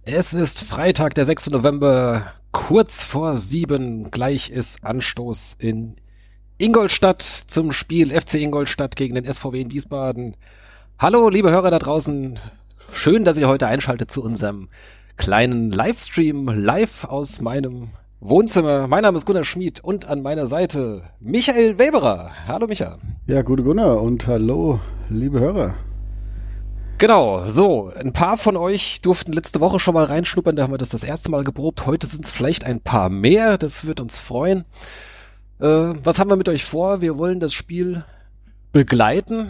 Es ist Freitag, der 6. November, kurz vor 7. Gleich ist Anstoß in Ingolstadt zum Spiel FC Ingolstadt gegen den SVW in Wiesbaden. Hallo, liebe Hörer da draußen. Schön, dass ihr heute einschaltet zu unserem kleinen Livestream live aus meinem Wohnzimmer. Mein Name ist Gunnar Schmid und an meiner Seite Michael Weberer. Hallo, Micha. Ja, gute Gunnar und hallo, liebe Hörer. Genau, so, ein paar von euch durften letzte Woche schon mal reinschnuppern, da haben wir das erste Mal geprobt. Heute sind es vielleicht ein paar mehr, das wird uns freuen. Was haben wir mit euch vor? Wir wollen das Spiel begleiten.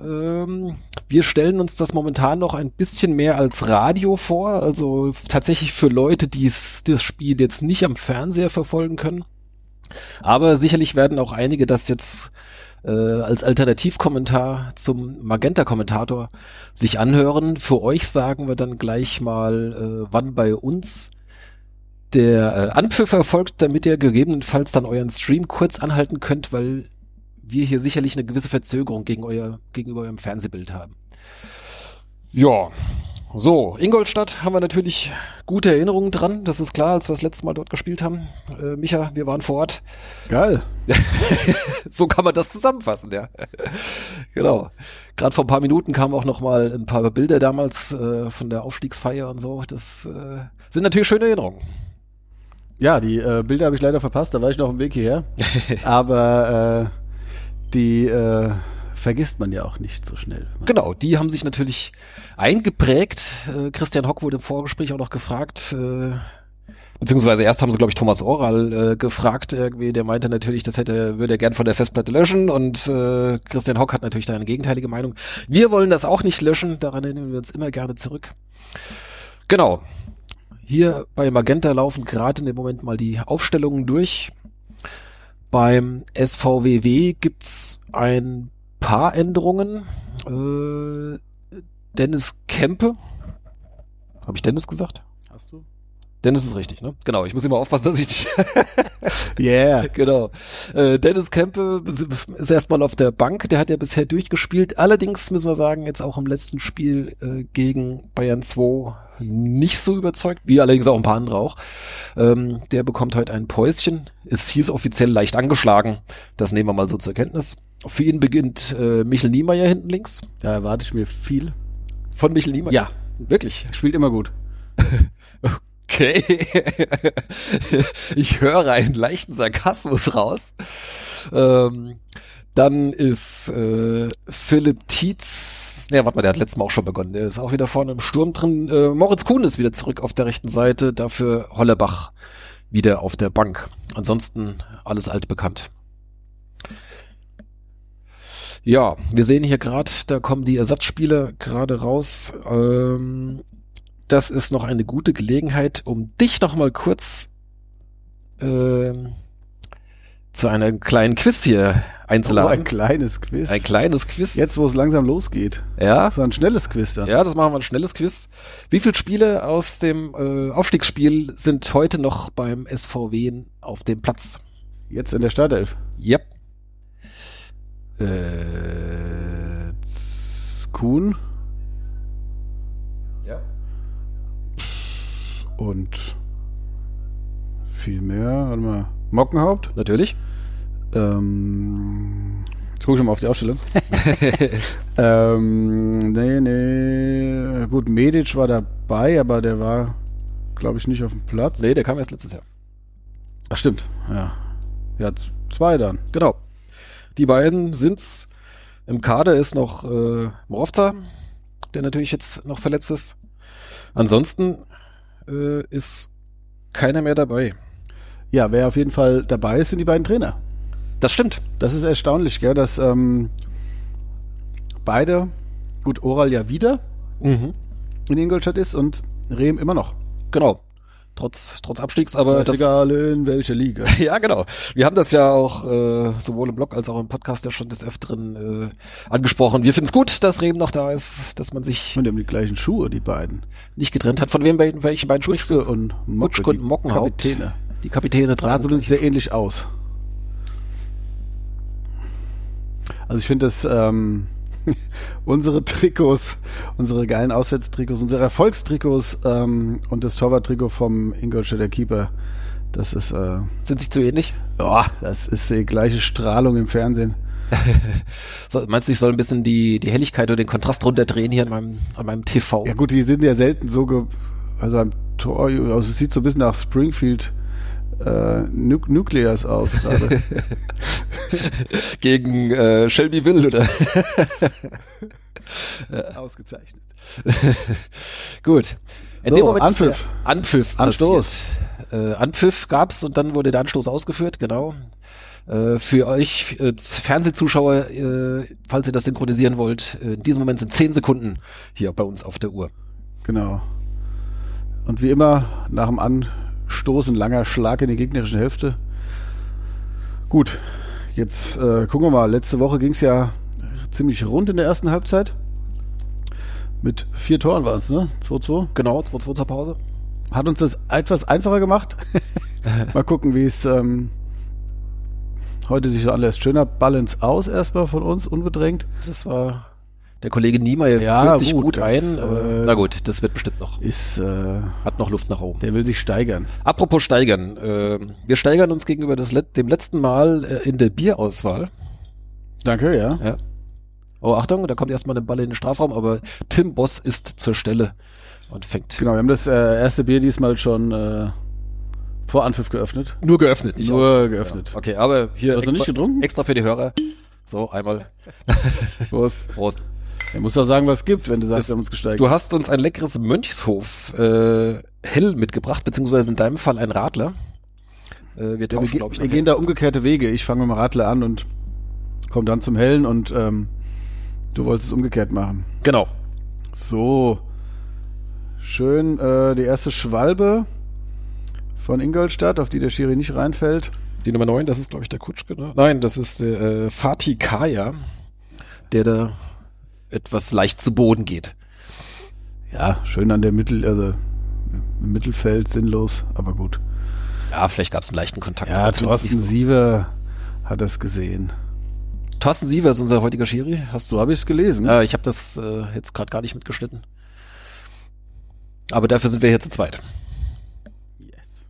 Wir stellen uns das momentan noch ein bisschen mehr als Radio vor, also tatsächlich für Leute, die das Spiel jetzt nicht am Fernseher verfolgen können. Aber sicherlich werden auch einige das jetzt als Alternativkommentar zum Magenta-Kommentator sich anhören. Für euch sagen wir dann gleich mal, wann bei uns der Anpfiff erfolgt, damit ihr gegebenenfalls dann euren Stream kurz anhalten könnt, weil wir hier sicherlich eine gewisse Verzögerung gegenüber eurem Fernsehbild haben. Ja, so, Ingolstadt haben wir natürlich gute Erinnerungen dran, das ist klar, als wir das letzte Mal dort gespielt haben. Micha, wir waren vor Ort. Geil. So kann man das zusammenfassen, ja. Genau. Gerade vor ein paar Minuten kamen auch noch mal ein paar Bilder damals von der Aufstiegsfeier und so. Das sind natürlich schöne Erinnerungen. Ja, die Bilder habe ich leider verpasst, da war ich noch auf dem Weg hierher. Aber die vergisst man ja auch nicht so schnell. Genau, die haben sich natürlich eingeprägt. Christian Hock wurde im Vorgespräch auch noch gefragt, beziehungsweise erst haben sie, glaube ich, Thomas Oral gefragt, irgendwie, der meinte natürlich, würde er gern von der Festplatte löschen und Christian Hock hat natürlich da eine gegenteilige Meinung. Wir wollen das auch nicht löschen, daran erinnern wir uns immer gerne zurück. Genau, hier bei Magenta laufen gerade in dem Moment mal die Aufstellungen durch. Beim SVWW gibt's ein paar Änderungen. Dennis Kempe. Habe ich Dennis gesagt? Hast du? Dennis ist richtig, ne? Genau, ich muss immer aufpassen, dass ich dich... Yeah. Genau. Dennis Kempe ist erstmal auf der Bank, der hat ja bisher durchgespielt. Allerdings müssen wir sagen, jetzt auch im letzten Spiel gegen Bayern 2 nicht so überzeugt, wie allerdings auch ein paar andere auch. Der bekommt heute ein Päuschen. Es hieß offiziell leicht angeschlagen. Das nehmen wir mal so zur Kenntnis. Für ihn beginnt Michel Niemeyer hinten links. Da erwarte ich mir viel. Von Michel Niemeyer? Ja. Wirklich? Spielt immer gut. Okay. Ich höre einen leichten Sarkasmus raus. Dann ist Philipp Tietz, der hat letztes Mal auch schon begonnen, der ist auch wieder vorne im Sturm drin. Moritz Kuhn ist wieder zurück auf der rechten Seite, dafür Hollerbach wieder auf der Bank. Ansonsten alles altbekannt. Ja, wir sehen hier gerade, da kommen die Ersatzspieler gerade raus. Das ist noch eine gute Gelegenheit, um dich noch mal kurz zu einem kleinen Quiz hier einzuladen. Oh, ein kleines Quiz. Ein kleines Quiz. Jetzt, wo es langsam losgeht. Ja. So ein schnelles Quiz dann. Ja, das machen wir ein schnelles Quiz. Wie viele Spiele aus dem Aufstiegsspiel sind heute noch beim SVW auf dem Platz? Jetzt in der Startelf. Yep. Kuhn. Ja. Und viel mehr. Warte mal. Mockenhaupt. Natürlich. Jetzt guck ich mal auf die Ausstellung. Nee. Gut, Medic war dabei, aber der war, glaube ich, nicht auf dem Platz. Nee, der kam erst letztes Jahr. Ach, stimmt. Ja. Ja, 2 dann. Genau. Die beiden sind's. Im Kader ist noch Mrovca, der natürlich jetzt noch verletzt ist. Ansonsten ist keiner mehr dabei. Ja, wer auf jeden Fall dabei ist, sind die beiden Trainer. Das stimmt. Das ist erstaunlich, gell, dass beide, gut, Oral ja wieder in Ingolstadt ist und Rehm immer noch. Genau. Trotz Abstiegs, aber das ist egal in welcher Liga. Ja, genau. Wir haben das ja auch sowohl im Blog als auch im Podcast ja schon des Öfteren angesprochen. Wir finden es gut, dass Rehm noch da ist, dass man sich... Und die haben die gleichen Schuhe, die beiden. Nicht getrennt hat. Von welchen beiden Schuhe? Utschke und Utschke und Mockenhaupt. Kapitäne. Die Kapitäne tragen. Also das sehr ähnlich aus. Also ich finde das unsere Trikots, unsere geilen Auswärtstrikots, unsere Erfolgstrikots und das Torwarttrikot vom Ingolstädter Keeper. Das ist Sind sich zu ähnlich? Das ist die gleiche Strahlung im Fernsehen. Meinst du, ich soll ein bisschen die Helligkeit oder den Kontrast runterdrehen hier an meinem TV? Ja gut, die sind ja selten so, also am Tor, also es sieht so ein bisschen nach Springfield Nucleus aus gerade. Gegen Shelbyville, oder? Ausgezeichnet. Gut. In So, dem Moment Anpfiff. Anpfiff Anstoß. Anpfiff gab's und dann wurde der Anstoß ausgeführt, genau. Für euch Fernsehzuschauer, falls ihr das synchronisieren wollt, in diesem Moment sind 10 Sekunden hier bei uns auf der Uhr. Genau. Und wie immer, nach dem Anstoß ein langer Schlag in die gegnerische Hälfte. Gut, jetzt gucken wir mal. Letzte Woche ging es ja ziemlich rund in der ersten Halbzeit. Mit 4 Toren war es, ne? 2-2. Genau, 2-2 zur Pause. Hat uns das etwas einfacher gemacht. Mal gucken, wie es heute sich so anlässt. Schöner Balance aus erstmal von uns, unbedrängt. Das war der Kollege Niemeyer, fühlt sich gut ein, aber na gut, das wird bestimmt noch. Hat noch Luft nach oben. Der will sich steigern. Apropos steigern. Wir steigern uns gegenüber dem letzten Mal in der Bierauswahl. Danke, ja. Oh, Achtung, da kommt erstmal ein Ball in den Strafraum, aber Tim Boss ist zur Stelle und fängt. Genau, wir haben das erste Bier diesmal schon vor Anpfiff geöffnet. Nur geöffnet, nicht Nur geöffnet. Ja. Okay, aber hier Hast du nicht getrunken? Extra für die Hörer. So, einmal. Prost. Prost. Er muss doch sagen, was es gibt, wenn du sagst, wir haben uns gesteigert. Du hast uns ein leckeres Mönchshof Hell mitgebracht, beziehungsweise in deinem Fall ein Radler. Wir tauschen, glaube ich. Wir gehen da umgekehrte Wege. Ich fange mit dem Radler an und komme dann zum Hellen und du wolltest es umgekehrt machen. Genau. So. Schön die erste Schwalbe von Ingolstadt, auf die der Schiri nicht reinfällt. Die Nummer 9, das ist, glaube ich, der Kutschke, ne? Nein, das ist Fatih Kaya, der da etwas leicht zu Boden geht. Ja, schön an der im Mittelfeld, sinnlos, aber gut. Ja, vielleicht gab es einen leichten Kontakt. Ja, Thorsten Siever hat das gesehen. Thorsten Siever ist unser heutiger Schiri. So habe ich es gelesen. Ich habe das jetzt gerade gar nicht mitgeschnitten. Aber dafür sind wir hier zu zweit. Yes.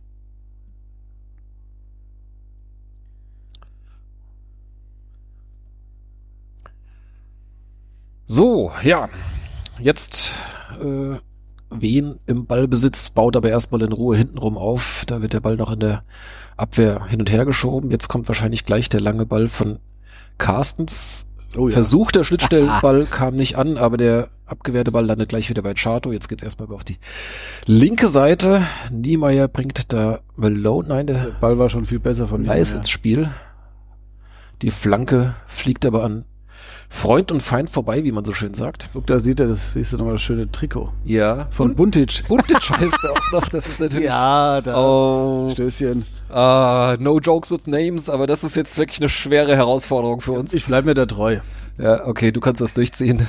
So, ja. Jetzt Wien im Ballbesitz, baut aber erstmal in Ruhe hintenrum auf. Da wird der Ball noch in der Abwehr hin und her geschoben. Jetzt kommt wahrscheinlich gleich der lange Ball von Carstens. Oh ja. Versuch der Schnittstellenball kam nicht an, aber der abgewehrte Ball landet gleich wieder bei Chato. Jetzt geht's erstmal auf die linke Seite. Niemeyer bringt da Malone. Nein, der Ball war schon viel besser von Nice ins Spiel. Die Flanke fliegt aber an Freund und Feind vorbei, wie man so schön sagt. Guck, da siehst du nochmal das schöne Trikot. Ja. Von Buntic. Buntic heißt er auch noch. Das ist natürlich. Ja, da. Oh. Stößchen. No jokes with names, aber das ist jetzt wirklich eine schwere Herausforderung für uns. Ich bleib mir da treu. Ja, okay, du kannst das durchziehen.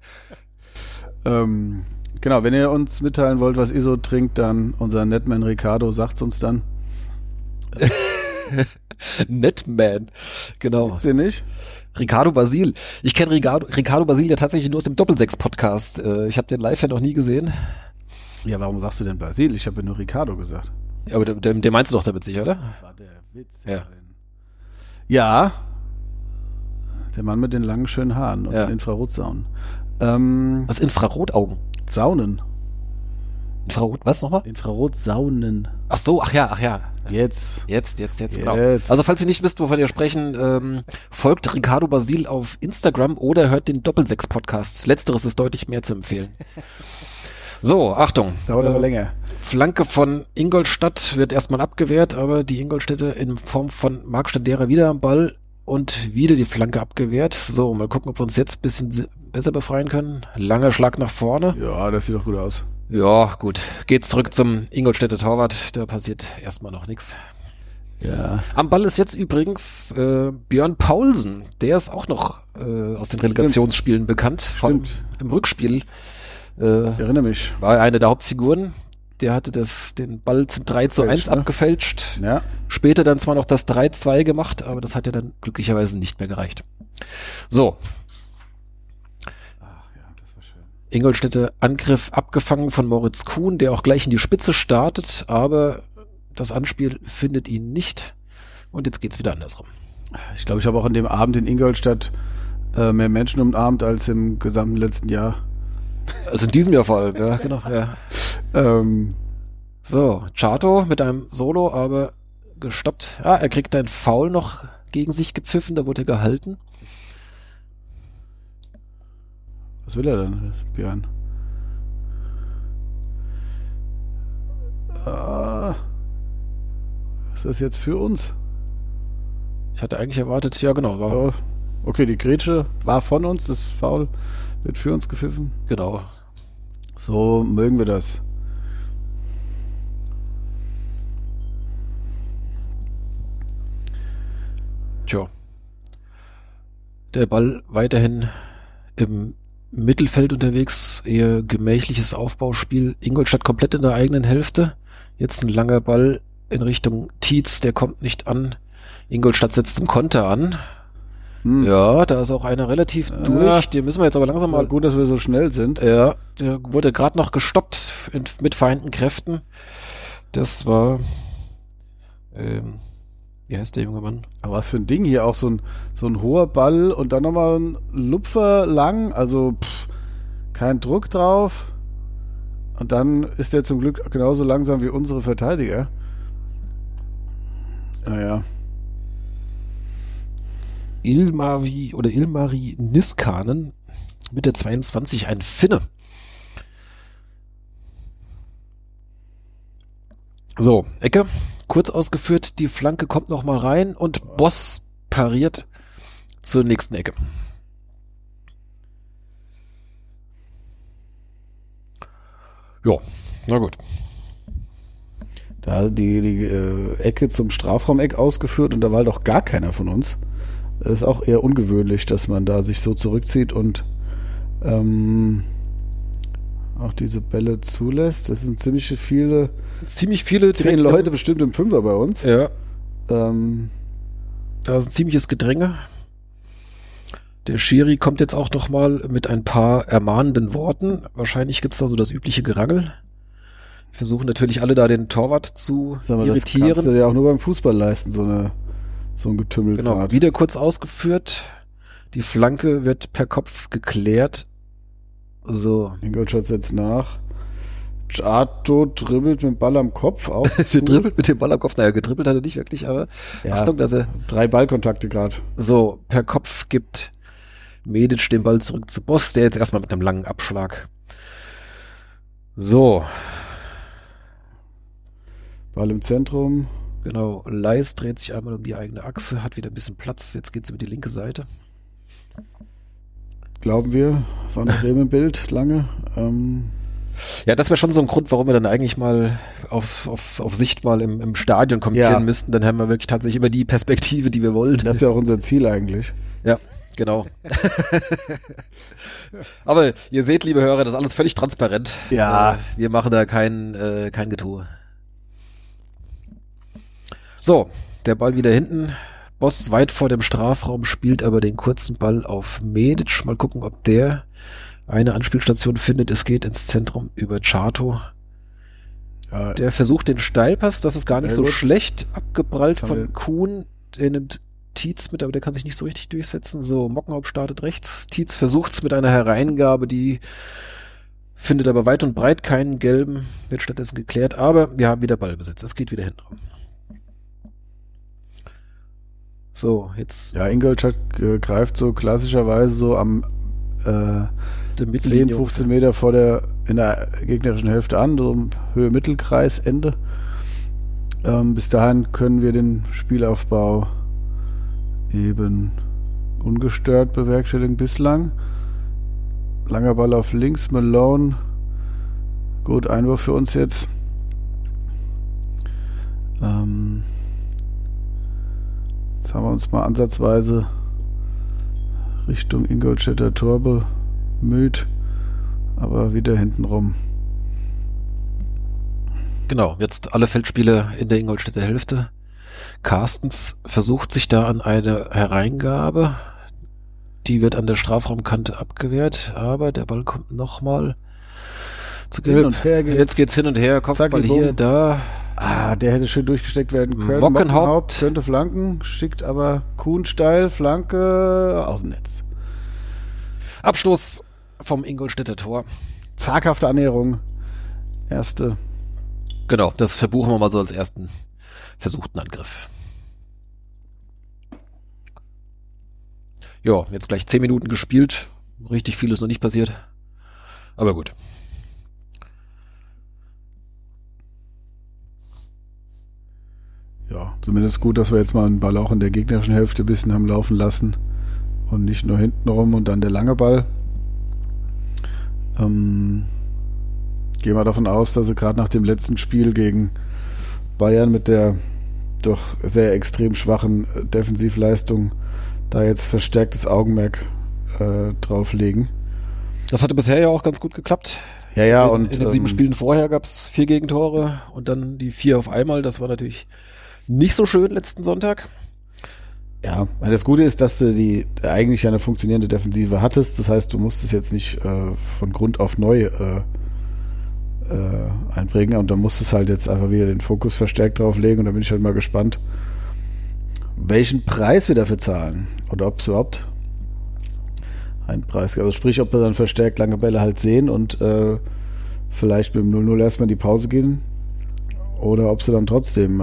Genau, wenn ihr uns mitteilen wollt, was ihr so trinkt, dann unser Netman Ricardo sagt's uns dann. Netman, genau. Gibt's den nicht? Ricardo Basil. Ich kenne Ricardo Basil ja tatsächlich nur aus dem Doppelsechs-Podcast. Ich habe den live ja noch nie gesehen. Ja, warum sagst du denn Basil? Ich habe ja nur Ricardo gesagt. Ja, aber der meinst du doch damit sicher, oder? Das war der Witz. Ja. Ja. Der Mann mit den langen, schönen Haaren und den Infrarotsaunen. Was, Infrarotaugen? Saunen. Infrarot, was nochmal? Infrarotsaunen. Ach so, ach ja. Jetzt, genau. Also falls ihr nicht wisst, wovon wir sprechen, folgt Ricardo Basil auf Instagram oder hört den Doppelsechs-Podcast. Letzteres ist deutlich mehr zu empfehlen. So, Achtung. Dauert aber länger. Flanke von Ingolstadt wird erstmal abgewehrt, aber die Ingolstädter in Form von Marc Stadera wieder am Ball und wieder die Flanke abgewehrt. So, mal gucken, ob wir uns jetzt ein bisschen besser befreien können. Langer Schlag nach vorne. Ja, das sieht doch gut aus. Ja, gut. Geht zurück zum Ingolstädter Torwart. Da passiert erstmal noch nichts. Ja. Am Ball ist jetzt übrigens Björn Paulsen. Der ist auch noch aus den Relegationsspielen bekannt. Im Rückspiel erinnere mich. war er eine der Hauptfiguren. Der hatte den Ball zum 3:1 abgefälscht. Ja. Später dann zwar noch das 3:2 gemacht, aber das hat ja dann glücklicherweise nicht mehr gereicht. So. Ingolstädter Angriff abgefangen von Moritz Kuhn, der auch gleich in die Spitze startet, aber das Anspiel findet ihn nicht. Und jetzt geht's wieder andersrum. Ich glaube, ich habe auch an dem Abend in Ingolstadt mehr Menschen umarmt als im gesamten letzten Jahr. Also in diesem Jahr vor allem, ja, genau. Ja. So, Chato mit einem Solo, aber gestoppt. Er kriegt ein Foul noch gegen sich gepfiffen, da wurde er gehalten. Was will er denn, das Björn? Ist das jetzt für uns? Ich hatte eigentlich erwartet, ja genau. War okay, die Grätsche war von uns, das Foul wird für uns gepfiffen. Genau. So mögen wir das. Tja. Der Ball weiterhin im Mittelfeld unterwegs, eher gemächliches Aufbauspiel. Ingolstadt komplett in der eigenen Hälfte. Jetzt ein langer Ball in Richtung Tietz, der kommt nicht an. Ingolstadt setzt zum Konter an. Ja, da ist auch einer relativ durch. Den müssen wir jetzt aber langsam mal... Gut, dass wir so schnell sind. Ja, der wurde gerade noch gestoppt mit vereinten Kräften. Das war... wie heißt der junge Mann? Aber was für ein Ding hier, auch so ein hoher Ball und dann nochmal ein Lupfer lang, also kein Druck drauf. Und dann ist der zum Glück genauso langsam wie unsere Verteidiger. Naja. Ilmari Niskanen mit der 22, ein Finne. So, Ecke. Kurz ausgeführt, die Flanke kommt noch mal rein und Boss pariert zur nächsten Ecke. Ja, na gut. Da die Ecke zum Strafraumeck ausgeführt und da war doch gar keiner von uns. Das ist auch eher ungewöhnlich, dass man da sich so zurückzieht und auch diese Bälle zulässt. Das sind ziemlich viele 10 Leute bestimmt im Fünfer bei uns. Ja. Da ist ein ziemliches Gedränge. Der Schiri kommt jetzt auch noch mal mit ein paar ermahnenden Worten. Wahrscheinlich gibt's da so das übliche Gerangel. Versuchen natürlich alle da den Torwart zu irritieren. Das kannst du ja auch nur beim Fußball leisten, so ein Getümmel. Genau, grad. Wieder kurz ausgeführt. Die Flanke wird per Kopf geklärt. So. Ingolstadt setzt nach. Chato dribbelt mit dem Ball am Kopf. Auch dribbelt mit dem Ball am Kopf. Naja, gedribbelt hat er nicht wirklich, aber ja, Achtung, dass er... 3 Ballkontakte gerade. So, per Kopf gibt Medic den Ball zurück zu Boss, der jetzt erstmal mit einem langen Abschlag. So. Ball im Zentrum. Genau, Leis dreht sich einmal um die eigene Achse, hat wieder ein bisschen Platz. Jetzt geht's über die linke Seite. Glauben wir, war noch eben im Bild lange. Ja, das wäre schon so ein Grund, warum wir dann eigentlich mal auf Sicht mal im Stadion kommentieren müssten. Dann haben wir wirklich tatsächlich immer die Perspektive, die wir wollen. Das ist ja auch unser Ziel eigentlich. Ja, genau. Aber ihr seht, liebe Hörer, das ist alles völlig transparent. Ja. Wir machen da kein Getue. So, der Ball wieder hinten. Boss weit vor dem Strafraum, spielt aber den kurzen Ball auf Medic. Mal gucken, ob der eine Anspielstation findet. Es geht ins Zentrum über Chato. Ja, der versucht den Steilpass, das ist gar nicht so schlecht. Abgeprallt von Kuhn. Der nimmt Tietz mit, aber der kann sich nicht so richtig durchsetzen. So, Mockenhaupt startet rechts. Tietz versucht's mit einer Hereingabe, die findet aber weit und breit keinen gelben. Wird stattdessen geklärt, aber wir haben wieder Ballbesitz. Es geht wieder hinten rum. So, jetzt. Ja, Ingolstadt greift so klassischerweise so am 10, 15 Meter in der gegnerischen Hälfte an, so im Höhe-Mittelkreis, Ende. Bis dahin können wir den Spielaufbau eben ungestört bewerkstelligen bislang. Langer Ball auf links, Malone. Gut, Einwurf für uns jetzt. Jetzt haben wir uns mal ansatzweise Richtung Ingolstädter Tor bemüht, aber wieder hinten rum. Genau, jetzt alle Feldspieler in der Ingolstädter Hälfte. Carstens versucht sich da an eine Hereingabe. Die wird an der Strafraumkante abgewehrt, aber der Ball kommt nochmal zu Gelb. Hin und her geht's. Jetzt geht's hin und her, Kopfball Zacki, hier, bumm. da. Der hätte schön durchgesteckt werden können. Mockenhaupt. Könnte flanken, schickt aber Kuhn steil, Flanke, Außennetz. Abstoß vom Ingolstädter Tor. Zaghafte Annäherung. Erste. Genau, das verbuchen wir mal so als ersten versuchten Angriff. Ja, jetzt gleich 10 Minuten gespielt. Richtig viel ist noch nicht passiert. Aber gut. Ja, zumindest gut, dass wir jetzt mal den Ball auch in der gegnerischen Hälfte ein bisschen haben laufen lassen und nicht nur hinten rum und dann der lange Ball. Gehen wir davon aus, dass sie gerade nach dem letzten Spiel gegen Bayern mit der doch sehr extrem schwachen Defensivleistung da jetzt verstärktes Augenmerk drauf legen. Das hatte bisher ja auch ganz gut geklappt. Ja, in den 7 Spielen vorher gab es 4 Gegentore und dann die 4 auf einmal. Das war natürlich nicht so schön letzten Sonntag. Ja, weil das Gute ist, dass du eigentlich eine funktionierende Defensive hattest. Das heißt, du musst es jetzt nicht von Grund auf neu einprägen und dann musst du es halt jetzt einfach wieder den Fokus verstärkt drauf legen und da bin ich halt mal gespannt, welchen Preis wir dafür zahlen oder ob es überhaupt einen Preis gibt. Also sprich, ob wir dann verstärkt lange Bälle halt sehen und vielleicht mit dem 0-0 erstmal in die Pause gehen oder ob sie dann trotzdem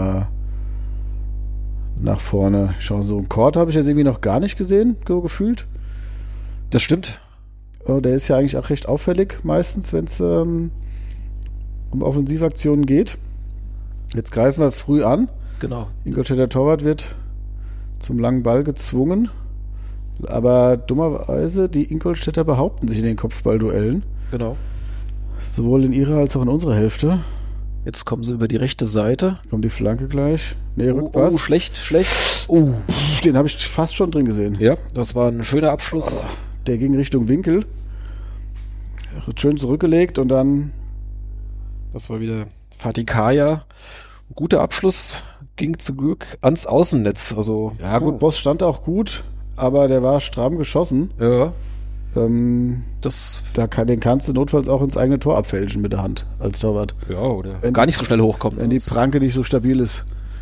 nach vorne schauen. So einen Court habe ich jetzt irgendwie noch gar nicht gesehen, so gefühlt. Das stimmt. Der ist ja eigentlich auch recht auffällig meistens, wenn es um Offensivaktionen geht. Jetzt greifen wir früh an. Genau. Ingolstädter Torwart wird zum langen Ball gezwungen. Aber dummerweise, die Ingolstädter behaupten sich in den Kopfballduellen. Genau. Sowohl in ihrer als auch in unserer Hälfte. Jetzt kommen sie über die rechte Seite. Kommt die Flanke gleich. Nee, Rückpass. Oh, schlecht. Den habe ich fast schon drin gesehen. Ja, das war ein schöner Abschluss. Der ging Richtung Winkel. Schön zurückgelegt und dann... Das war wieder Fatih Kaya. Ein guter Abschluss, ging zum Glück ans Außennetz. Also, ja gut, Boss stand auch gut, aber der war stramm geschossen. Ja. Den kannst du notfalls auch ins eigene Tor abfälschen mit der Hand als Torwart. Ja, oder wenn gar nicht so schnell hochkommt. Wenn die Pranke nicht so stabil ist.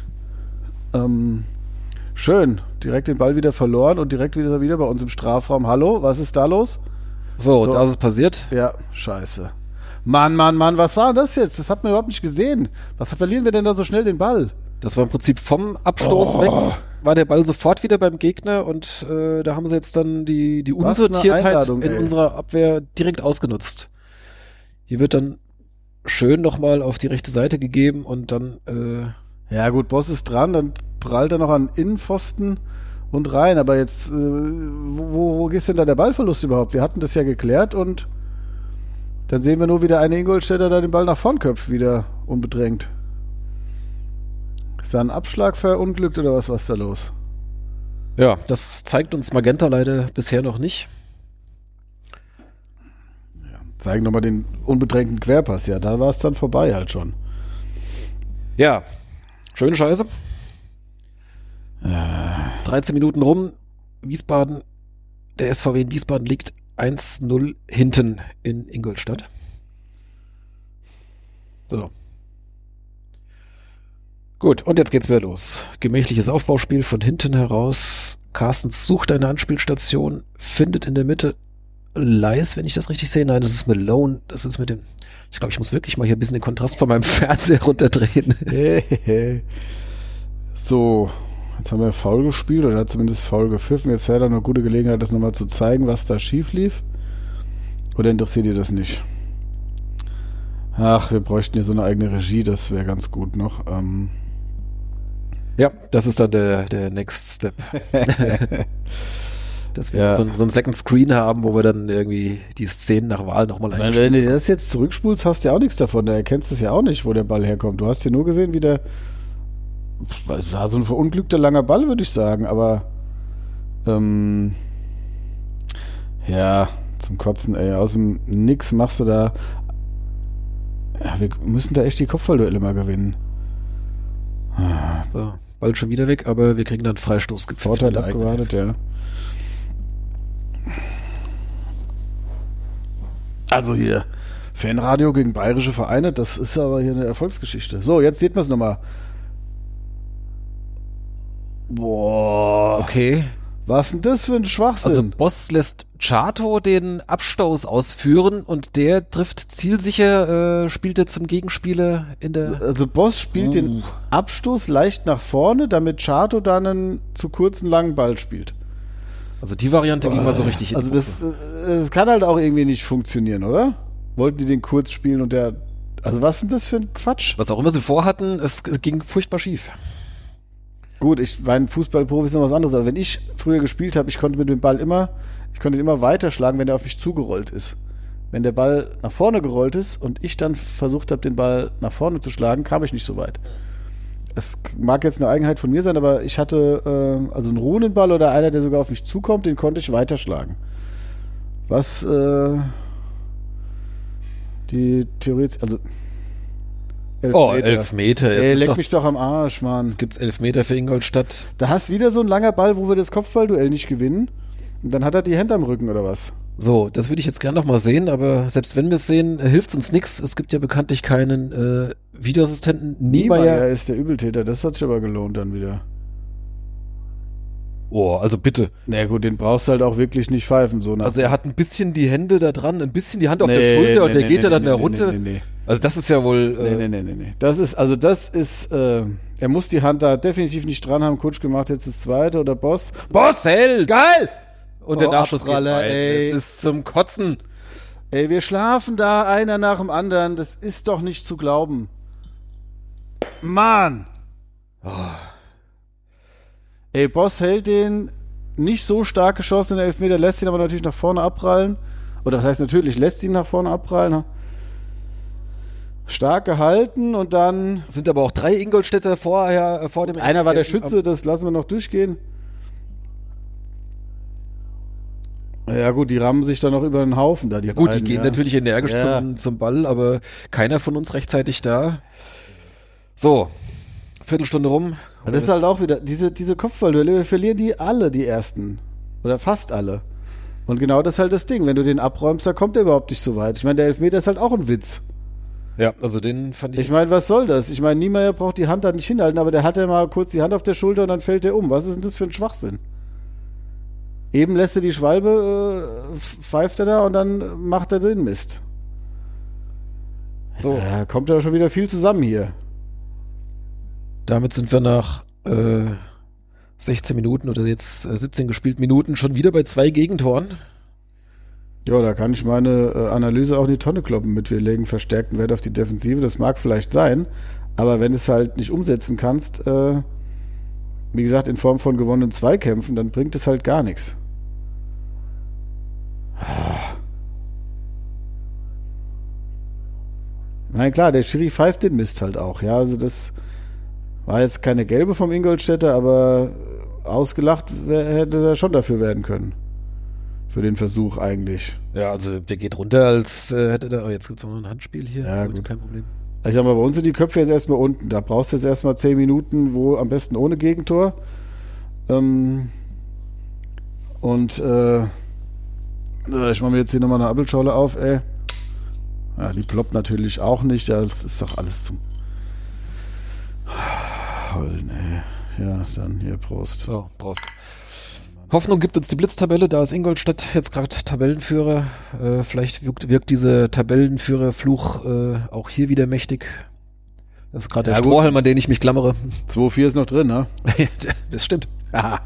Schön. Direkt den Ball wieder verloren und direkt wieder bei uns im Strafraum. Hallo, was ist da los? So, da ist es passiert. Ja, scheiße. Mann, was war das jetzt? Das hat man überhaupt nicht gesehen. Was verlieren wir denn da so schnell den Ball? Das war im Prinzip vom Abstoß weg, war der Ball sofort wieder beim Gegner und da haben sie jetzt dann die Unsortiertheit in unserer Abwehr direkt ausgenutzt. Hier wird dann schön nochmal auf die rechte Seite gegeben und dann... Ja gut, Boss ist dran, dann prallt er noch an Innenpfosten und rein. Aber jetzt, wo ist denn da der Ballverlust überhaupt? Wir hatten das ja geklärt und dann sehen wir nur, wie der eine Ingolstädter da den Ball nach vorn köpft, wieder unbedrängt. Ist da ein Abschlag verunglückt oder was da los? Ja, das zeigt uns Magenta leider bisher noch nicht. Ja, zeigen nochmal den unbedrängten Querpass. Ja, da war es dann vorbei halt schon. Ja, schöne Scheiße. 13 Minuten rum. Wiesbaden, der SVW in Wiesbaden liegt 1-0 hinten in Ingolstadt. So. Gut, und jetzt geht's wieder los. Gemächliches Aufbauspiel von hinten heraus. Carstens sucht eine Anspielstation, findet in der Mitte Leis, wenn ich das richtig sehe. Nein, das ist Malone. Das ist mit dem... Ich glaube, ich muss wirklich mal hier ein bisschen den Kontrast von meinem Fernseher runterdrehen. So, jetzt haben wir faul gespielt oder hat zumindest faul gepfiffen. Jetzt wäre da eine gute Gelegenheit, das nochmal zu zeigen, was da schief lief. Oder interessiert ihr das nicht? Ach, wir bräuchten hier so eine eigene Regie, das wäre ganz gut noch. Ja, das ist dann der Next Step. Dass wir so einen Second Screen haben, wo wir dann irgendwie die Szenen nach Wahl nochmal einstellen. Wenn du das jetzt zurückspulst, hast du ja auch nichts davon. Da erkennst du es ja auch nicht, wo der Ball herkommt. Du hast hier nur gesehen, wie der... Es war so ein verunglückter langer Ball, würde ich sagen. Aber ja, zum Kotzen, ey. Aus dem Nix machst du da... Ja, wir müssen da echt die Kopfballduelle mal gewinnen. So, Ball schon wieder weg, aber wir kriegen dann Freistoß gepfiffen. Vorteil abgewartet, ja. Also hier, Fanradio gegen bayerische Vereine, das ist aber hier eine Erfolgsgeschichte. So, jetzt sieht man es nochmal. Boah. Okay. Was denn das für ein Schwachsinn? Also Boss lässt Chato den Abstoß ausführen und der trifft zielsicher, spielt er zum Gegenspieler in der... Also Boss spielt den Abstoß leicht nach vorne, damit Chato dann einen zu kurzen langen Ball spielt. Also die Variante ging mal so richtig in Also das kann halt auch irgendwie nicht funktionieren, oder? Wollten die den kurz spielen und der... Also was ist denn das für ein Quatsch? Was auch immer sie vorhatten, es ging furchtbar schief. Gut, mein Fußballprofi ist noch was anderes, aber wenn ich früher gespielt habe, ich konnte mit dem Ball immer weiterschlagen, wenn er auf mich zugerollt ist. Wenn der Ball nach vorne gerollt ist und ich dann versucht habe, den Ball nach vorne zu schlagen, kam ich nicht so weit. Es mag jetzt eine Eigenheit von mir sein, aber ich hatte also einen ruhenden Ball oder einer, der sogar auf mich zukommt, den konnte ich weiterschlagen. Was die Theorie, also Elfmeter. Leck mich doch am Arsch, Mann. Es gibt Elfmeter für Ingolstadt. Da hast wieder so ein langer Ball, wo wir das Kopfballduell nicht gewinnen. Und dann hat er die Hände am Rücken, oder was? So, das würde ich jetzt gerne noch mal sehen, aber selbst wenn wir es sehen, hilft uns nichts. Es gibt ja bekanntlich keinen Videoassistenten. Niemeyer ist der Übeltäter, das hat sich aber gelohnt dann wieder. Oh, also bitte. Na gut, den brauchst du halt auch wirklich nicht pfeifen. So also er hat ein bisschen die Hände da dran, ein bisschen die Hand auf der Schulter und der geht dann da runter. Nee. Also das ist ja wohl... Nee. Das ist, er muss die Hand da definitiv nicht dran haben. Kutsch gemacht, jetzt das zweite oder Boss. Boss hält! Geil! Und der Nachschuss geht rein. Ey. Das ist zum Kotzen. Ey, wir schlafen da einer nach dem anderen. Das ist doch nicht zu glauben. Mann! Oh. Ey, Boss hält den nicht so stark geschossen in den Elfmeter, lässt ihn aber natürlich nach vorne abprallen. Oder was heißt natürlich, lässt ihn nach vorne abprallen. Stark gehalten und dann... Sind aber auch 3 Ingolstädter vor dem... Einer war der Schütze, das lassen wir noch durchgehen. Ja gut, die rammen sich dann noch über den Haufen da, die gut, beiden, die gehen natürlich energisch zum Ball, aber keiner von uns rechtzeitig da. So, Viertelstunde rum. Das ist halt auch wieder, diese Kopfballduelle, wir verlieren die alle, die ersten. Oder fast alle. Und genau das ist halt das Ding, wenn du den abräumst, da kommt der überhaupt nicht so weit. Ich meine, der Elfmeter ist halt auch ein Witz. Ja, also den fand ich... Ich meine, was soll das? Ich meine, Niemeyer braucht die Hand da nicht hinhalten, aber der hat ja mal kurz die Hand auf der Schulter und dann fällt der um. Was ist denn das für ein Schwachsinn? Eben lässt er die Schwalbe, pfeift er da und dann macht er den Mist. So. Ja, kommt ja schon wieder viel zusammen hier. Damit sind wir nach 16 Minuten oder jetzt 17 gespielten Minuten schon wieder bei 2 Gegentoren. Ja, da kann ich meine Analyse auch in die Tonne kloppen mit. Wir legen verstärkten Wert auf die Defensive. Das mag vielleicht sein, aber wenn du es halt nicht umsetzen kannst, wie gesagt, in Form von gewonnenen Zweikämpfen, dann bringt es halt gar nichts. Nein, klar, der Schiri pfeift den Mist halt auch. Ja, also das war jetzt keine gelbe vom Ingolstädter, aber ausgelacht hätte er schon dafür werden können. Für den Versuch eigentlich. Ja, also der geht runter, als hätte er... Oh, jetzt gibt es noch ein Handspiel hier. Ja, gut. Kein Problem. Ich sag mal, bei uns sind die Köpfe jetzt erstmal unten. Da brauchst du jetzt erstmal 10 Minuten, wo am besten ohne Gegentor. Ich mache mir jetzt hier nochmal eine Apfelschorle auf, ey. Ja, die ploppt natürlich auch nicht. Ja, das ist doch alles zum Holen, ey. Ja, dann hier, Prost. So, Prost. Hoffnung gibt uns die Blitztabelle, da ist Ingolstadt jetzt gerade Tabellenführer. Vielleicht wirkt diese Tabellenführerfluch auch hier wieder mächtig. Das ist gerade der Strohhalm, an den ich mich klammere. 2-4 ist noch drin, ne? Das stimmt. Aha.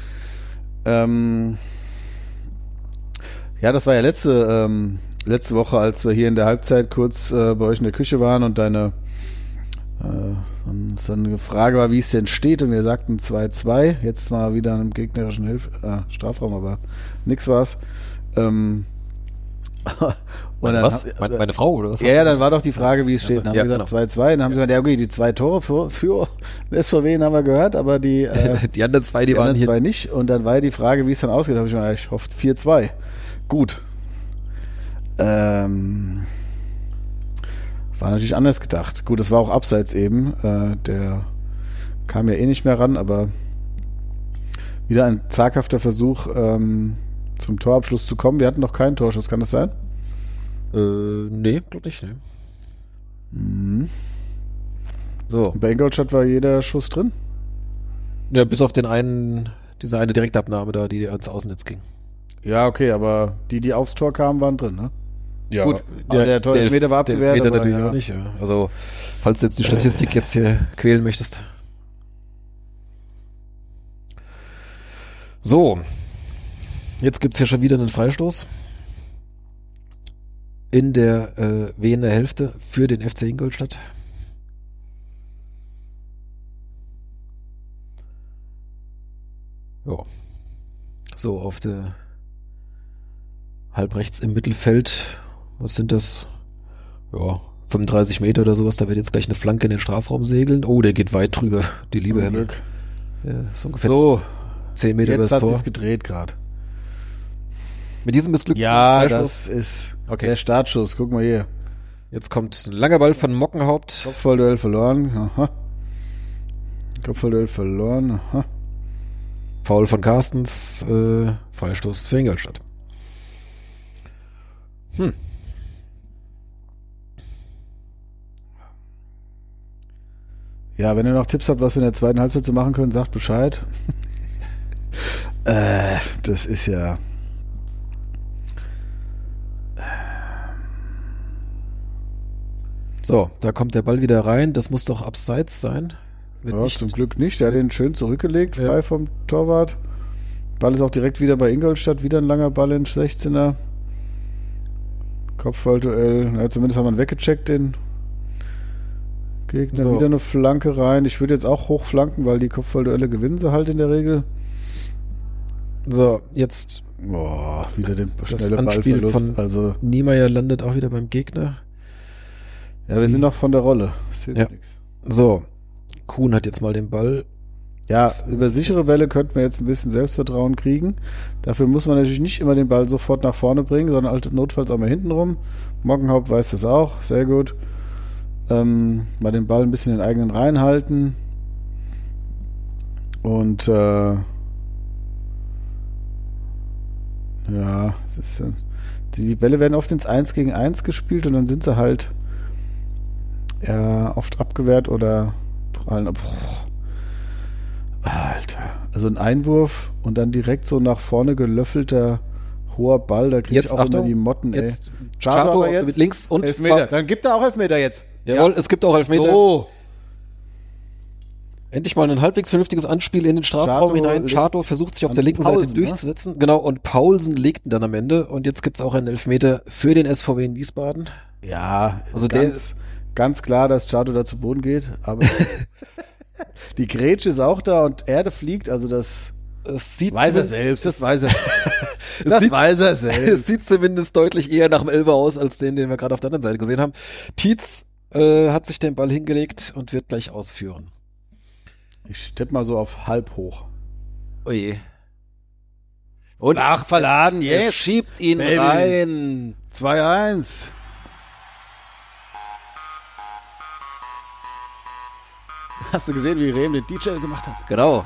Ja, das war ja letzte Woche, als wir hier in der Halbzeit kurz bei euch in der Küche waren und deine eine Frage war, wie es denn steht, und wir sagten 2-2, jetzt mal wieder im gegnerischen Strafraum, aber nix war's. Was? Meine Frau, oder was? Ja, dann war doch die Frage, wie es steht. Dann haben wir gesagt 2-2, dann haben sie gesagt, ja okay, die 2 Tore für SVW haben wir gehört, aber die anderen 2, die waren hier. 2 nicht, und dann war ja die Frage, wie es dann ausgeht. Da habe ich mir ich hoffe 4-2. Gut. War natürlich anders gedacht. Gut, das war auch abseits eben. Der kam ja eh nicht mehr ran, aber wieder ein zaghafter Versuch, zum Torabschluss zu kommen. Wir hatten noch keinen Torschuss, kann das sein? Nee, glaub nicht, ne. Mhm. So. Bei Ingolstadt war jeder Schuss drin? Ja, bis auf diese eine Direktabnahme da, die ans Außennetz ging. Ja, okay, aber die aufs Tor kamen, waren drin, ne? Ja, gut. Der Elfmeter war abgewehrt. Der Elfmeter natürlich auch nicht, ja. Also, falls du jetzt die Statistik jetzt hier quälen möchtest. So. Jetzt gibt's hier schon wieder einen Freistoß. In der Wiener Hälfte für den FC Ingolstadt. Ja. So, auf der halb rechts im Mittelfeld. Was sind das? Ja, 35 Meter oder sowas. Da wird jetzt gleich eine Flanke in den Strafraum segeln. Oh, der geht weit drüber. Die liebe Himmel. Ja, ist ungefähr so, 10 Meter über das Tor. Jetzt hat sich's gedreht gerade. Mit diesem missglückten Ja, Freistoß. das ist Okay. der Startschuss. Guck mal hier. Jetzt kommt ein langer Ball von Mockenhaupt. Kopfballduell verloren. Aha. Kopfballduell verloren. Aha. Foul von Carstens. Freistoß für Ingolstadt. Ja, wenn ihr noch Tipps habt, was wir in der zweiten Halbzeit so machen können, sagt Bescheid. Das ist ja... So, da kommt der Ball wieder rein. Das muss doch abseits sein. Wird Ja, nicht. zum Glück nicht. Der hat den schön zurückgelegt, Ja. frei vom Torwart. Ball ist auch direkt wieder bei Ingolstadt. Wieder ein langer Ball in 16er. Kopfballduell. Ja, zumindest haben wir ihn weggecheckt, den Gegner. So. Wieder eine Flanke rein. Ich würde jetzt auch hochflanken, weil die Kopfballduelle gewinnen sie halt in der Regel. So, jetzt Boah, wieder den das schnelle Anspiel Ballverlust. von Also, Niemeyer landet auch wieder beim Gegner. ja, wir sind noch von der Rolle. Das hilft Ja. nichts. So, Kuhn hat jetzt mal den Ball. Ja, über sichere Bälle könnten wir jetzt ein bisschen Selbstvertrauen kriegen. Dafür muss man natürlich nicht immer den Ball sofort nach vorne bringen, sondern halt notfalls auch mal hinten rum. Mockenhaupt weiß das auch, sehr gut. Mal den Ball ein bisschen in den eigenen Reihen halten. Und ja, es ist, die Bälle werden oft ins 1 gegen 1 gespielt und dann sind sie halt ja, oft abgewehrt oder prallen. Boah. Alter, also ein Einwurf und dann direkt so nach vorne gelöffelter hoher Ball, da kriege ich Jetzt, auch Achtung, immer die Motten, jetzt ey. Chato aber mit links und Elfmeter, dann gibt er auch Elfmeter jetzt. Jawohl, es gibt auch Elfmeter. So, Endlich mal ein halbwegs vernünftiges Anspiel in den Strafraum Chato hinein. legt Chato versucht sich auf an der linken Paulsen, Seite durchzusetzen. Genau, und Paulsen legt ihn dann am Ende. Und jetzt gibt's auch einen Elfmeter für den SVW in Wiesbaden. ja, Also ganz klar, dass Chato da zu Boden geht, aber die Grätsche ist auch da und Erde fliegt, also das Es sieht weiß er zumindest- selbst, das weiß er. Es Das sieht- weiß er Es selbst. sieht zumindest deutlich eher nach dem Elfer aus, als den wir gerade auf der anderen Seite gesehen haben. Tietz hat sich den Ball hingelegt und wird gleich ausführen. Ich tippe mal so auf halb hoch. Oje. Und Ach, verladen, er jetzt. schiebt ihn Baby. rein. 2-1. Hast du gesehen, wie Rehm den DJ gemacht hat? Genau.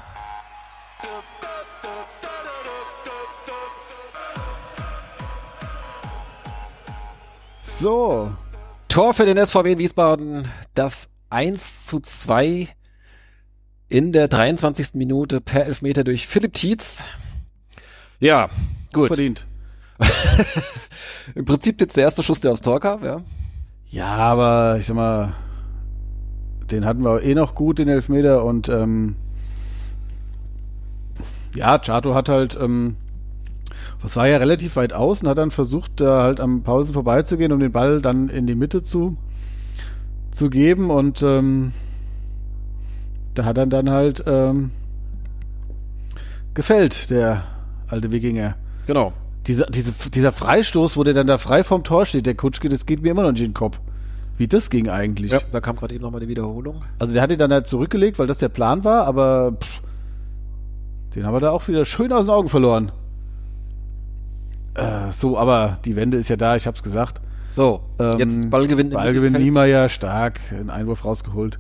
So. Tor für den SVW in Wiesbaden. Das 1:2 in der 23. Minute per Elfmeter durch Philipp Tietz. Ja, gut. Verdient. Im Prinzip jetzt der erste Schuss, der aufs Tor kam, ja. Ja, aber ich sag mal, den hatten wir eh noch gut, den Elfmeter. Und ja, Chato hat halt, was war ja relativ weit außen, hat dann versucht, da halt am Pausen vorbeizugehen, um den Ball dann in die Mitte zu geben. Und da hat er dann halt gefällt, der alte Wikinger. Genau. Dieser Freistoß, wo der dann da frei vorm Tor steht, der Kutschke, das geht mir immer noch nicht in den Kopf. Wie das ging eigentlich. Ja, da kam gerade eben nochmal die Wiederholung. Also der hat ihn dann halt zurückgelegt, weil das der Plan war, aber den haben wir da auch wieder schön aus den Augen verloren. So, aber die Wende ist ja da, ich hab's gesagt. So, jetzt Ballgewinn im Ballgewinn Mittelfeld. Niemeyer, stark, einen Einwurf rausgeholt.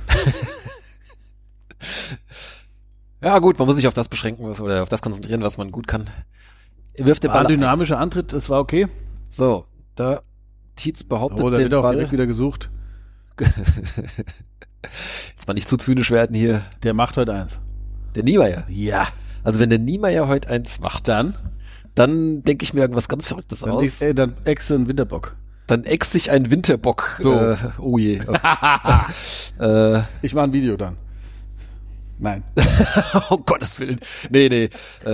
Ja gut, man muss sich auf das beschränken oder auf das konzentrieren, was man gut kann. Er wirft den War Ball ein dynamischer Antritt, das war okay. So, da Tietz behauptet da den wird auch Ball. direkt wieder gesucht. Jetzt mal nicht zu zynisch werden hier. Der macht heute eins. Der Niemeyer. Ja. Also wenn der Niemeyer heute eins macht, dann denke ich mir irgendwas ganz Verrücktes aus. Dann exe einen Winterbock. Dann ex sich ein Winterbock. So. Oh je. Ich mache ein Video dann. Nein. Oh Gottes Willen. Nee.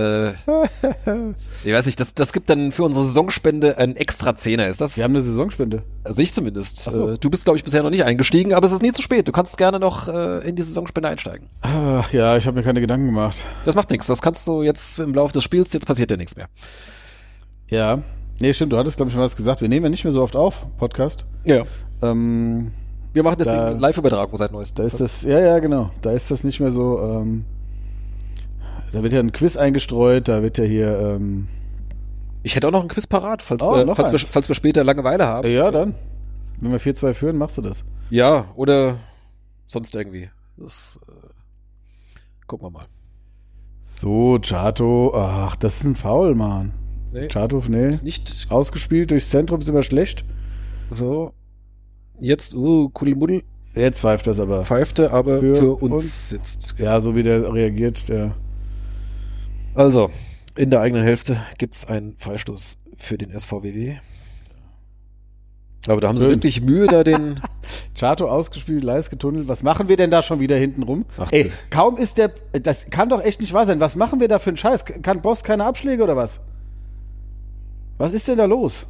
Ich weiß nicht, das gibt dann für unsere Saisonspende einen extra Zehner, ist das? Wir haben eine Saisonspende. Also ich zumindest. Ach so. Du bist, glaube ich, bisher noch nicht eingestiegen, aber es ist nie zu spät. Du kannst gerne noch in die Saisonspende einsteigen. Ach, ja, ich habe mir keine Gedanken gemacht. Das macht nichts. Das kannst du jetzt im Laufe des Spiels, jetzt passiert ja nichts mehr. Ja. Nee, stimmt, du hattest, glaube ich, mal was gesagt. Wir nehmen ja nicht mehr so oft auf, Podcast. Ja. Wir machen deswegen eine Live-Übertragung seit neuestem. Da ist das, ja, genau. Da ist das nicht mehr so, da wird ja ein Quiz eingestreut, da wird ja hier, Ich hätte auch noch ein Quiz parat, falls wir später Langeweile haben. Ja, dann. Wenn wir 4-2 führen, machst du das. Ja, oder sonst irgendwie. Das gucken wir mal. So, Chato, ach, das ist ein Foul, Mann. Nee. Chato, nee. Nicht. Ausgespielt durchs Zentrum ist immer schlecht. So. Jetzt, Kuddelmuddel. Jetzt pfeift das aber. Pfeifte, aber für uns sitzt. Ja, so wie der reagiert, der. Also, in der eigenen Hälfte gibt's einen Freistoß für den SVWW. Aber da haben sie wirklich Mühe, da den... Chato ausgespielt, Leis getunnelt. Was machen wir denn da schon wieder hinten rum? Ach, ey, kaum ist der... Das kann doch echt nicht wahr sein. Was machen wir da für einen Scheiß? Kann Boss keine Abschläge oder was? Was ist denn da los?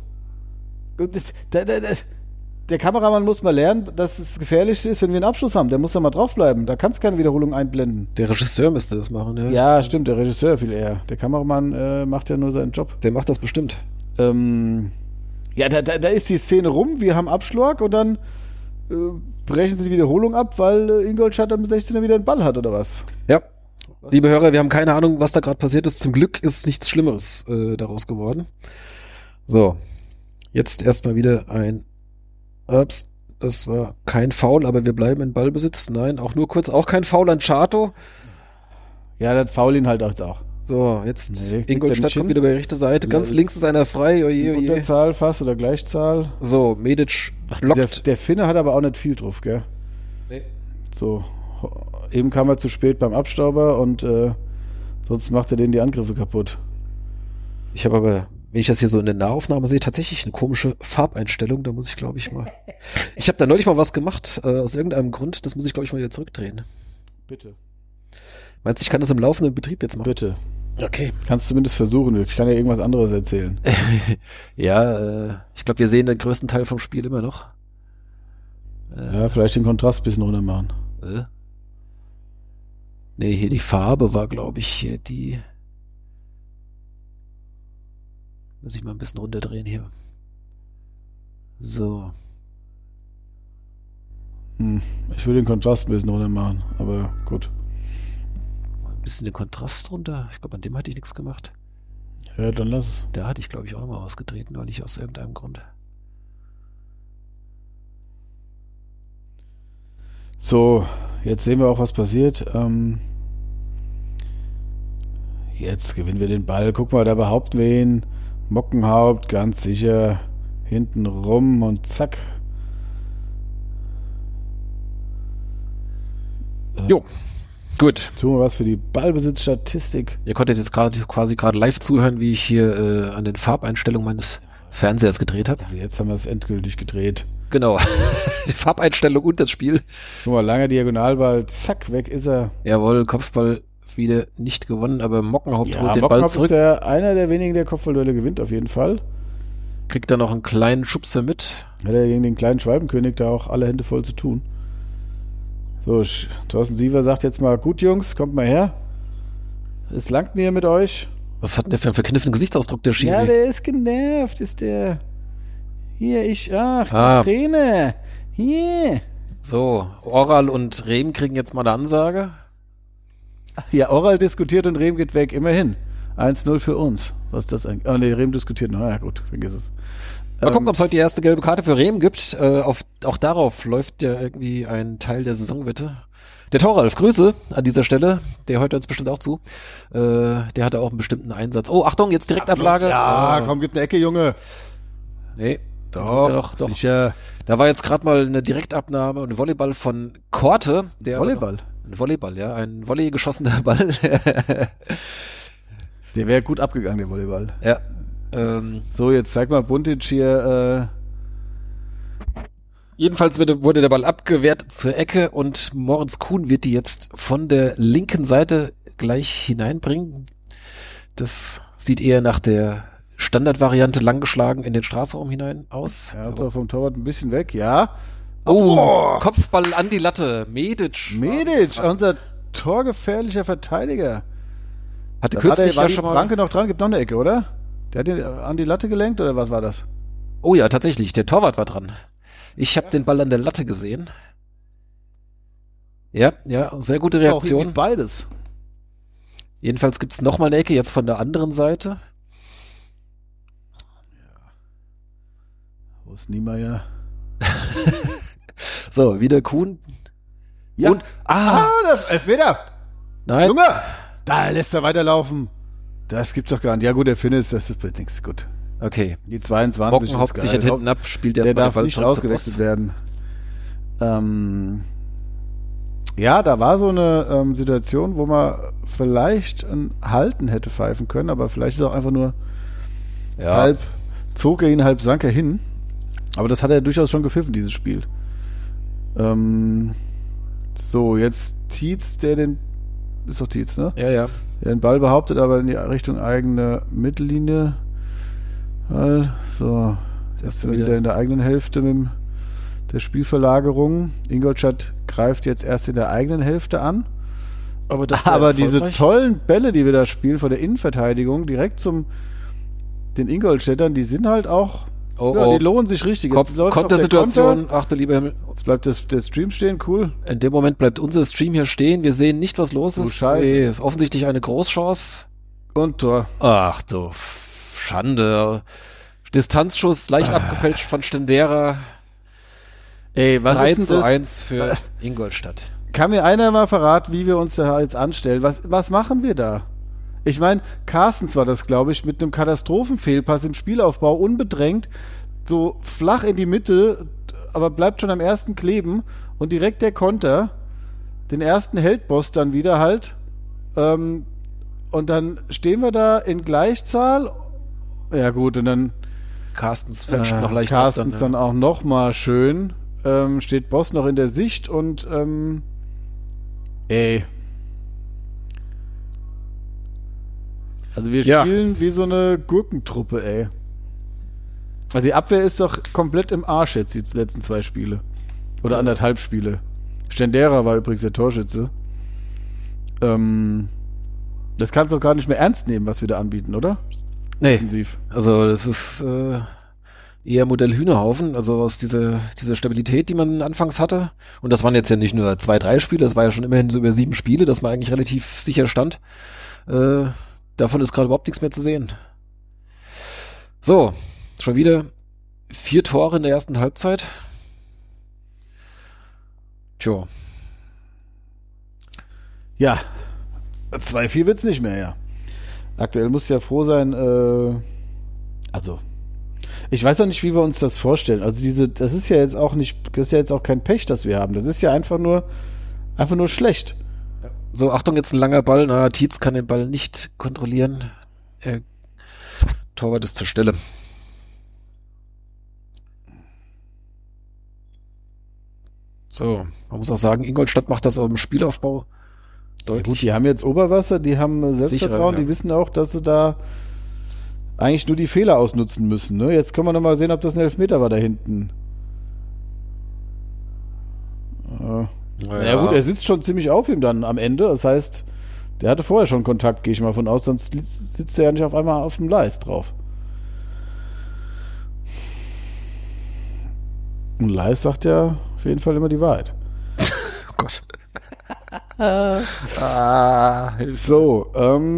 Der Kameramann muss mal lernen, dass es gefährlich ist, wenn wir einen Abschluss haben. Der muss da mal draufbleiben. Da kannst du keine Wiederholung einblenden. Der Regisseur müsste das machen, ja. Ja, stimmt, der Regisseur viel eher. Der Kameramann macht ja nur seinen Job. Der macht das bestimmt. Ja, da ist die Szene rum, wir haben Abschlag und dann brechen sie die Wiederholung ab, weil Ingolstadt am 16er wieder einen Ball hat, oder was? Ja. Liebe Hörer, wir haben keine Ahnung, was da gerade passiert ist. Zum Glück ist nichts Schlimmeres daraus geworden. So. Jetzt erstmal wieder ein Ups, das war kein Foul, aber wir bleiben in Ballbesitz. Nein, auch nur kurz, auch kein Foul an Chato. Ja, das faul ihn halt auch. So, jetzt Ingolstadt kommt wieder über die rechte Seite. Ganz links ist einer frei. Oje. Unterzahl fast oder Gleichzahl. So, Medic blockt. Der Finne hat aber auch nicht viel drauf, gell? Nee. So, eben kam er zu spät beim Abstauber und sonst macht er denen die Angriffe kaputt. Ich habe aber, wenn ich das hier so in der Nahaufnahme sehe, tatsächlich eine komische Farbeinstellung. Da muss ich, glaube ich, mal... Ich habe da neulich mal was gemacht, aus irgendeinem Grund. Das muss ich, glaube ich, mal wieder zurückdrehen. Bitte. Meinst du, ich kann das im laufenden Betrieb jetzt machen? Bitte. Okay. Kannst zumindest versuchen. Ich kann ja irgendwas anderes erzählen. Ja, ich glaube, wir sehen den größten Teil vom Spiel immer noch. Ja, vielleicht den Kontrast ein bisschen runter machen. Nee, hier die Farbe war, glaube ich, hier die... Muss ich mal ein bisschen runterdrehen hier. So. Ich will den Kontrast ein bisschen runter machen, aber gut. Ein bisschen den Kontrast runter. Ich glaube, an dem hatte ich nichts gemacht. Ja, dann lass es. Da hatte ich, glaube ich, auch nochmal ausgetreten, weil ich aus irgendeinem Grund. So, jetzt sehen wir auch, was passiert. Jetzt gewinnen wir den Ball. Guck mal, da behaupten wir ihn. Mockenhaupt, ganz sicher. Hinten rum und zack. Jo, gut. Tun wir was für die Ballbesitzstatistik. Ihr konntet jetzt quasi live zuhören, wie ich hier an den Farbeinstellungen meines Fernsehers gedreht habe. Also jetzt haben wir es endgültig gedreht. Genau. Die Farbeinstellung und das Spiel. Guck mal, langer Diagonalball, zack, weg ist er. Jawohl, Kopfball wieder nicht gewonnen, aber Mockenhaupt holt den Mockenhaupt Ball zurück. Ist einer der wenigen, der Kopfballduelle gewinnt, auf jeden Fall. Kriegt da noch einen kleinen Schubser mit. Hat er gegen den kleinen Schwalbenkönig da auch alle Hände voll zu tun. So, Thorsten Siever sagt jetzt mal, gut Jungs, kommt mal her. Es langt mir mit euch. Was hat denn der für einen verkniffenen Gesichtsausdruck, der Schiri? Ja, der ist genervt, ist der. Hier, Träne. Hier. So, Oral und Rehm kriegen jetzt mal eine Ansage. Ja, Oral diskutiert und Rehm geht weg, immerhin. 1-0 für uns. Was ist das eigentlich? Oh ne, Rehm diskutiert. Na ja, gut, vergiss es. Mal gucken, ob es heute die erste gelbe Karte für Rehm gibt. Auch darauf läuft ja irgendwie ein Teil der Saisonwette. Der Thoralf, Grüße an dieser Stelle. Der hört uns bestimmt auch zu. Der hatte auch einen bestimmten Einsatz. Oh, Achtung, jetzt Direktablage. Ja, komm, gib eine Ecke, Junge. Nee, Doch. Sicher. Da war jetzt gerade mal eine Direktabnahme und ein Volleyball von Korte. Volleyball? Ein Volleyball, ja. Ein Volley geschossener Ball. Der wäre gut abgegangen, der Volleyball. Ja. So, jetzt zeig mal Buntic hier. Jedenfalls wurde der Ball abgewehrt zur Ecke und Moritz Kuhn wird die jetzt von der linken Seite gleich hineinbringen. Das sieht eher nach der Standardvariante langgeschlagen in den Strafraum hinein aus. Ja, aber vom Torwart ein bisschen weg, ja. Kopfball an die Latte. Medic, unser torgefährlicher Verteidiger. Hatte kürzlich war ja die schon mal... Pranke noch dran, gibt noch eine Ecke, oder? Der hat den an die Latte gelenkt, oder was war das? Oh ja, tatsächlich, der Torwart war dran. Ich habe den Ball an der Latte gesehen. Ja, sehr gute Reaktion. Auch beides. Jedenfalls gibt's noch mal eine Ecke, jetzt von der anderen Seite. Wo ist Niemeyer? So, wieder Kuhn. Ja. Und, das Elfmeter. Nein. Junge, da lässt er weiterlaufen. Das gibt's doch gar nicht. Ja gut, der Finnis, das bringt nichts. Gut. Okay. Die 22 Bocken hockt sich hinten ab, spielt erst der mal darf nicht ausgewechselt werden. Ja, da war so eine Situation, wo man vielleicht ein Halten hätte pfeifen können, aber vielleicht ist es auch einfach nur halb zog er ihn, halb sank er hin. Aber das hat er durchaus schon gepfiffen, dieses Spiel. So, jetzt Tietz, ist doch Tietz, ne? Ja. Der den Ball behauptet, aber in die Richtung eigene Mittellinie. So, jetzt wieder in der eigenen Hälfte mit der Spielverlagerung. Ingolstadt greift jetzt erst in der eigenen Hälfte an. Aber diese tollen Bälle, die wir da spielen von der Innenverteidigung, direkt den Ingolstädtern, die sind halt auch, die lohnen sich richtig. Kontersituation, ach du lieber Himmel. Jetzt bleibt der Stream stehen, cool. In dem Moment bleibt unser Stream hier stehen, wir sehen nicht, was los ist. Scheiße. Ist offensichtlich eine Großchance. Und Tor. Ach du Schande. Distanzschuss, leicht abgefälscht von Stendera. Ey, was 3:1 für Ingolstadt. Kann mir einer mal verraten, wie wir uns da jetzt anstellen? Was machen wir da? Ich meine, Carstens war das, glaube ich, mit einem Katastrophenfehlpass im Spielaufbau, unbedrängt, so flach in die Mitte, aber bleibt schon am ersten kleben und direkt der Konter. Den ersten hält Boss dann wieder halt. Und dann stehen wir da in Gleichzahl. Ja gut, und dann Carstens fälscht noch leicht Carstens dann auch noch mal schön. Steht Boss noch in der Sicht und also wir spielen wie so eine Gurkentruppe, ey. Also die Abwehr ist doch komplett im Arsch jetzt, die letzten 2 Spiele. Oder 1,5 Spiele. Stendera war übrigens der Torschütze. Das kannst du doch gar nicht mehr ernst nehmen, was wir da anbieten, oder? Nee. Intensiv. Also das ist eher Modell Hühnerhaufen, also aus dieser Stabilität, die man anfangs hatte. Und das waren jetzt ja nicht nur 2, 3 Spiele, das war ja schon immerhin so über 7 Spiele, dass man eigentlich relativ sicher stand. Davon ist gerade überhaupt nichts mehr zu sehen. So, schon wieder 4 Tore in der ersten Halbzeit. Tja. Ja, 2-4 wird's nicht mehr, ja. Aktuell muss ja froh sein, also ich weiß auch nicht, wie wir uns das vorstellen. Also das ist ja jetzt auch kein Pech, das wir haben. Das ist ja einfach nur schlecht. So, Achtung, jetzt ein langer Ball. Tietz kann den Ball nicht kontrollieren. Torwart ist zur Stelle. So, man muss auch sagen, Ingolstadt macht das auch im Spielaufbau deutlich. Ja gut, die haben jetzt Oberwasser, die haben Selbstvertrauen, die wissen auch, dass sie da eigentlich nur die Fehler ausnutzen müssen. Ne? Jetzt können wir noch mal sehen, ob das ein Elfmeter war da hinten. Ja gut, er sitzt schon ziemlich auf ihm dann am Ende. Das heißt, der hatte vorher schon Kontakt, gehe ich mal von aus, sonst sitzt er ja nicht auf einmal auf dem Leist drauf. Und Leist sagt ja auf jeden Fall immer die Wahrheit. Oh Gott. So,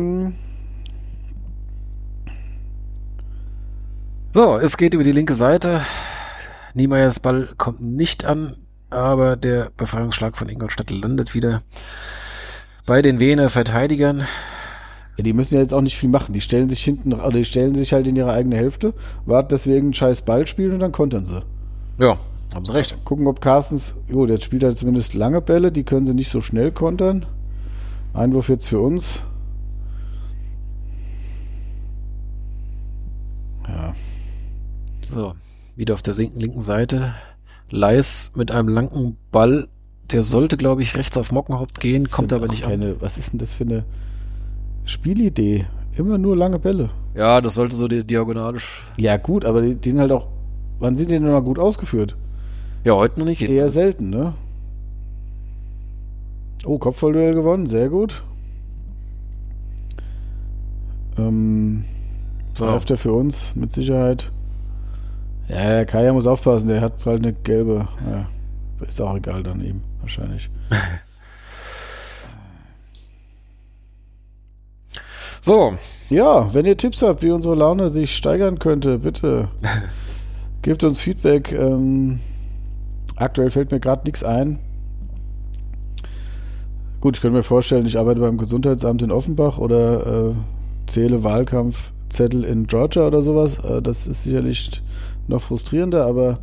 So, es geht über die linke Seite. Niemeyers Ball kommt nicht an, aber der Befreiungsschlag von Ingolstadt landet wieder bei den Wiener Verteidigern. Ja, die müssen ja jetzt auch nicht viel machen. Die stellen sich die stellen sich halt in ihre eigene Hälfte, warten, dass wir irgendeinen scheiß Ball spielen und dann kontern sie. Ja, haben sie recht. Gucken, ob Carstens, der spielt halt zumindest lange Bälle, die können sie nicht so schnell kontern. Einwurf jetzt für uns. Ja. So, wieder auf der linken Seite. Leis mit einem langen Ball, der sollte, glaube ich, rechts auf Mockenhaupt gehen, kommt aber nicht an. Was ist denn das für eine Spielidee? Immer nur lange Bälle. Ja, das sollte so diagonalisch. Ja gut, aber die sind halt auch, wann sind die denn mal gut ausgeführt? Ja, heute noch nicht. Eher selten, ne? Oh, Kopfballduell gewonnen, sehr gut. So. Öfter für uns, mit Sicherheit. Ja, Kaya muss aufpassen, der hat bald eine gelbe. Ja, ist auch egal dann ihm, wahrscheinlich. So. Ja, wenn ihr Tipps habt, wie unsere Laune sich steigern könnte, bitte gebt uns Feedback. Aktuell fällt mir gerade nichts ein. Gut, ich könnte mir vorstellen, ich arbeite beim Gesundheitsamt in Offenbach oder zähle Wahlkampfzettel in Georgia oder sowas. Das ist sicherlich noch frustrierender, aber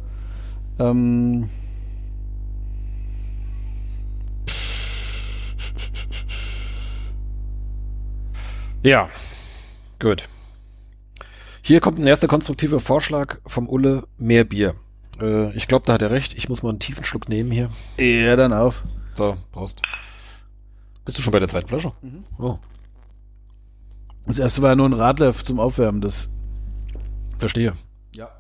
ja, gut. Hier kommt ein erster konstruktiver Vorschlag vom Ulle, mehr Bier. Ich glaube, da hat er recht. Ich muss mal einen tiefen Schluck nehmen hier. Ja, dann auf. So, Prost. Bist du schon bei der zweiten Flasche? Mhm. Oh. Das erste war ja nur ein Radler zum Aufwärmen. Das Verstehe. Ja.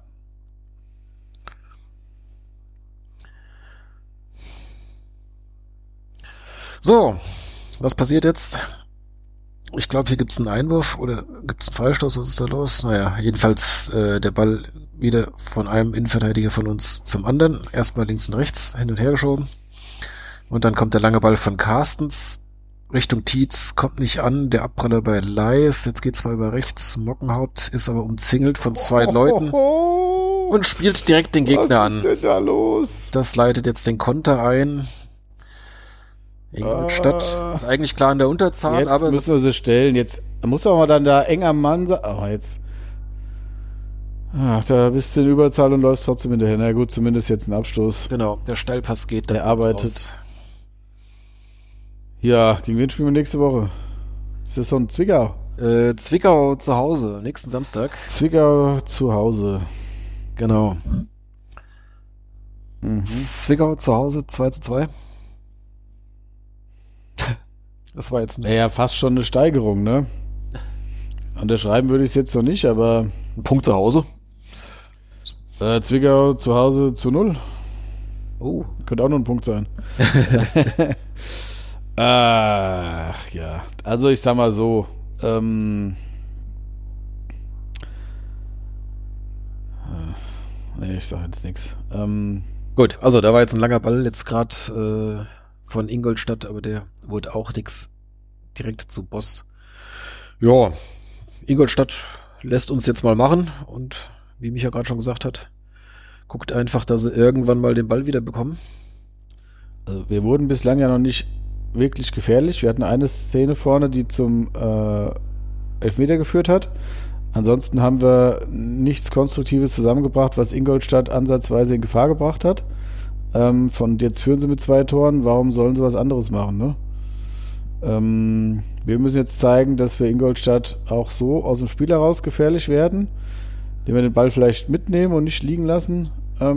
So, was passiert jetzt? Ich glaube, hier gibt's einen Einwurf oder gibt's einen Freistoß, was ist da los? Naja, jedenfalls der Ball wieder von einem Innenverteidiger von uns zum anderen. Erstmal links und rechts hin und her geschoben. Und dann kommt der lange Ball von Carstens Richtung Tietz, kommt nicht an. Der Abpraller bei Leis, jetzt geht's mal über rechts. Mockenhaupt ist aber umzingelt von zwei Leuten und spielt direkt den Gegner an. Was ist denn da los? Das leitet jetzt den Konter ein. Ingolstadt ist eigentlich klar in der Unterzahl, jetzt aber müssen wir sie stellen. Jetzt muss aber dann da eng am Mann sein. Oh, jetzt. Ach, da bist du in Überzahl und läufst trotzdem hinterher. Na gut, zumindest jetzt ein Abstoß. genau, der Steilpass geht. Der arbeitet. Raus. Ja, gegen wen spielen wir nächste Woche? Ist das so ein Zwickau? Zwickau zu Hause, nächsten Samstag. Zwickau zu Hause. Genau. Mhm. Zwickau zu Hause 2:2. Das war jetzt Naja, fast schon eine Steigerung, ne? Unterschreiben würde ich es jetzt noch nicht, aber ein Punkt zu Hause. Zwickau zu Hause zu 0. Oh. Könnte auch nur ein Punkt sein. Ach ja, also ich sag mal so, nee, ich sag jetzt nichts. Gut, also da war jetzt ein langer Ball jetzt gerade von Ingolstadt, aber der wurde auch nix direkt zu Boss. Ja, Ingolstadt lässt uns jetzt mal machen und wie Micha gerade schon gesagt hat, guckt einfach, dass sie irgendwann mal den Ball wieder bekommen. Also wir wurden bislang ja noch nicht wirklich gefährlich. Wir hatten eine Szene vorne, die zum Elfmeter geführt hat. Ansonsten haben wir nichts Konstruktives zusammengebracht, was Ingolstadt ansatzweise in Gefahr gebracht hat. Von jetzt führen sie mit 2 Toren. Warum sollen sie was anderes machen, ne? Wir müssen jetzt zeigen, dass wir Ingolstadt auch so aus dem Spiel heraus gefährlich werden, indem wir den Ball vielleicht mitnehmen und nicht liegen lassen.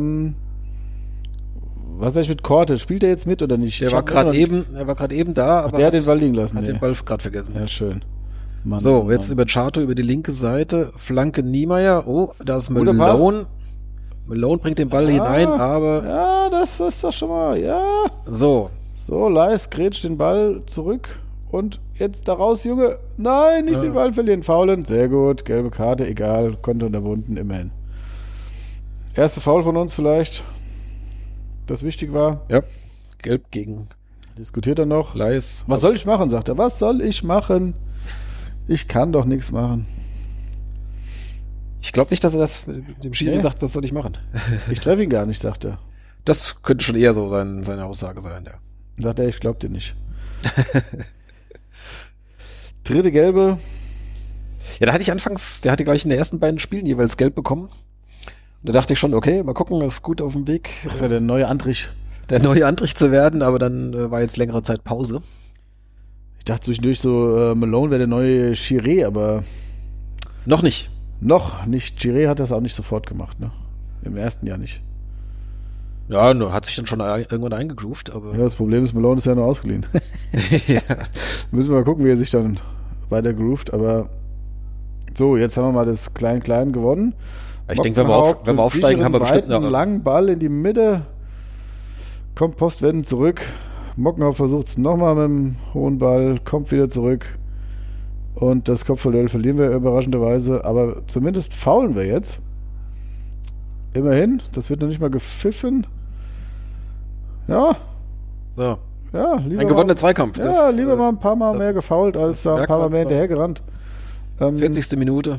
Was sag ich mit Korte? Spielt er jetzt mit oder nicht? Er war gerade eben da, aber der hat den Ball liegen lassen. Hat den Ball gerade vergessen. Ja, schön. Mann, so, Mann. jetzt über Chato über die linke Seite, Flanke Niemeyer. Oh, da ist Guter Malone. Malone bringt den Ball hinein, aber ja, das ist doch schon mal, ja. so. So, Leis grätscht den Ball zurück und jetzt da raus, Junge. Nein, nicht den Ball verlieren, faulen. Sehr gut, gelbe Karte, egal, Konter unterbunden, immerhin. Erste Foul von uns vielleicht, das wichtig war. Ja, gelb gegen Diskutiert er noch. Leis. Was soll ich machen, sagt er. Was soll ich machen? Ich kann doch nichts machen. Ich glaube nicht, dass er das dem Schiri sagt, was soll ich machen. Ich treffe ihn gar nicht, sagt er. Das könnte schon eher so seine Aussage sein, ja. Sagt er, ich glaube dir nicht. Dritte Gelbe. Ja, da hatte ich anfangs, der hatte gleich in den ersten beiden Spielen jeweils gelb bekommen. Und da dachte ich schon, okay, mal gucken, ist gut auf dem Weg. Das ist ja der neue Antrich. Der neue Antrich zu werden, aber dann war jetzt längere Zeit Pause. Ich dachte zwischendurch so, Malone wäre der neue Chiré, aber Noch nicht. noch nicht. Chiré hat das auch nicht sofort gemacht, ne? Im ersten Jahr nicht. Ja, nur hat sich dann schon irgendwann eingegroovt, aber. Ja, das Problem ist, Malone ist ja nur ausgeliehen. Ja. Müssen wir mal gucken, wie er sich dann weiter groovt, aber so, jetzt haben wir mal das Klein-Klein gewonnen. Ich denke, wenn wir aufsteigen, haben wir bestimmt einen langen Ball in die Mitte. Kommt postwendend zurück. Mockenhaupt versucht es nochmal mit dem hohen Ball, kommt wieder zurück. Und das Kopfballduell verlieren wir überraschenderweise, aber zumindest faulen wir jetzt. Immerhin, das wird noch nicht mal gepfiffen. Ja. So. Ja, lieber Ein gewonnener Zweikampf. Ja, lieber mal ein paar Mal mehr gefoult, als da ein paar Mal mehr hinterhergerannt. 40. Minute.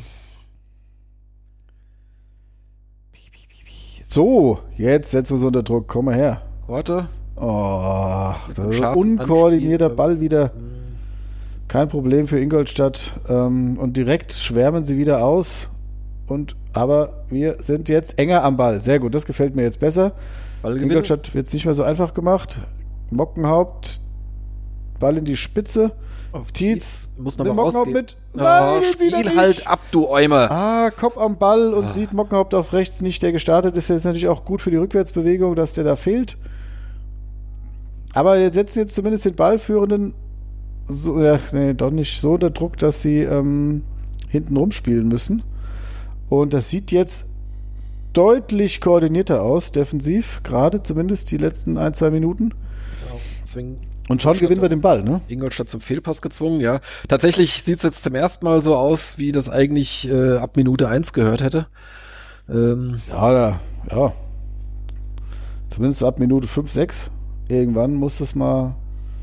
So, jetzt setzen wir uns unter Druck. Komm mal her. Warte. Oh, das ist ein unkoordinierter Ball wieder. Kein Problem für Ingolstadt. Und direkt schwärmen sie wieder aus. Aber wir sind jetzt enger am Ball. Sehr gut, das gefällt mir jetzt besser. Ingolstadt wird es nicht mehr so einfach gemacht. Mockenhaupt, Ball in die Spitze. Auf Tietz muss noch mal Mockenhaupt rausgehen. mit. Nein, spiel halt ab, du Eimer. Kopf am Ball und sieht Mockenhaupt auf rechts nicht, der gestartet ist. Jetzt natürlich auch gut für die Rückwärtsbewegung, dass der da fehlt. Aber jetzt setzen jetzt zumindest den Ballführenden doch nicht so unter Druck, dass sie hinten rumspielen müssen. Und das sieht jetzt deutlich koordinierter aus, defensiv, gerade zumindest die letzten 1-2 Minuten. Und schon gewinnen wir den Ball, ne? Ingolstadt zum Fehlpass gezwungen, ja. Tatsächlich sieht es jetzt zum ersten Mal so aus, wie das eigentlich ab Minute 1 gehört hätte. Ja. Zumindest ab Minute 5, 6. Irgendwann muss das mal.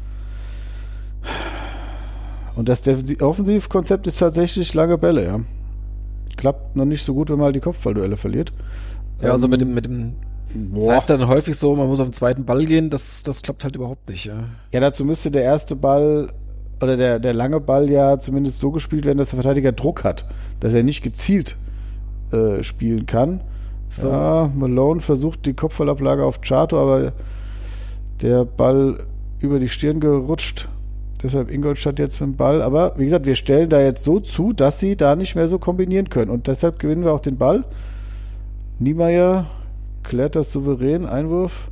Und das Offensivkonzept ist tatsächlich lange Bälle, ja. Klappt noch nicht so gut, wenn man halt die Kopfballduelle verliert. Ja, also mit dem das heißt dann häufig so, man muss auf den zweiten Ball gehen, das klappt halt überhaupt nicht, ja. Ja, dazu müsste der erste Ball oder der lange Ball ja zumindest so gespielt werden, dass der Verteidiger Druck hat, dass er nicht gezielt spielen kann. So. Ja, Malone versucht die Kopfballablage auf Chato, aber der Ball über die Stirn gerutscht. Deshalb Ingolstadt jetzt mit dem Ball. Aber wie gesagt, wir stellen da jetzt so zu, dass sie da nicht mehr so kombinieren können. Und deshalb gewinnen wir auch den Ball. Niemeyer klärt das souverän, Einwurf.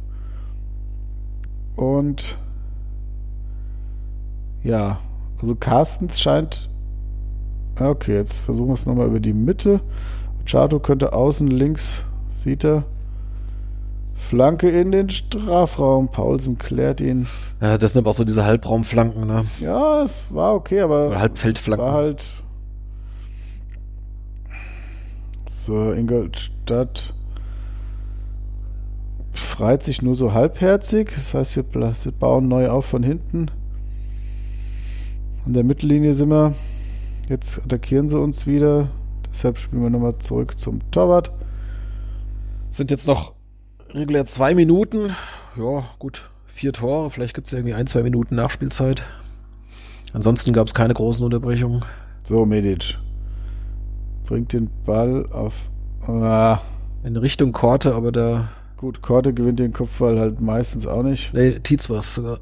Und ja, also Carstens scheint. Okay, jetzt versuchen wir es nochmal über die Mitte. Chato könnte außen links, sieht er. Flanke in den Strafraum. Paulsen klärt ihn. Ja, das sind aber auch so diese Halbraumflanken, ne? Ja, es war okay, aber oder Halbfeldflanken. War halt so, Ingolstadt freit sich nur so halbherzig. Das heißt, wir bauen neu auf von hinten. An der Mittellinie sind wir. Jetzt attackieren sie uns wieder. Deshalb spielen wir nochmal zurück zum Torwart. Sind jetzt noch regulär 2 Minuten. Ja, gut. 4 Tore. Vielleicht gibt es irgendwie 1-2 Minuten Nachspielzeit. Ansonsten gab es keine großen Unterbrechungen. So, Medic. Bringt den Ball auf. In Richtung Korte, aber da. Gut, Korte gewinnt den Kopfball halt meistens auch nicht. Nee, Tietz war's sogar.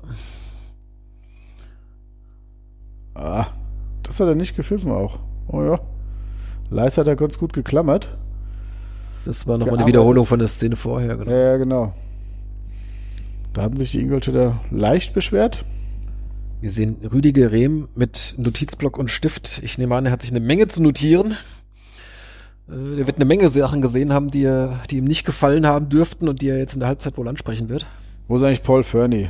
Das hat er nicht gepfiffen auch. Oh ja. Leis hat er ganz gut geklammert. Das war nochmal eine Wiederholung von der Szene vorher. Genau. Ja, genau. Da hatten sich die Ingolstädter leicht beschwert. Wir sehen Rüdiger Rehm mit Notizblock und Stift. Ich nehme an, er hat sich eine Menge zu notieren. Er wird eine Menge Sachen gesehen haben, die ihm nicht gefallen haben dürften und die er jetzt in der Halbzeit wohl ansprechen wird. Wo ist eigentlich Paul Fernie?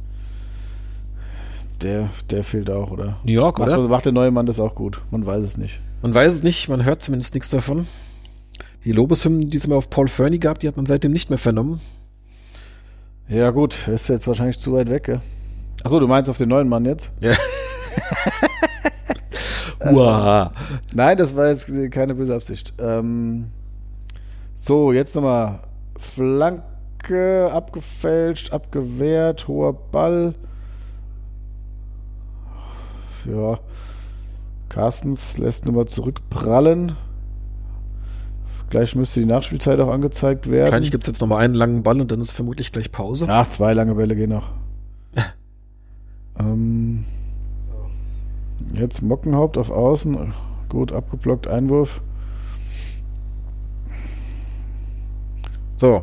Der fehlt auch, oder? New York, oder? Macht der neue Mann das auch gut? Man weiß es nicht. Man weiß es nicht, man hört zumindest nichts davon. Die Lobeshymnen, die es immer auf Paul Fernie gab, die hat man seitdem nicht mehr vernommen. Ja gut, er ist jetzt wahrscheinlich zu weit weg, gell? Achso, du meinst auf den neuen Mann jetzt? Ja. Nein, das war jetzt keine böse Absicht. So, jetzt nochmal Flanke, abgefälscht, abgewehrt, hoher Ball. Ja, Carstens lässt nochmal zurückprallen. Gleich müsste die Nachspielzeit auch angezeigt werden. Wahrscheinlich gibt es jetzt nochmal einen langen Ball und dann ist vermutlich gleich Pause. Ach, 2 lange Bälle gehen noch. Jetzt Mockenhaupt auf Außen. Gut abgeblockt, Einwurf. So.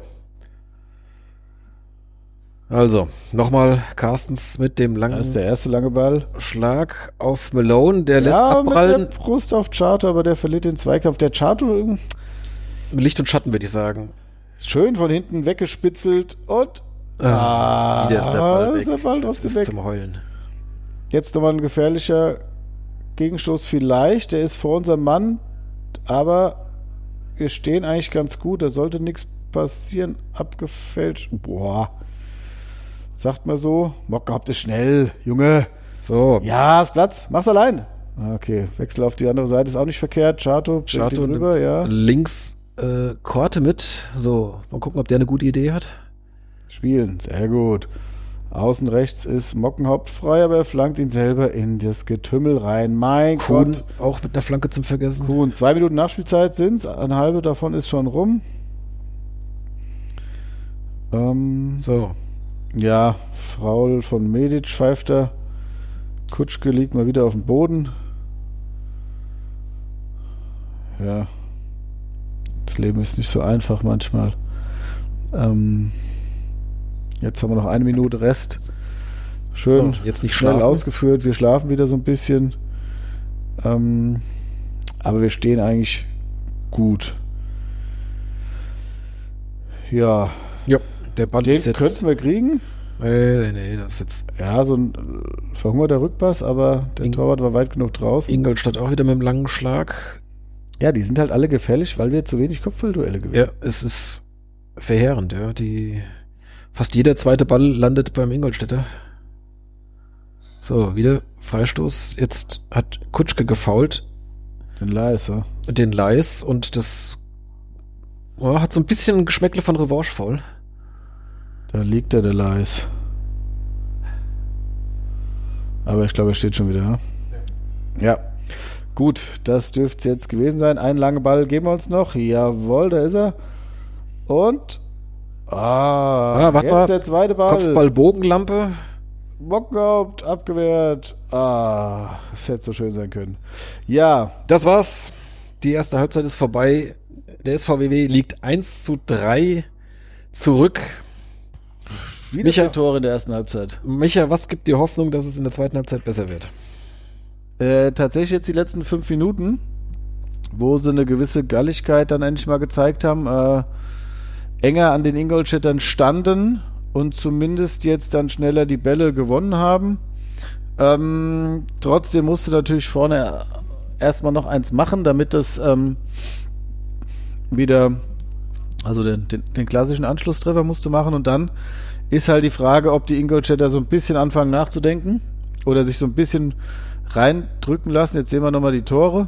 Also, nochmal Carstens mit dem langen Das ist der erste lange Ball. Schlag auf Malone. Der lässt Ja, abprallen. mit der Brust auf Chato, aber der verliert den Zweikampf. Der Chato Licht und Schatten, würde ich sagen. schön von hinten weggespitzelt und Wieder ist der Ball weg. Ist der Ball Das trotzdem ist weg. zum Heulen. Jetzt nochmal ein gefährlicher Gegenstoß vielleicht. Der ist vor unserem Mann, aber wir stehen eigentlich ganz gut. Da sollte nichts passieren. Abgefälscht. Boah. Sagt man so. Mockenhaupt ist schnell, Junge. So. Ja, ist Platz. Mach's allein. Okay, Wechsel auf die andere Seite ist auch nicht verkehrt. Chato Chato rüber, ja. Links Korte mit. So, mal gucken, ob der eine gute Idee hat. Spielen, sehr gut. Außen rechts ist Mockenhaupt frei, aber er flankt ihn selber in das Getümmel rein. Mein Kuhn Gott. auch mit einer Flanke zum Vergessen. Kuhn, 2 Minuten Nachspielzeit sind's. Eine halbe davon ist schon rum. So. Ja, Foul von Medic pfeift er. Kutschke liegt mal wieder auf dem Boden. Ja. Das Leben ist nicht so einfach manchmal. Jetzt haben wir noch 1 Minute Rest. Schön, jetzt nicht schnell schlafen. ausgeführt. Wir schlafen wieder so ein bisschen. Aber wir stehen eigentlich gut. Ja. Ja, der Ball Den ist jetzt... könnten wir kriegen. Nee, das ist jetzt... Ja, so ein verhungerter Rückpass, aber der Torwart war weit genug draußen. Ingolstadt auch wieder mit einem langen Schlag. Ja, die sind halt alle gefährlich, weil wir zu wenig Kopfballduelle gewinnen. Ja, es ist verheerend, ja. Fast jeder zweite Ball landet beim Ingolstädter. So, wieder Freistoß. Jetzt hat Kutschke gefoult. Den Leis, ja. Den Leis und das hat so ein bisschen Geschmäckle von Revanche-Foul. Da liegt der Leis. Aber ich glaube, er steht schon wieder. Ja. Gut, das dürfte es jetzt gewesen sein. Einen langen Ball geben wir uns noch. Jawohl, da ist er. Und warte jetzt mal. der zweite Ball. Kopfball-Bogenlampe. Mockenhaupt abgewehrt. Das hätte so schön sein können. Ja. Das war's. Die erste Halbzeit ist vorbei. Der SVW liegt 1:3 zurück. Wieder Micha, 4 Tore in der ersten Halbzeit. Micha, was gibt dir Hoffnung, dass es in der zweiten Halbzeit besser wird? Tatsächlich jetzt die letzten 5 Minuten, wo sie eine gewisse Galligkeit dann endlich mal gezeigt haben, enger an den Ingolstädtern standen und zumindest jetzt dann schneller die Bälle gewonnen haben. Trotzdem musste natürlich vorne erstmal noch eins machen, damit das wieder, also den klassischen Anschlusstreffer musste machen, und dann ist halt die Frage, ob die Ingolstädter so ein bisschen anfangen nachzudenken oder sich so ein bisschen reindrücken lassen. Jetzt sehen wir nochmal die Tore.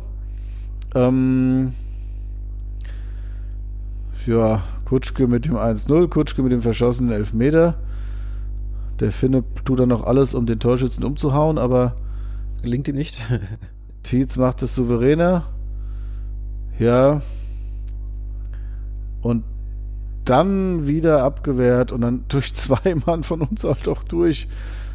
Ja, Kutschke mit dem 1:0, Kutschke mit dem verschossenen Elfmeter. Der Finne tut dann noch alles, um den Torschützen umzuhauen, aber Gelingt ihm nicht. Tietz macht es souveräner. Ja. Und dann wieder abgewehrt und dann durch 2 Mann von uns halt auch durch.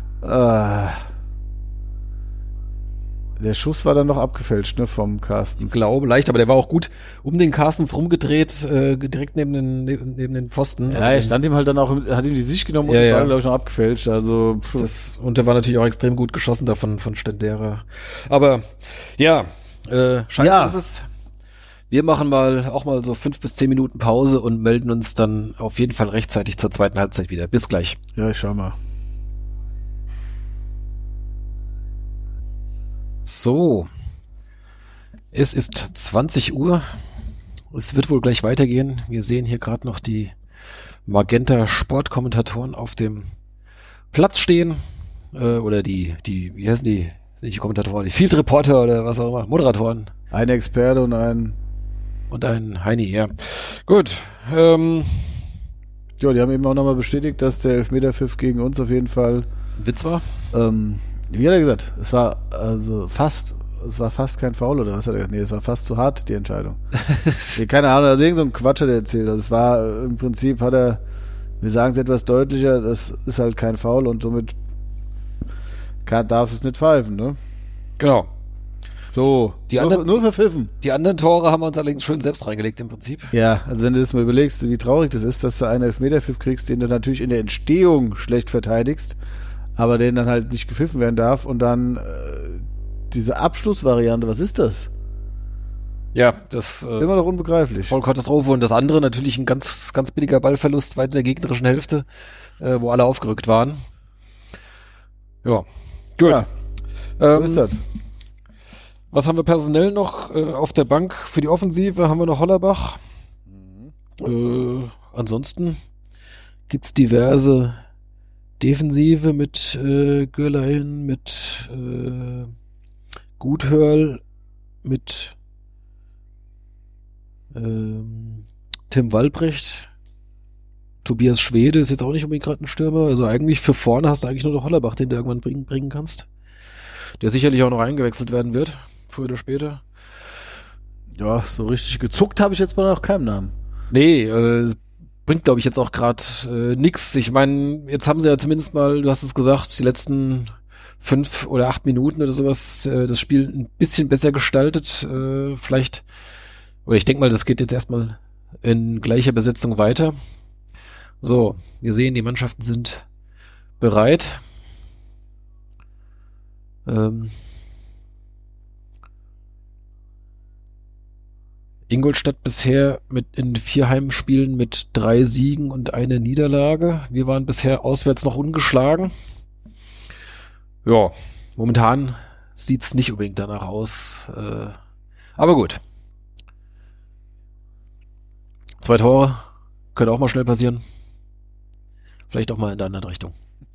Der Schuss war dann noch abgefälscht, ne, vom Carstens. Ich glaube, leicht, aber der war auch gut um den Carstens rumgedreht, direkt neben den Pfosten. Ja, er stand ihm halt dann auch, hat ihm die Sicht genommen und den Ball, glaube ich, noch abgefälscht. Also, und der war natürlich auch extrem gut geschossen davon von Stendera. Aber ja, scheinbar ist es. Wir machen auch mal so 5 bis 10 Minuten Pause und melden uns dann auf jeden Fall rechtzeitig zur zweiten Halbzeit wieder. Bis gleich. Ja, ich schau mal. So, es ist 20 Uhr. Es wird wohl gleich weitergehen. Wir sehen hier gerade noch die Magenta Sportkommentatoren auf dem Platz stehen. Oder die, wie heißen die? Nicht die Kommentatoren, die Field Reporter oder was auch immer. Moderatoren. Ein Experte und ein Heini, ja. Gut. Ja, die haben eben auch nochmal bestätigt, dass der Elfmeterpfiff gegen uns auf jeden Fall Witz war. Wie hat er gesagt? Es war also fast es war fast kein Foul oder was hat er gesagt? Nee, es war fast zu hart, die Entscheidung. Nee, keine Ahnung, also irgend so ein Quatsch hat er erzählt. Also es war im Prinzip wir sagen es etwas deutlicher, das ist halt kein Foul und somit darf es nicht pfeifen, ne? Genau. So, nur verpfiffen. Die anderen Tore haben wir uns allerdings schön selbst reingelegt im Prinzip. Ja, also wenn du das mal überlegst, wie traurig das ist, dass du einen Elfmeterpfiff kriegst, den du natürlich in der Entstehung schlecht verteidigst, aber den dann halt nicht gepfiffen werden darf und dann diese Abschlussvariante, was ist das? Ja, das immer noch unbegreiflich. Voll Katastrophe. Und das andere natürlich ein ganz, ganz billiger Ballverlust weit in der gegnerischen Hälfte, wo alle aufgerückt waren. Ja, gut. Ja, so ist das. Was haben wir personell noch auf der Bank? Für die Offensive haben wir noch Hollerbach. Ansonsten gibt's diverse Defensive mit Gürlein, mit Guthörl, mit Tim Wallbrecht. Tobias Schwede ist jetzt auch nicht unbedingt gerade ein Stürmer. Also eigentlich für vorne hast du eigentlich nur noch Hollerbach, den du irgendwann bringen kannst. Der sicherlich auch noch eingewechselt werden wird. Früher oder später. Ja, so richtig gezuckt habe ich jetzt mal noch keinen Namen. Nee, bringt glaube ich jetzt auch gerade nix. Ich meine, jetzt haben sie ja zumindest mal, du hast es gesagt, die letzten 5 oder 8 Minuten oder sowas, das Spiel ein bisschen besser gestaltet. Vielleicht, oder ich denke mal, das geht jetzt erstmal in gleicher Besetzung weiter. So, wir sehen, die Mannschaften sind bereit. Ingolstadt bisher in 4 Heimspielen mit 3 Siegen und 1 Niederlage. Wir waren bisher auswärts noch ungeschlagen. Ja, momentan sieht's nicht unbedingt danach aus. Aber gut. 2 Tore können auch mal schnell passieren. Vielleicht auch mal in der anderen Richtung.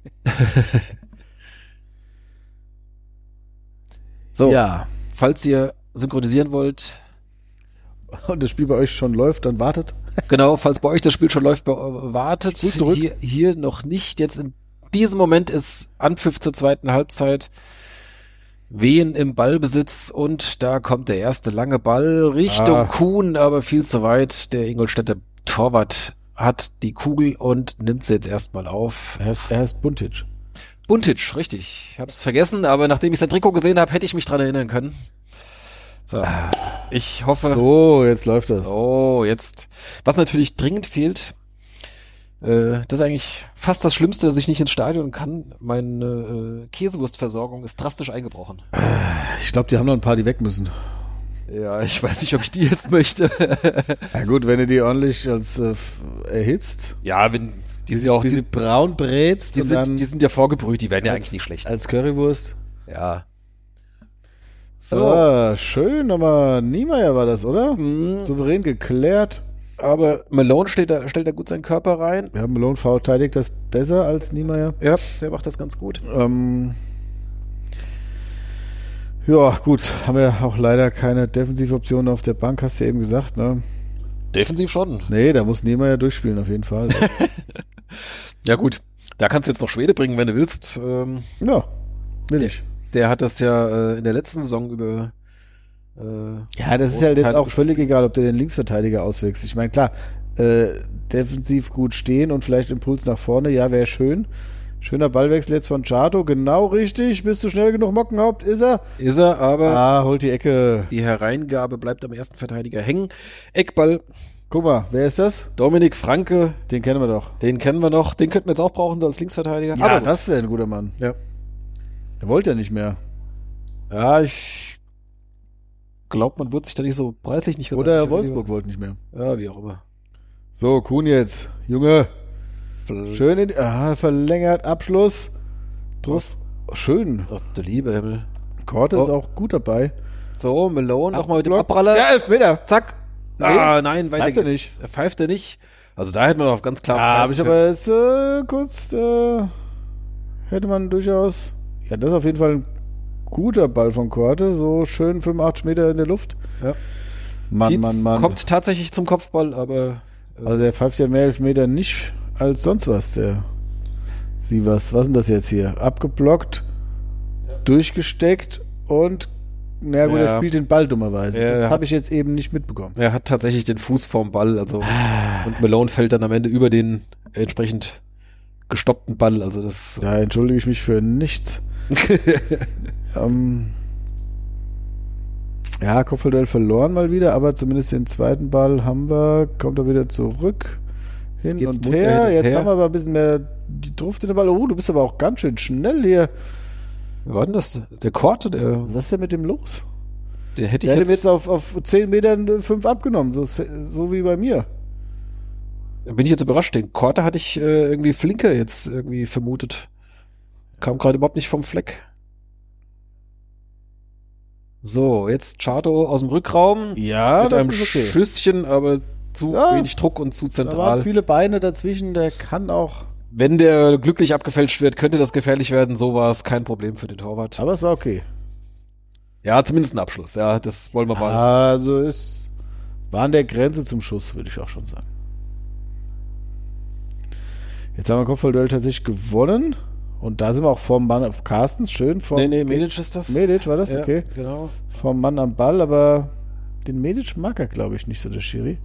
So, ja. Falls ihr synchronisieren wollt, und das Spiel bei euch schon läuft, dann wartet. Genau, falls bei euch das Spiel schon läuft, wartet. Hier noch nicht. Jetzt in diesem Moment ist Anpfiff zur zweiten Halbzeit. Wehen im Ballbesitz und da kommt der erste lange Ball Richtung Kuhn, aber viel zu weit. Der Ingolstädter Torwart hat die Kugel und nimmt sie jetzt erstmal auf. Er heißt Buntic. Buntic, richtig. Ich hab's vergessen, aber nachdem ich sein Trikot gesehen habe, hätte ich mich dran erinnern können. So, ich hoffe... So, jetzt läuft das. So, jetzt... Was natürlich dringend fehlt, das ist eigentlich fast das Schlimmste, dass ich nicht ins Stadion kann. Meine Käsewurstversorgung ist drastisch eingebrochen. Ich glaube, die haben noch ein paar, die weg müssen. Ja, ich weiß nicht, ob ich die jetzt möchte. Na gut, wenn du die ordentlich als erhitzt. Ja, wenn... Die sind ja auch... Die braun brätst. Die sind ja vorgebrüht, die werden ja eigentlich nicht schlecht. Als Currywurst. Ja. So, schön, aber Niemeyer war das, oder? Souverän geklärt. Aber Malone stellt da gut seinen Körper rein. Ja, Malone verteidigt das besser als Niemeyer. Ja, der macht das ganz gut. Ja, gut, haben wir auch leider keine Defensivoptionen auf der Bank, hast du ja eben gesagt, ne? Defensiv schon. Nee, da muss Niemeyer durchspielen, auf jeden Fall. Ja gut, da kannst du jetzt noch Schwede bringen, wenn du willst. Ja, will ich. Der hat das ja in der letzten Saison über... ja, das ist ja jetzt auch völlig egal, ob du den Linksverteidiger auswächst. Ich meine, klar, defensiv gut stehen und vielleicht Impuls nach vorne, ja, wäre schön. Schöner Ballwechsel jetzt von Chato, genau richtig. Bist du schnell genug, Mockenhaupt? Ist er? Ist er, aber... holt die Ecke. Die Hereingabe bleibt am ersten Verteidiger hängen. Eckball. Guck mal, wer ist das? Dominik Franke. Den kennen wir doch. Den kennen wir noch. Den könnten wir jetzt auch brauchen als Linksverteidiger. Ja, aber das wäre ein guter Mann. Ja. Er wollte ja nicht mehr. Ja, ich glaube, man wird sich da nicht so preislich nicht... Oder Wolfsburg wollte nicht mehr. Ja, wie auch immer. So, Kuhn jetzt. Junge. Schön verlängert, Abschluss. Druss. Schön. Ach, der liebe Himmel. Korte ist auch gut dabei. So, Malone nochmal mit dem Abpraller. Ja, Elfmeter. Zack. Nee, nein, weiter pfeift er geht's. Er pfeift er nicht. Also da hätte man doch ganz klar... Ja, habe ich aber jetzt kurz... hätte man durchaus... Ja, das ist auf jeden Fall ein guter Ball von Korte. So schön 85 Meter in der Luft. Ja. Mann. Kommt tatsächlich zum Kopfball, aber... Also der pfeift ja mehr Elfmeter nicht als sonst was. Was ist denn das jetzt hier? Abgeblockt, durchgesteckt und naja gut, Ja. er spielt den Ball dummerweise. Ja, Das habe ich jetzt eben nicht mitbekommen. Er hat tatsächlich den Fuß vorm Ball, also und Malone fällt dann am Ende über den entsprechend gestoppten Ball, also das Da entschuldige ich mich für nichts. Ja, Kopfballduell verloren mal wieder, aber zumindest den zweiten Ball haben wir, kommt er wieder zurück, hin geht's und munter her. hin und Jetzt her. haben wir aber ein bisschen mehr die Truft in den Ball. Oh, du bist aber auch ganz schön schnell hier. Wer war denn das? Der Korte, Was ist denn mit dem los? der hätte Der ich hat ihm jetzt, jetzt auf 10 Metern 5 abgenommen, so wie bei mir. bin ich jetzt überrascht, den Korte hatte ich irgendwie Flinke jetzt irgendwie vermutet. Kam gerade überhaupt nicht vom Fleck. So, jetzt Chato aus dem Rückraum Ja, mit einem Schüsschen, aber zu Ja. wenig Druck und zu Da waren zentral. viele Beine dazwischen, der kann auch. Wenn der glücklich abgefälscht wird, könnte das gefährlich werden. So war es kein Problem für den Torwart. Aber es war okay. Ja, zumindest ein Abschluss. Ja, das wollen wir mal. Also war an der Grenze zum Schuss, würde ich auch schon sagen. Jetzt haben wir Kopfballduell tatsächlich gewonnen. Und da sind wir auch vorm Mann auf Carstens, schön vorm. Nee, Medic ist das. Medic war das? Ja, Okay. genau. Vorm Mann am Ball, aber den Medic mag er, glaube ich, nicht so, der Schiri.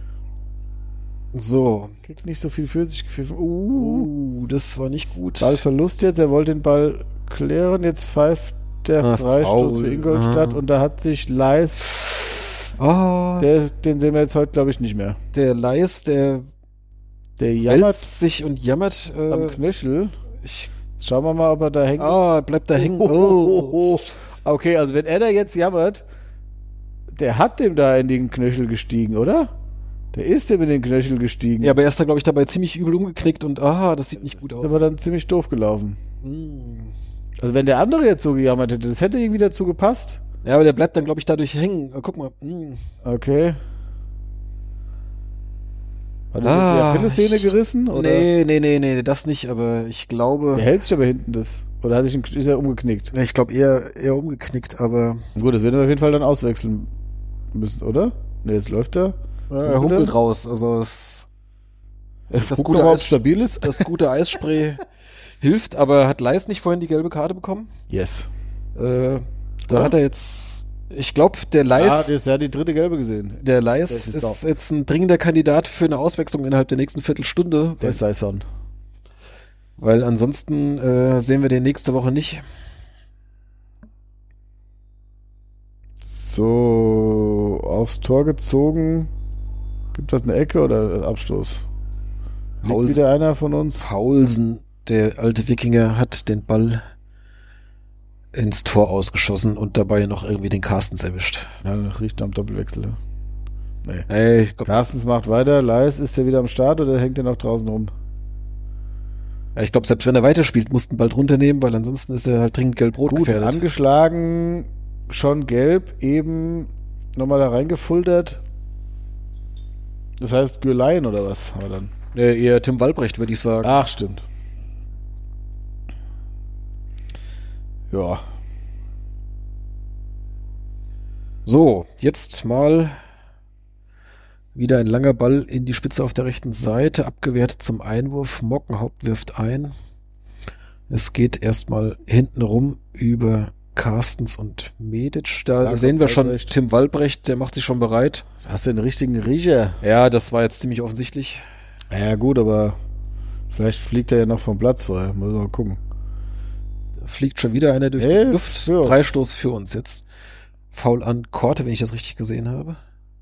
So. Kriegt nicht so viel für sich gepfiffen. Das war nicht gut. Ballverlust jetzt, er wollte den Ball klären, jetzt pfeift der Freistoß Foul. für Ingolstadt Aha. und da hat sich Leis, Oh, den sehen wir jetzt heute, glaube ich, nicht mehr. der Leis, der Der jammert wälzt sich und jammert. am Knöchel. Ich, Schauen wir mal, ob er da hängt. bleibt da hängen. Okay, also wenn er da jetzt jammert, der hat dem da in den Knöchel gestiegen, oder? Der ist dem in den Knöchel gestiegen. Ja, aber er ist da, glaube ich, dabei ziemlich übel umgeknickt und das sieht nicht gut Ist aus. aber dann ziemlich doof gelaufen. Hm. Also wenn der andere jetzt so gejammert hätte, das hätte irgendwie dazu gepasst. Ja, aber der bleibt dann, glaube ich, dadurch hängen. Guck mal. Okay. Hat er die Achillessehne gerissen? Oder? Nee, das nicht, aber ich glaube. Der hält sich aber hinten das. Oder ist er umgeknickt? Ich glaube eher umgeknickt, aber Gut, das werden wir auf jeden Fall dann auswechseln müssen, oder? Ne, jetzt läuft er. er humpelt raus. Also das Guck gute doch mal, ob es Eis, stabil ist. das gute Eisspray hilft, aber hat Leis nicht vorhin die gelbe Karte bekommen? Yes. Da Ja. hat er jetzt. Ich glaube, der Leis. Der hat die dritte gelbe gesehen. Der Leis Das ist ist doch- jetzt ein dringender Kandidat für eine Auswechslung innerhalb der nächsten Viertelstunde, Der Saison. weil ansonsten sehen wir den nächste Woche nicht. So, aufs Tor gezogen. Gibt das eine Ecke oder Abstoß? Liegt Paulsen. wieder einer von uns? Paulsen, der alte Wikinger, hat den Ball ins Tor ausgeschossen und dabei noch irgendwie den Carstens erwischt. Ja, das riecht am Doppelwechsel. Ja. Nee. Ey, ich glaube, Carstens macht weiter. Leis, ist der wieder am Start oder hängt der noch draußen rum? selbst wenn er weiterspielt, mussten bald runternehmen, weil ansonsten ist er halt dringend gelb-rot Gut, gefährdet. angeschlagen, schon gelb, eben nochmal da reingefultert. Das heißt Gürlein oder was? Aber dann. Eher Tim Walbrecht, würde ich sagen. Ach, stimmt. Ja. So, jetzt mal wieder ein langer Ball in die Spitze auf der rechten Seite, abgewehrt zum Einwurf. Mockenhaupt wirft ein. Es geht erstmal hinten rum über Carstens und Medic. Da Jakob sehen wir schon Walbrecht. Tim Walbrecht, der macht sich schon bereit. Da hast du den richtigen Riecher. Ja, das war jetzt ziemlich offensichtlich. Ja, gut, aber vielleicht fliegt er ja noch vom Platz vorher. Muss mal gucken. Da fliegt schon wieder einer durch die Hey, Luft. für uns. Freistoß für uns jetzt. Foul an Korte, wenn ich das richtig gesehen habe.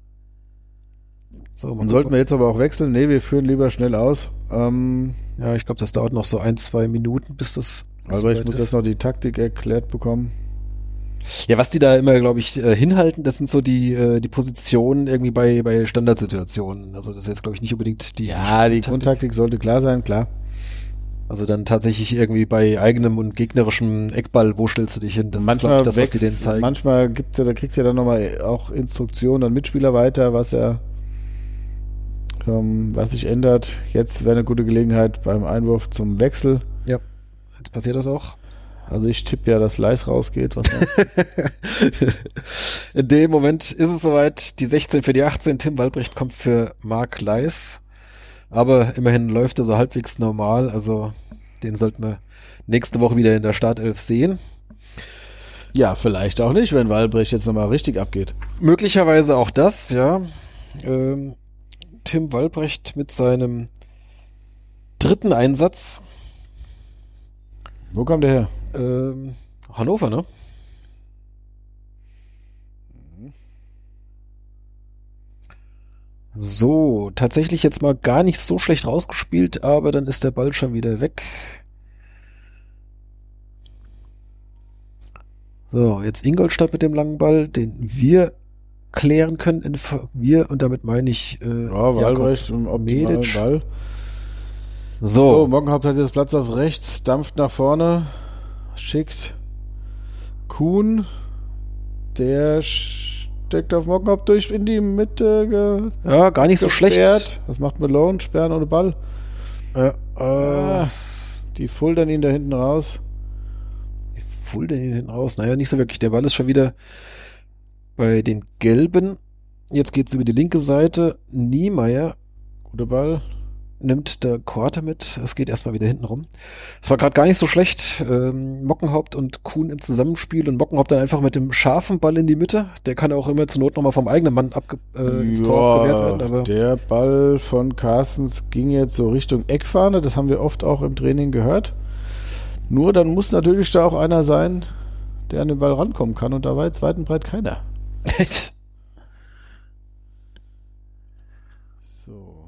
So, Dann sollten wir jetzt aber auch wechseln. Nee, wir führen lieber schnell aus. Ja, ich glaube, das dauert noch so 1-2 Minuten, bis das Aber ich soweit muss ist. jetzt noch die Taktik erklärt bekommen. Ja, was die da immer, glaube ich, hinhalten, das sind so die Positionen irgendwie bei Standardsituationen. Also das ist jetzt, glaube ich, nicht unbedingt die Die Spieltaktik. Grundtaktik sollte klar sein, klar. Also dann tatsächlich irgendwie bei eigenem und gegnerischem Eckball, wo stellst du dich hin? Das ist, glaube ich, das, was die denen zeigen. Manchmal da kriegst du ja dann nochmal auch Instruktionen an Mitspieler weiter, was sich ändert. Jetzt wäre eine gute Gelegenheit beim Einwurf zum Wechsel. Ja, jetzt passiert das auch. Also ich tippe ja, dass Leis rausgeht. Was In dem Moment ist es soweit, die 16 für die 18, Tim Walbrecht kommt für Marc Leis, aber immerhin läuft er so halbwegs normal, also den sollten wir nächste Woche wieder in der Startelf sehen. Ja, vielleicht auch nicht, wenn Walbrecht jetzt nochmal richtig abgeht. Möglicherweise auch das, ja. Tim Walbrecht mit seinem dritten Einsatz. Wo kam der her? Hannover, ne? So, tatsächlich jetzt mal gar nicht so schlecht rausgespielt, aber dann ist der Ball schon wieder weg. So, jetzt Ingolstadt mit dem langen Ball, den wir klären können. Und damit meine ich Walbrecht und optimalen Ball. So, Mockenhaupt hat jetzt Platz auf rechts, dampft nach vorne, schickt Kuhn, der steckt auf Mockenhaupt durch in die Mitte. Ja, gar nicht so schlecht. Was macht Malone? Sperren ohne Ball. Die fuldern ihn da hinten raus. Naja, nicht so wirklich. Der Ball ist schon wieder bei den Gelben. Jetzt geht's über die linke Seite. Niemeyer. Guter Ball. Nimmt der Korte mit. Es geht erstmal wieder hinten rum. Es war gerade gar nicht so schlecht. Mockenhaupt und Kuhn im Zusammenspiel und Mockenhaupt dann einfach mit dem scharfen Ball in die Mitte. Der kann auch immer zur Not nochmal vom eigenen Mann ins Tor abgewehrt werden. Aber der Ball von Carstens ging jetzt so Richtung Eckfahne. Das haben wir oft auch im Training gehört. Nur dann muss natürlich da auch einer sein, der an den Ball rankommen kann. Und da war jetzt weit und breit keiner. So.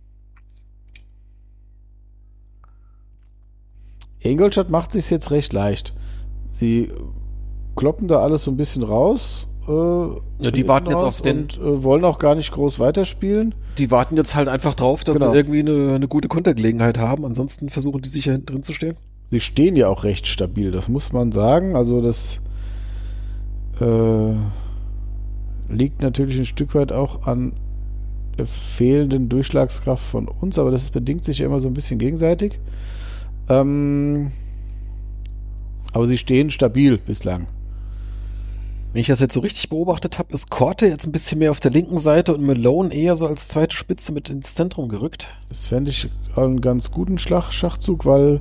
Ingolstadt macht sich jetzt recht leicht. Sie kloppen da alles so ein bisschen raus. Ja, die warten jetzt auf den... Und wollen auch gar nicht groß weiterspielen. Die warten jetzt halt einfach drauf, dass sie irgendwie eine gute Kontergelegenheit haben. Ansonsten versuchen die sicher hinten drin zu stehen. Sie stehen ja auch recht stabil, das muss man sagen. Also das liegt natürlich ein Stück weit auch an der fehlenden Durchschlagskraft von uns, aber das bedingt sich ja immer so ein bisschen gegenseitig. Aber sie stehen stabil bislang. Wenn ich das jetzt so richtig beobachtet habe, ist Korte jetzt ein bisschen mehr auf der linken Seite und Malone eher so als zweite Spitze mit ins Zentrum gerückt. Das fände ich einen ganz guten Schachzug, weil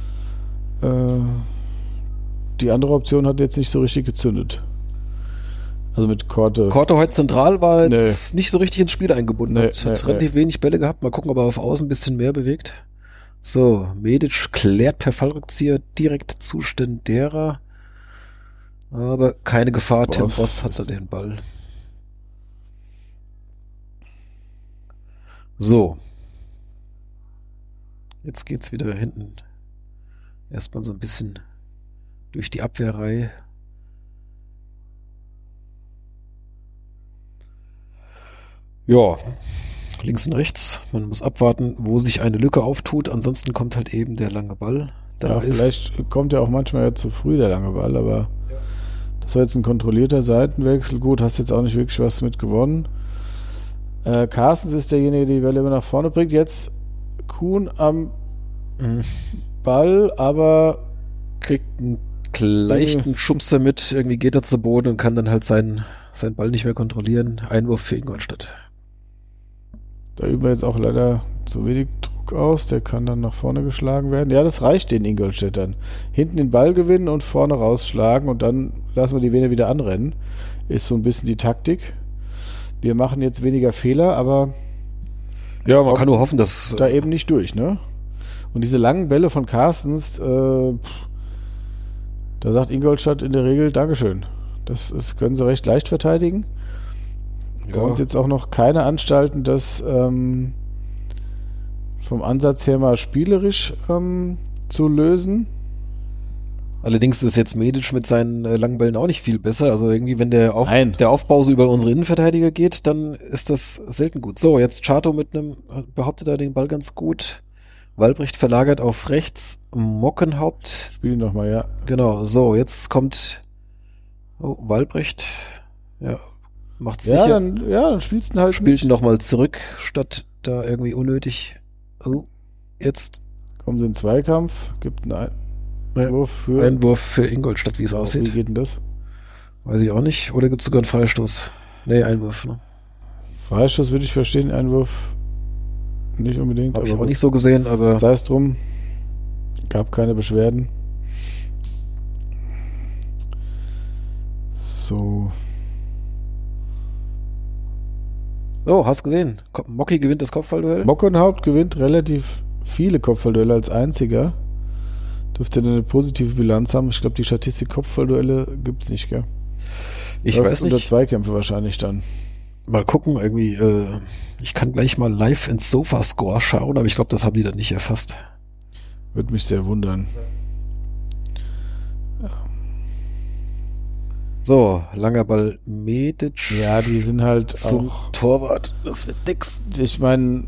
die andere Option hat jetzt nicht so richtig gezündet. Also mit Korte. Korte heute zentral war jetzt nicht so richtig ins Spiel eingebunden. Hat relativ wenig Bälle gehabt. Mal gucken, ob er auf Außen ein bisschen mehr bewegt. So, Medic klärt per Fallrückzieher direkt zu Stendera. Aber keine Gefahr. Tim Boss hat da den Ball. So. Jetzt geht's wieder hinten. Erstmal so ein bisschen durch die Abwehrreihe. Ja, links und rechts. Man muss abwarten, wo sich eine Lücke auftut. Ansonsten kommt halt eben der lange Ball. Vielleicht kommt ja auch manchmal ja zu früh der lange Ball, aber das war jetzt ein kontrollierter Seitenwechsel. Gut, hast jetzt auch nicht wirklich was mit gewonnen. Carstens ist derjenige, der die Bälle immer nach vorne bringt. Jetzt Kuhn am Ball, aber kriegt einen leichten Schubser mit. Irgendwie geht er zu Boden und kann dann halt seinen Ball nicht mehr kontrollieren. Einwurf für Ingolstadt. Da üben wir jetzt auch leider zu wenig Druck aus. Der kann dann nach vorne geschlagen werden. Ja, das reicht den Ingolstädtern. Hinten den Ball gewinnen und vorne rausschlagen und dann lassen wir die Vene wieder anrennen. Ist so ein bisschen die Taktik. Wir machen jetzt weniger Fehler, aber ja, man kann nur hoffen, dass da eben nicht durch, ne? Und diese langen Bälle von Carstens, da sagt Ingolstadt in der Regel Dankeschön. Das können sie recht leicht verteidigen. Bei uns jetzt auch noch keine Anstalten, das vom Ansatz her mal spielerisch zu lösen. Allerdings ist jetzt Medic mit seinen langen Bällen auch nicht viel besser. Also irgendwie, wenn der Aufbau so über unsere Innenverteidiger geht, dann ist das selten gut. So, jetzt Chato behauptet er den Ball ganz gut. Walbrecht verlagert auf rechts. Mockenhaupt. Spielen nochmal, ja. Genau, so, jetzt kommt Walbrecht. Ja, macht's ja, sicher. Dann spielst du halt. Spielt ihn nochmal zurück, statt da irgendwie unnötig. Oh, jetzt. Kommen sie in Zweikampf, gibt einen Einwurf für Ingolstadt, wie es aussieht. Wie geht denn das? Weiß ich auch nicht. Oder gibt es sogar einen Freistoß? Nee, Einwurf. Ne? Freistoß würde ich verstehen, Einwurf nicht unbedingt. Habe ich auch nicht so gesehen, aber... Sei es drum, gab keine Beschwerden. So. So, hast gesehen. Mocky gewinnt das Kopfballduell. Mockenhaupt gewinnt relativ viele Kopfballduelle als einziger. Dürfte eine positive Bilanz haben. Ich glaube, die Statistik Kopfballduelle gibt es nicht, gell? Ich weiß nicht. Unter Zweikämpfe wahrscheinlich dann. Mal gucken, irgendwie, ich kann gleich mal live ins Sofascore schauen, aber ich glaube, das haben die dann nicht erfasst. Würde mich sehr wundern. So, langer Ball Medic. Ja, die sind halt zum auch Torwart. Das wird nix. Ich meine,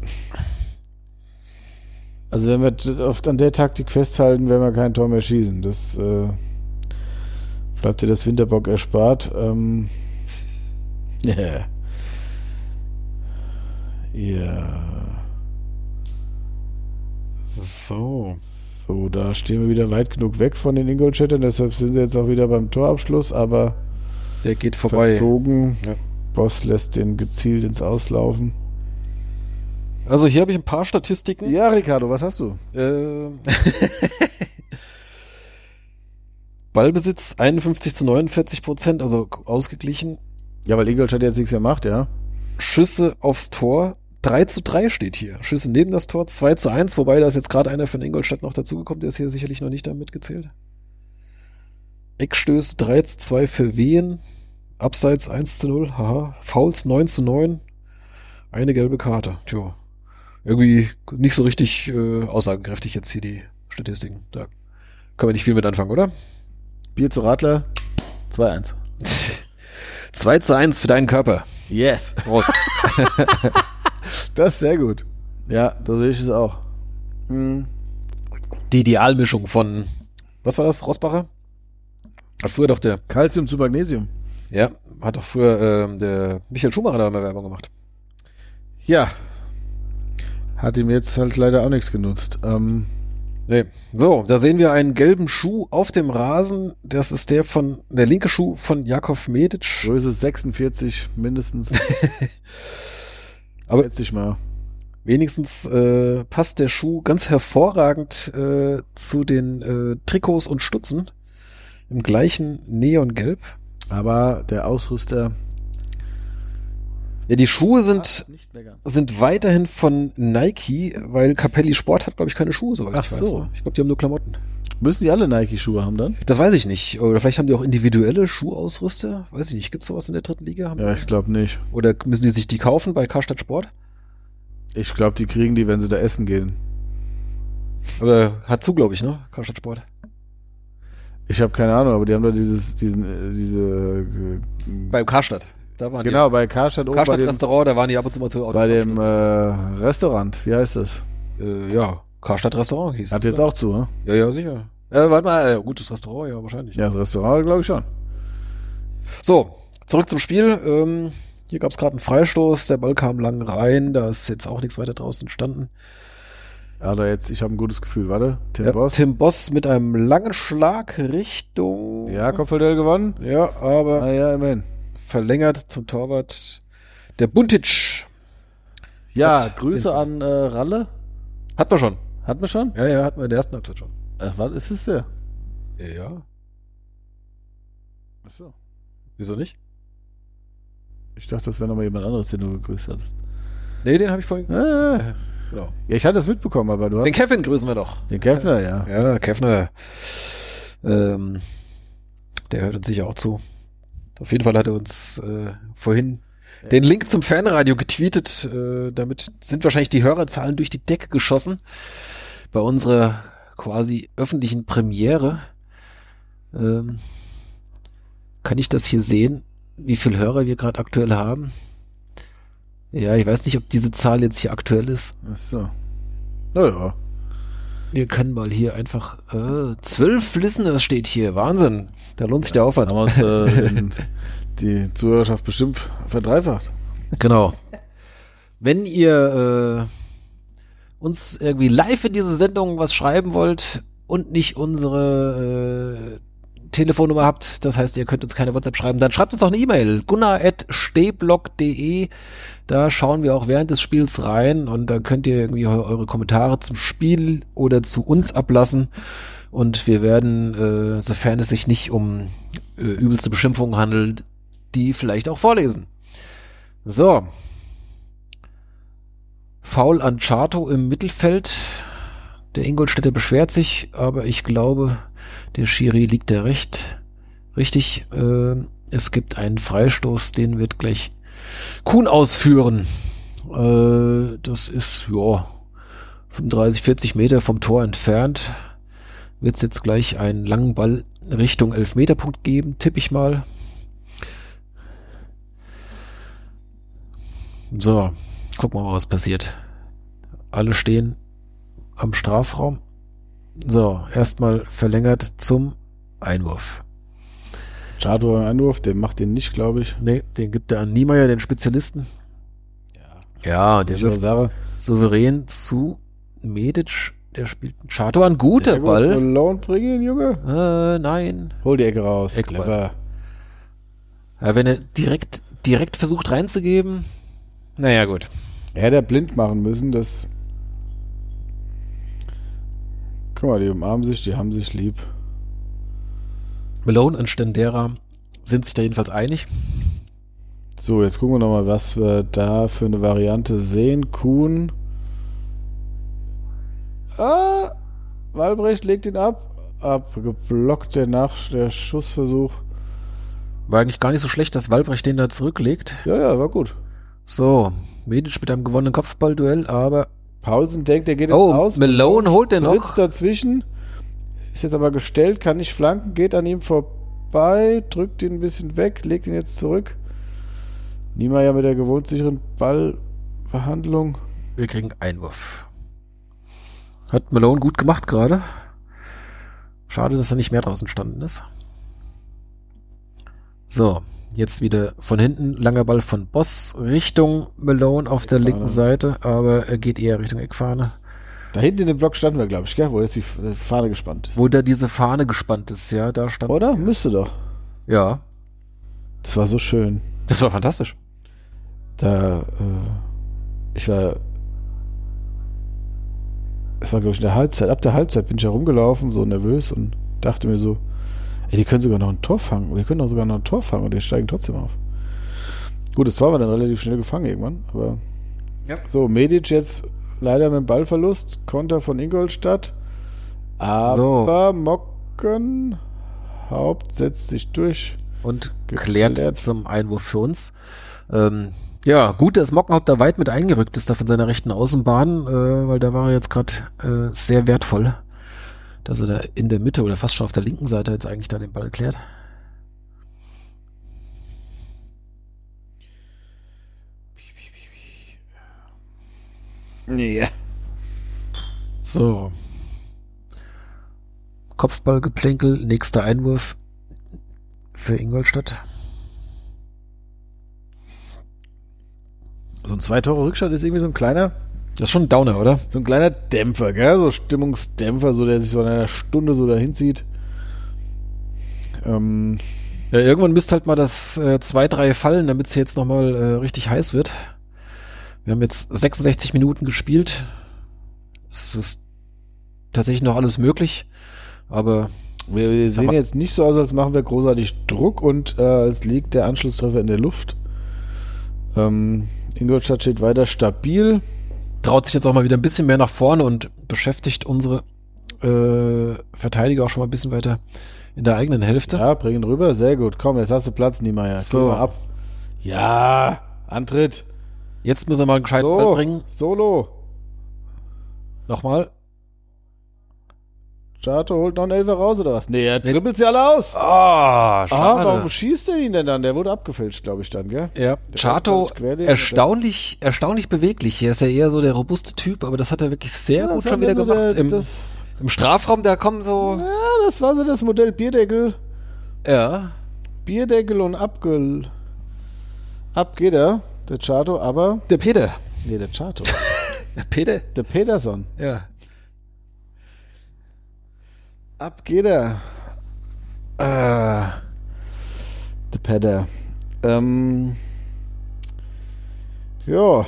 also wenn wir oft an der Taktik festhalten, werden wir kein Tor mehr schießen. Das bleibt dir das Winterbock erspart. Yeah. Ja. So, da stehen wir wieder weit genug weg von den Ingolstädtern, deshalb sind sie jetzt auch wieder beim Torabschluss, aber der geht vorbei. Verzogen. Ja. Boss lässt den gezielt ins Auslaufen. Also hier habe ich ein paar Statistiken. Ja, Ricardo, was hast du? Ballbesitz 51-49%, also ausgeglichen. Ja, weil Ingolstadt jetzt nichts mehr macht, ja. Schüsse aufs Tor 3:3 steht hier. Schüsse neben das Tor 2:1, wobei da ist jetzt gerade einer von Ingolstadt noch dazugekommen, der ist hier sicherlich noch nicht da mitgezählt. Eckstöße 3:2 für Wehen. Abseits 1:0. Haha. Fouls 9:9. Eine gelbe Karte. Tja. Irgendwie nicht so richtig aussagekräftig jetzt hier die Statistiken. Da können wir nicht viel mit anfangen, oder? Bier zu Radler 2:1. 2:1 für deinen Körper. Yes. Prost. Das ist sehr gut. Ja, da sehe ich es auch. Die Idealmischung von, was war das, Rossbacher? Hat früher doch der Calcium zu Magnesium. Ja, hat doch früher der Michael Schumacher da mal Werbung gemacht. Ja. Hat ihm jetzt halt leider auch nichts genutzt. Nee. So, da sehen wir einen gelben Schuh auf dem Rasen. Das ist der linke Schuh von Jakov Medic. Größe 46 mindestens. Aber jetzt nicht mal. Wenigstens passt der Schuh ganz hervorragend zu den Trikots und Stutzen. Im gleichen Neongelb. Aber der Ausrüster... Ja, die Schuhe sind weiterhin von Nike, weil Capelli Sport hat, glaube ich, keine Schuhe, soweit ich weiß. So. Ne? Ich glaube, die haben nur Klamotten. Müssen die alle Nike-Schuhe haben dann? Das weiß ich nicht. Oder vielleicht haben die auch individuelle Schuhausrüster. Weiß ich nicht. Gibt es sowas in der dritten Liga? Ja, ich glaube nicht. Oder müssen die sich die kaufen bei Karstadt Sport? Ich glaube, die kriegen die, wenn sie da essen gehen. Oder hat zu, glaube ich, ne? Karstadt Sport. Ich habe keine Ahnung, aber die haben da diese beim Karstadt. Da waren genau, bei Karstadt oben. Karstadt Restaurant, da waren die ab und zu mal zu. Bei dem Restaurant, wie heißt das? Ja, Karstadt Restaurant hieß es. Hat jetzt auch zu, ne? Ja, sicher. Warte mal, gutes Restaurant, ja, wahrscheinlich. Ja, das Restaurant, glaube ich schon. So, zurück zum Spiel. Hier gab es gerade einen Freistoß, der Ball kam lang rein, da ist jetzt auch nichts weiter draußen entstanden. Aber jetzt, ich habe ein gutes Gefühl, warte. Tim Boss mit einem langen Schlag Richtung... Ja, Kopfballduell gewonnen. Ja, aber... ja, immerhin. Verlängert zum Torwart der Buntic. Ja, Grüße an Ralle. Hatten wir schon. Hatten wir schon? Ja, hatten wir in der ersten Halbzeit schon. Was ist es der? Ja. Achso. Wieso nicht? Ich dachte, das wäre nochmal jemand anderes, den du gegrüßt hattest. Nee, den habe ich vorhin gegrüßt. Genau. Ja, ich hatte das mitbekommen, aber du hast... Den Kevin grüßen wir doch. Den Kevner, ja. Ja, Kevner. Der hört uns sicher auch zu. Auf jeden Fall hat er uns vorhin den Link zum Fanradio getweetet. Damit sind wahrscheinlich die Hörerzahlen durch die Decke geschossen. Bei unserer quasi öffentlichen Premiere. Kann ich das hier sehen, wie viele Hörer wir gerade aktuell haben? Ja, ich weiß nicht, ob diese Zahl jetzt hier aktuell ist. Ach so. Naja. Wir können mal hier einfach 12 Listeners steht hier. Wahnsinn. Da lohnt sich der Aufwand. Haben wir uns die Zuhörerschaft bestimmt verdreifacht. Genau. Wenn ihr uns irgendwie live in diese Sendung was schreiben wollt und nicht unsere Telefonnummer habt, das heißt, ihr könnt uns keine WhatsApp schreiben, dann schreibt uns auch eine E-Mail, gunnar@stehblog.de. Da schauen wir auch während des Spiels rein und da könnt ihr irgendwie eure Kommentare zum Spiel oder zu uns ablassen und wir werden, sofern es sich nicht um übelste Beschimpfungen handelt, die vielleicht auch vorlesen. So. Foul an Chato im Mittelfeld. Der Ingolstädter beschwert sich, aber ich glaube, der Schiri liegt da richtig. Es gibt einen Freistoß, den wird gleich Kuhn ausführen. Das ist, 35, 40 Meter vom Tor entfernt. Wird es jetzt gleich einen langen Ball Richtung Elfmeterpunkt geben, tippe ich mal. So, gucken wir mal, was passiert. Alle stehen am Strafraum. So, erstmal verlängert zum Einwurf. Chato einen Einwurf, der macht den nicht, glaube ich. Nee, den gibt er an Niemeyer, den Spezialisten. Ja, der wirft souverän zu Medic. Der spielt einen Chato an. Guter Ball. Malone, bring ihn, Junge. Nein. Hol die Ecke raus. Eckball. Clever. Ja, wenn er direkt versucht reinzugeben. Naja, gut. Er hätte blind machen müssen, das. Guck mal, die umarmen sich, die haben sich lieb. Malone und Stendera sind sich da jedenfalls einig. So, jetzt gucken wir nochmal, was wir da für eine Variante sehen. Kuhn. Walbrecht legt ihn ab. Abgeblockt der Schussversuch. War eigentlich gar nicht so schlecht, dass Walbrecht den da zurücklegt. Ja, war gut. So, Medic mit einem gewonnenen Kopfballduell, aber Paulsen denkt, er geht jetzt aus. Malone holt den noch. Ritz dazwischen. Ist jetzt aber gestellt, kann nicht flanken, geht an ihm vorbei, drückt ihn ein bisschen weg, legt ihn jetzt zurück. Niemeyer mit der gewohnt sicheren Ballverhandlung. Wir kriegen Einwurf. Hat Malone gut gemacht gerade. Schade, dass er nicht mehr draußen standen ist. So, jetzt wieder von hinten. Langer Ball von Boss Richtung Malone auf der linken Seite, aber er geht eher Richtung Eckfahne. Da hinten in dem Block standen wir, glaube ich, gell? Wo jetzt die Fahne gespannt ist. Wo da diese Fahne gespannt ist, ja, da stand. Oder? Müsste doch. Ja. Das war so schön. Das war fantastisch. Es war, glaube ich, in der Halbzeit. Ab der Halbzeit bin ich herumgelaufen, so nervös und dachte mir so, die können sogar noch ein Tor fangen. Wir können doch sogar noch ein Tor fangen und die steigen trotzdem auf. Gut, das Tor war dann relativ schnell gefangen irgendwann, aber ja. So, Medic jetzt leider mit dem Ballverlust, Konter von Ingolstadt, aber Mocken Haupt setzt sich durch. Und klärt zum Einwurf für uns. Ja, gut, dass Mockenhaupt da weit mit eingerückt ist, da von seiner rechten Außenbahn, weil da war er jetzt gerade sehr wertvoll, dass er da in der Mitte oder fast schon auf der linken Seite jetzt eigentlich da den Ball klärt. Ja. So. Kopfballgeplänkel, nächster Einwurf für Ingolstadt. So ein 2-Tore-Rückstand ist irgendwie so ein kleiner... Das ist schon ein Downer, oder? So ein kleiner Dämpfer, gell? So Stimmungsdämpfer, so der sich so in einer Stunde so dahin zieht. Ja, irgendwann müsste halt mal das 2-3 fallen, damit es jetzt nochmal richtig heiß wird. Wir haben jetzt 66 Minuten gespielt. Es ist tatsächlich noch alles möglich, aber... Wir sehen jetzt nicht so aus, als machen wir großartig Druck und es liegt der Anschlusstreffer in der Luft. Ingolstadt steht weiter stabil. Traut sich jetzt auch mal wieder ein bisschen mehr nach vorne und beschäftigt unsere Verteidiger auch schon mal ein bisschen weiter in der eigenen Hälfte. Ja, bring ihn rüber, sehr gut. Komm, jetzt hast du Platz, Niemeyer. So. Geh mal ab. Ja, Antritt. Jetzt müssen wir mal einen gescheiten Ball bringen. Solo. Nochmal. Chato holt noch einen Elfer raus, oder was? Nee, er dribbelt sie alle aus. Schade. Warum schießt er ihn denn dann? Der wurde abgefälscht, glaube ich, dann, gell? Ja, Chato erstaunlich beweglich. Er ist ja eher so der robuste Typ, aber das hat er wirklich sehr gut schon wieder gemacht. Im Strafraum, da kommen so... Ja, das war so das Modell Bierdeckel. Ja. Bierdeckel und ab geht er, der Chato, aber... Der Peter. Nee, der Chato. Der Peter? Der Peterson. Ja. Ab geht er. Der Peter. Ja.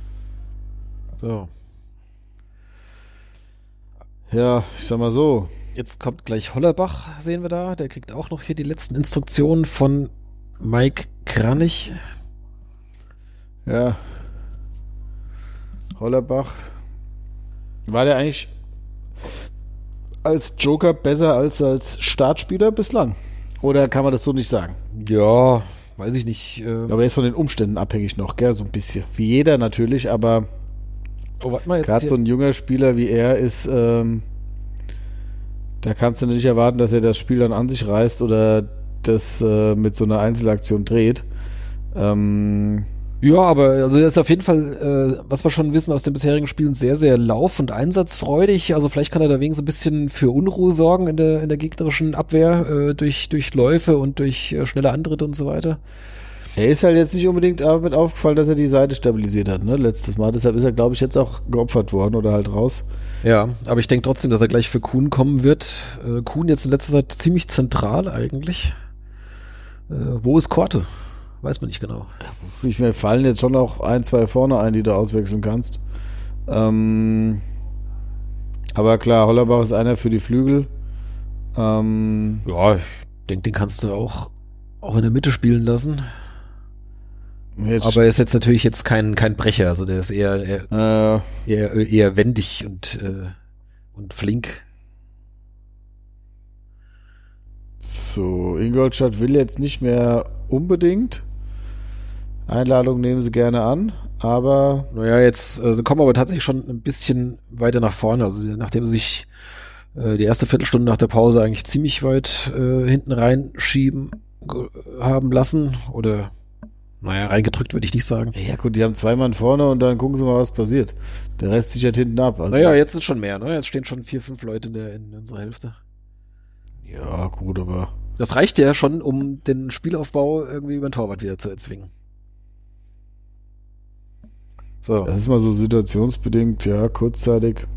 So. Ja, ich sag mal so. Jetzt kommt gleich Hollerbach, sehen wir da. Der kriegt auch noch hier die letzten Instruktionen von Mike Kranich. Ja. Hollerbach. War der eigentlich als Joker besser als Startspieler bislang? Oder kann man das so nicht sagen? Ja, weiß ich nicht. Aber er ist von den Umständen abhängig noch, gell? So ein bisschen. Wie jeder natürlich, aber warte mal, jetzt gerade so ein junger Spieler wie er ist, da kannst du nicht erwarten, dass er das Spiel dann an sich reißt oder das mit so einer Einzelaktion dreht. Ja, aber also er ist auf jeden Fall, was wir schon wissen aus den bisherigen Spielen, sehr, sehr lauf- und einsatzfreudig. Also vielleicht kann er da wegen so ein bisschen für Unruhe sorgen in der gegnerischen Abwehr durch Läufe und durch schnelle Antritte und so weiter. Er ist halt jetzt nicht unbedingt damit aufgefallen, dass er die Seite stabilisiert hat, ne, letztes Mal. Deshalb ist er, glaube ich, jetzt auch geopfert worden oder halt raus. Ja, aber ich denke trotzdem, dass er gleich für Kuhn kommen wird. Kuhn jetzt in letzter Zeit ziemlich zentral eigentlich. Wo ist Korte? Weiß man nicht genau. Mir fallen jetzt schon auch 1, 2 vorne ein, die du auswechseln kannst. Aber klar, Hollerbach ist einer für die Flügel. Ja, ich denke, den kannst du auch in der Mitte spielen lassen. Aber er ist jetzt natürlich kein Brecher, also der ist eher wendig und flink. So, Ingolstadt will jetzt nicht mehr unbedingt. Einladung nehmen sie gerne an, aber... Naja, jetzt sie kommen aber tatsächlich schon ein bisschen weiter nach vorne. Also nachdem sie sich die erste Viertelstunde nach der Pause eigentlich ziemlich weit hinten reinschieben haben lassen oder reingedrückt würde ich nicht sagen. Ja gut, die haben 2 Mann vorne und dann gucken sie mal, was passiert. Der Rest sichert hinten ab. Also jetzt ist schon mehr, ne? Jetzt stehen schon 4, 5 Leute in unserer Hälfte. Ja, gut, aber... Das reicht ja schon, um den Spielaufbau irgendwie über den Torwart wieder zu erzwingen. So. Das ist mal so situationsbedingt, ja, kurzzeitig.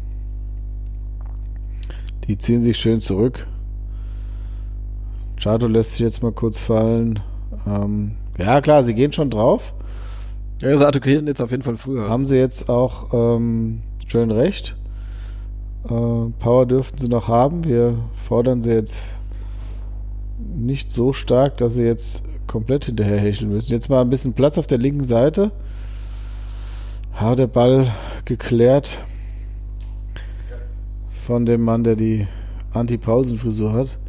Die ziehen sich schön zurück. Chato lässt sich jetzt mal kurz fallen. Ja, klar, sie gehen schon drauf. Ja, sie attackieren jetzt auf jeden Fall früher. Haben sie jetzt auch schön recht. Power dürften sie noch haben. Wir fordern sie jetzt nicht so stark, dass sie jetzt komplett hinterher hecheln müssen. Jetzt mal ein bisschen Platz auf der linken Seite. Der Ball geklärt von dem Mann, der die Anti-Paulsen-Frisur hat.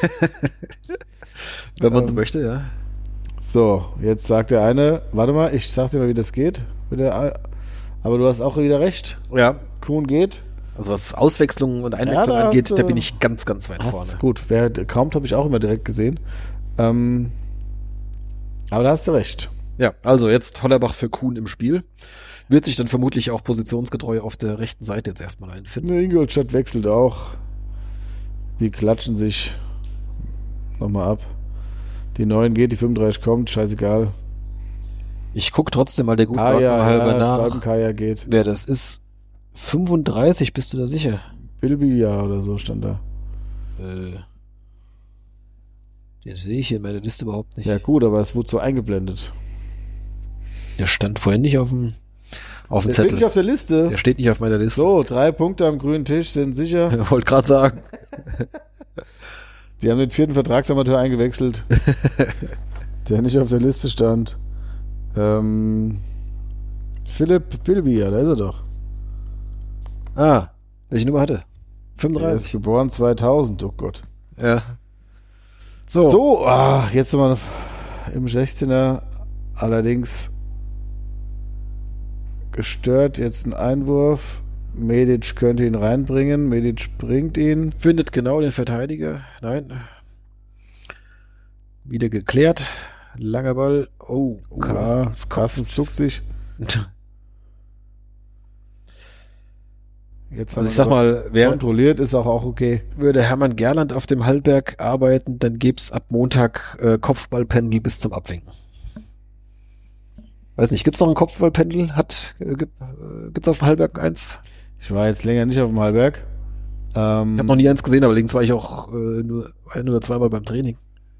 Wenn man so möchte, ja. So, jetzt sagt der eine, warte mal, ich sag dir mal, wie das geht. Aber du hast auch wieder recht. Ja. Kuhn geht. Also was Auswechslung und Einwechslung angeht, da bin ich ganz, ganz weit vorne. Gut, kaum habe ich auch immer direkt gesehen. Aber da hast du recht. Ja, also jetzt Hollerbach für Kuhn im Spiel. Wird sich dann vermutlich auch positionsgetreu auf der rechten Seite jetzt erstmal einfinden. Ingolstadt wechselt auch. Die klatschen sich nochmal ab. Die 9 geht, die 35 kommt, scheißegal. Ich gucke trotzdem mal der guten Ordnung halber nach, geht. Wer das ist. 35, bist du da sicher? Bilbia oder so stand da. Den sehe ich hier in meiner Liste überhaupt nicht. Ja gut, aber es wurde so eingeblendet. Der stand vorhin nicht auf dem Zettel. Der steht nicht auf der Liste. Der steht nicht auf meiner Liste. So, 3 Punkte am grünen Tisch sind sicher. Ich wollte gerade sagen. Die haben den 4. Vertragsamateur eingewechselt, der nicht auf der Liste stand. Philipp Bilbia, da ist er doch. Welche Nummer hatte? 35. Er ist geboren 2000, oh Gott. Ja. So, jetzt sind wir im 16er, allerdings gestört, jetzt ein Einwurf. Medic könnte ihn reinbringen. Medic bringt ihn. Findet genau den Verteidiger. Nein. Wieder geklärt. Langer Ball. Oh, Carstens zuckt sich. Jetzt also ich sag mal, wer kontrolliert, ist auch okay. Würde Hermann Gerland auf dem Hallberg arbeiten, dann gäb's ab Montag Kopfballpendel bis zum Abwinken. Weiß nicht, gibt's noch ein Kopfballpendel? Gibt's auf dem Hallberg eins? Ich war jetzt länger nicht auf dem Hallberg. Ich habe noch nie eins gesehen, aber links war ich auch nur 1 oder 2 Mal beim Training.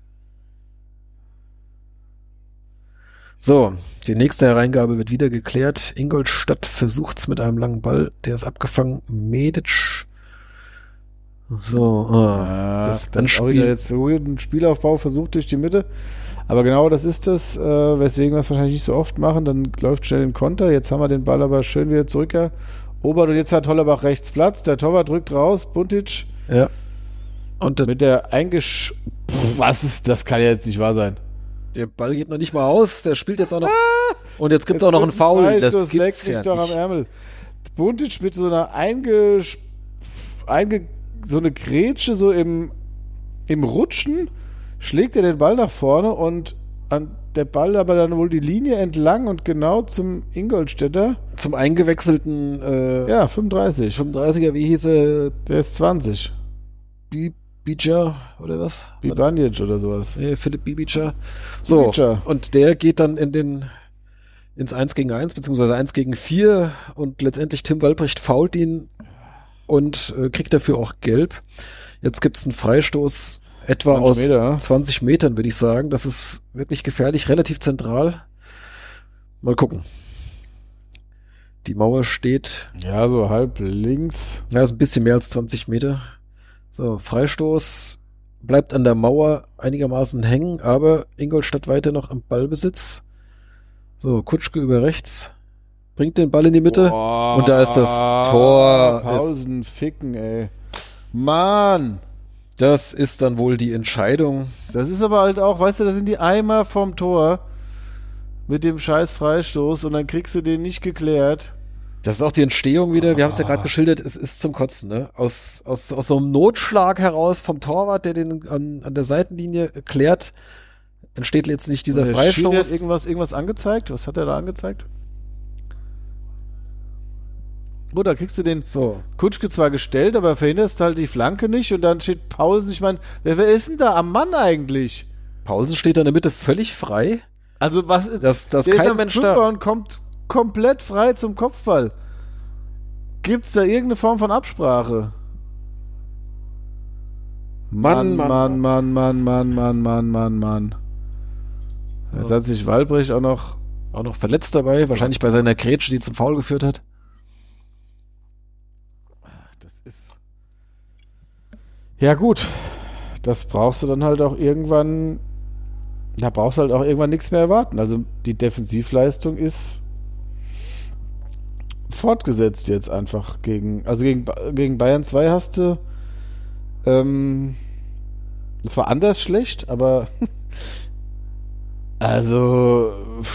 So, die nächste Hereingabe wird wieder geklärt. Ingolstadt versucht's mit einem langen Ball. Der ist abgefangen. Medic So, das ist auch wieder jetzt so ein Spielaufbau versucht durch die Mitte. Aber genau das ist das, weswegen wir es wahrscheinlich nicht so oft machen. Dann läuft schnell den Konter. Jetzt haben wir den Ball aber schön wieder zurückerobert. Und jetzt hat Hollerbach rechts Platz. Der Torwart drückt raus. Buntic. Ja. Und mit der was ist, das kann ja jetzt nicht wahr sein. Der Ball geht noch nicht mal aus. Der spielt jetzt auch noch. Und jetzt gibt es auch noch einen Foul. Das gibt's ja doch nicht. Am Ärmel. Buntic mit so einer so eine Grätsche so im Rutschen schlägt er den Ball nach vorne und der Ball aber dann wohl die Linie entlang und genau zum Ingolstädter. Zum eingewechselten 35. 35er, wie hieß er? Der ist 20. Bibica oder was? Bibanic oder sowas. Nee, Philipp Bibica. So, Bibica. Und der geht dann ins 1 gegen 1, beziehungsweise 1 gegen 4 und letztendlich Tim Walbrecht foult ihn und kriegt dafür auch gelb. Jetzt gibt's einen Freistoß etwa aus 20 Metern, würde ich sagen. Das ist wirklich gefährlich, relativ zentral. Mal gucken. Die Mauer steht... Ja, so halb links. Ja, ist ein bisschen mehr als 20 Meter. So, Freistoß bleibt an der Mauer einigermaßen hängen, aber Ingolstadt weiter noch am Ballbesitz. So, Kutschke über rechts. Bringt den Ball in die Mitte. Und da ist das Tor. Pausen ficken, ey. Mann! Das ist dann wohl die Entscheidung. Das ist aber halt auch, weißt du, das sind die Eimer vom Tor mit dem scheiß Freistoß und dann kriegst du den nicht geklärt. Das ist auch die Entstehung wieder, wir haben es ja gerade geschildert, es ist zum Kotzen, ne? Aus so einem Notschlag heraus vom Torwart, der den an der Seitenlinie klärt, entsteht jetzt nicht dieser Freistoß. Hat irgendwas angezeigt? Was hat er da angezeigt? Gut, da kriegst du den Kutschke zwar gestellt, aber verhinderst halt die Flanke nicht und dann steht Paulsen, ich meine, wer ist denn da am Mann eigentlich? Paulsen steht da in der Mitte völlig frei. Also was ist, dass der kein ist am Mensch Flipper da und kommt komplett frei zum Kopfball. Gibt's da irgendeine Form von Absprache? Mann. Jetzt hat sich Walbrecht auch noch verletzt dabei, wahrscheinlich bei seiner Grätsche, die zum Foul geführt hat. Ja gut, das brauchst du dann halt auch irgendwann, da brauchst du halt auch irgendwann nichts mehr erwarten. Also die Defensivleistung ist fortgesetzt jetzt einfach gegen Bayern 2 hast du, das war anders schlecht, aber also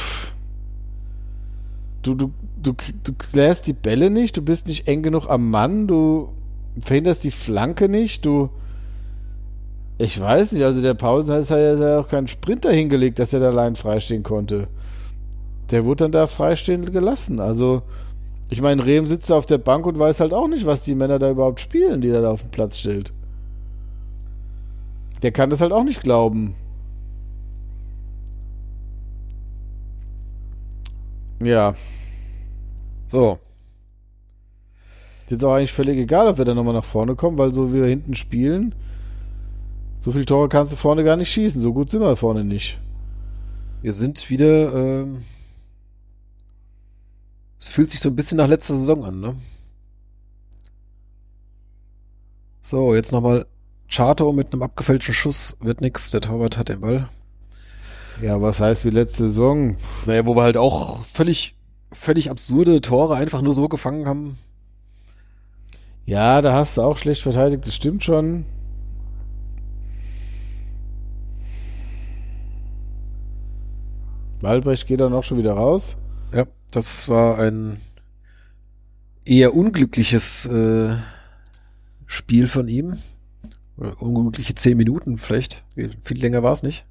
du klärst die Bälle nicht, du bist nicht eng genug am Mann, du verhinderst die Flanke nicht, ich weiß nicht, also der Paulsen hat ja auch keinen Sprinter hingelegt, dass er da allein freistehen konnte. Der wurde dann da freistehen gelassen. Also, ich meine, Rehm sitzt da auf der Bank und weiß halt auch nicht, was die Männer da überhaupt spielen, die er da auf den Platz stellt. Der kann das halt auch nicht glauben. Ja. So. Jetzt auch eigentlich völlig egal, ob wir da nochmal nach vorne kommen, weil so wie wir hinten spielen, so viele Tore kannst du vorne gar nicht schießen. So gut sind wir vorne nicht. Wir sind wieder es fühlt sich so ein bisschen nach letzter Saison an, ne? So, jetzt nochmal Chato mit einem abgefälschten Schuss. Wird nix, der Torwart hat den Ball. Ja, was heißt wie letzte Saison? Naja, wo wir halt auch völlig absurde Tore einfach nur so gefangen haben. Ja, da hast du auch schlecht verteidigt, das stimmt schon. Walbrecht geht dann auch schon wieder raus. Ja, das war ein eher unglückliches Spiel von ihm. Oder unglückliche 10 Minuten vielleicht. Viel länger war es nicht.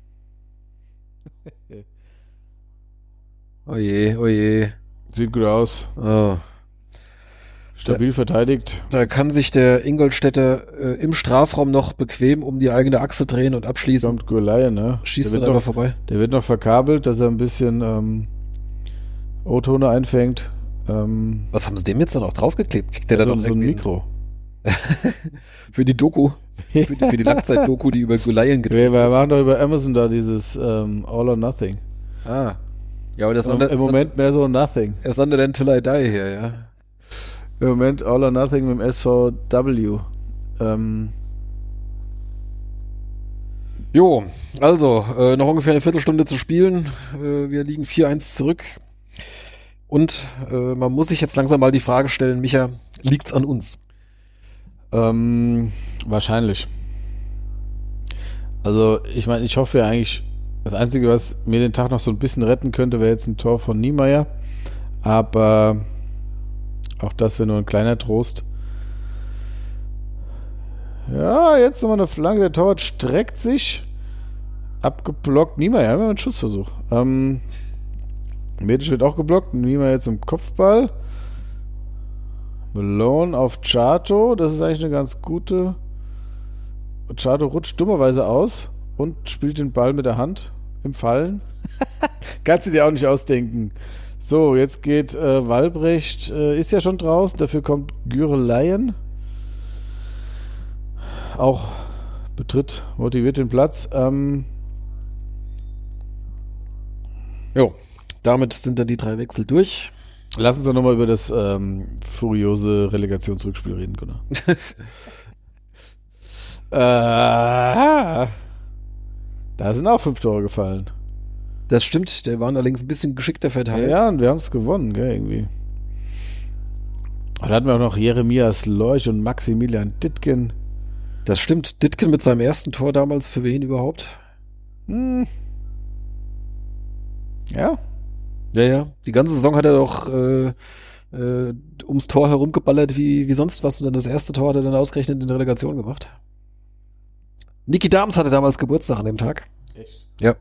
Oje, oje. Sieht gut aus. Oh. Stabil verteidigt. Da kann sich der Ingolstädter im Strafraum noch bequem um die eigene Achse drehen und abschließen. Kommt Gurlei, ne? Schießt dann aber vorbei. Der wird noch verkabelt, dass er ein bisschen O-Tone einfängt. Was haben sie dem jetzt dann auch draufgeklebt? Kriegt der da noch so ein Mikro? Für die Doku. für die Langzeit-Doku, die über Gulaien gedreht wird. Wir waren doch über Amazon da, dieses All or Nothing. Ah. Ja, aber das im Moment mehr so Nothing. Thunder Than Till I Die hier, ja. Im Moment All or Nothing mit dem SVW. Jo, also noch ungefähr eine Viertelstunde zu spielen. Wir liegen 4-1 zurück. Und man muss sich jetzt langsam mal die Frage stellen, Micha, liegt's an uns? Wahrscheinlich. Also ich meine, ich hoffe ja eigentlich, das Einzige, was mir den Tag noch so ein bisschen retten könnte, wäre jetzt ein Tor von Niemeyer. Aber auch das wäre nur ein kleiner Trost. Ja, jetzt nochmal eine Flanke. Der Torwart streckt sich. Abgeblockt. Niemeyer, haben wir einen Schussversuch. Medic wird auch geblockt. Niemeyer jetzt im Kopfball. Malone auf Chato. Das ist eigentlich eine ganz gute. Chato rutscht dummerweise aus und spielt den Ball mit der Hand im Fallen. Kannst du dir auch nicht ausdenken. So, jetzt geht Walbrecht. Ist ja schon draußen. Dafür kommt Güreleyen. Auch betritt motiviert den Platz. Jo, damit sind dann die 3 Wechsel durch. Lass uns doch nochmal über das furiose Relegationsrückspiel reden, Gunnar. Da sind auch 5 Tore gefallen. Das stimmt, der war allerdings ein bisschen geschickter verteilt. Ja, und wir haben es gewonnen, gell, irgendwie. Und dann hatten wir auch noch Jeremias Leuch und Maximilian Dittgen. Das stimmt. Dittgen mit seinem ersten Tor damals, für wen überhaupt? Ja. Ja. Die ganze Saison hat er doch ums Tor herumgeballert wie sonst was. Und dann das erste Tor hat er dann ausgerechnet in der Relegation gemacht. Niki Dams hatte damals Geburtstag an dem Tag. Echt? Ja.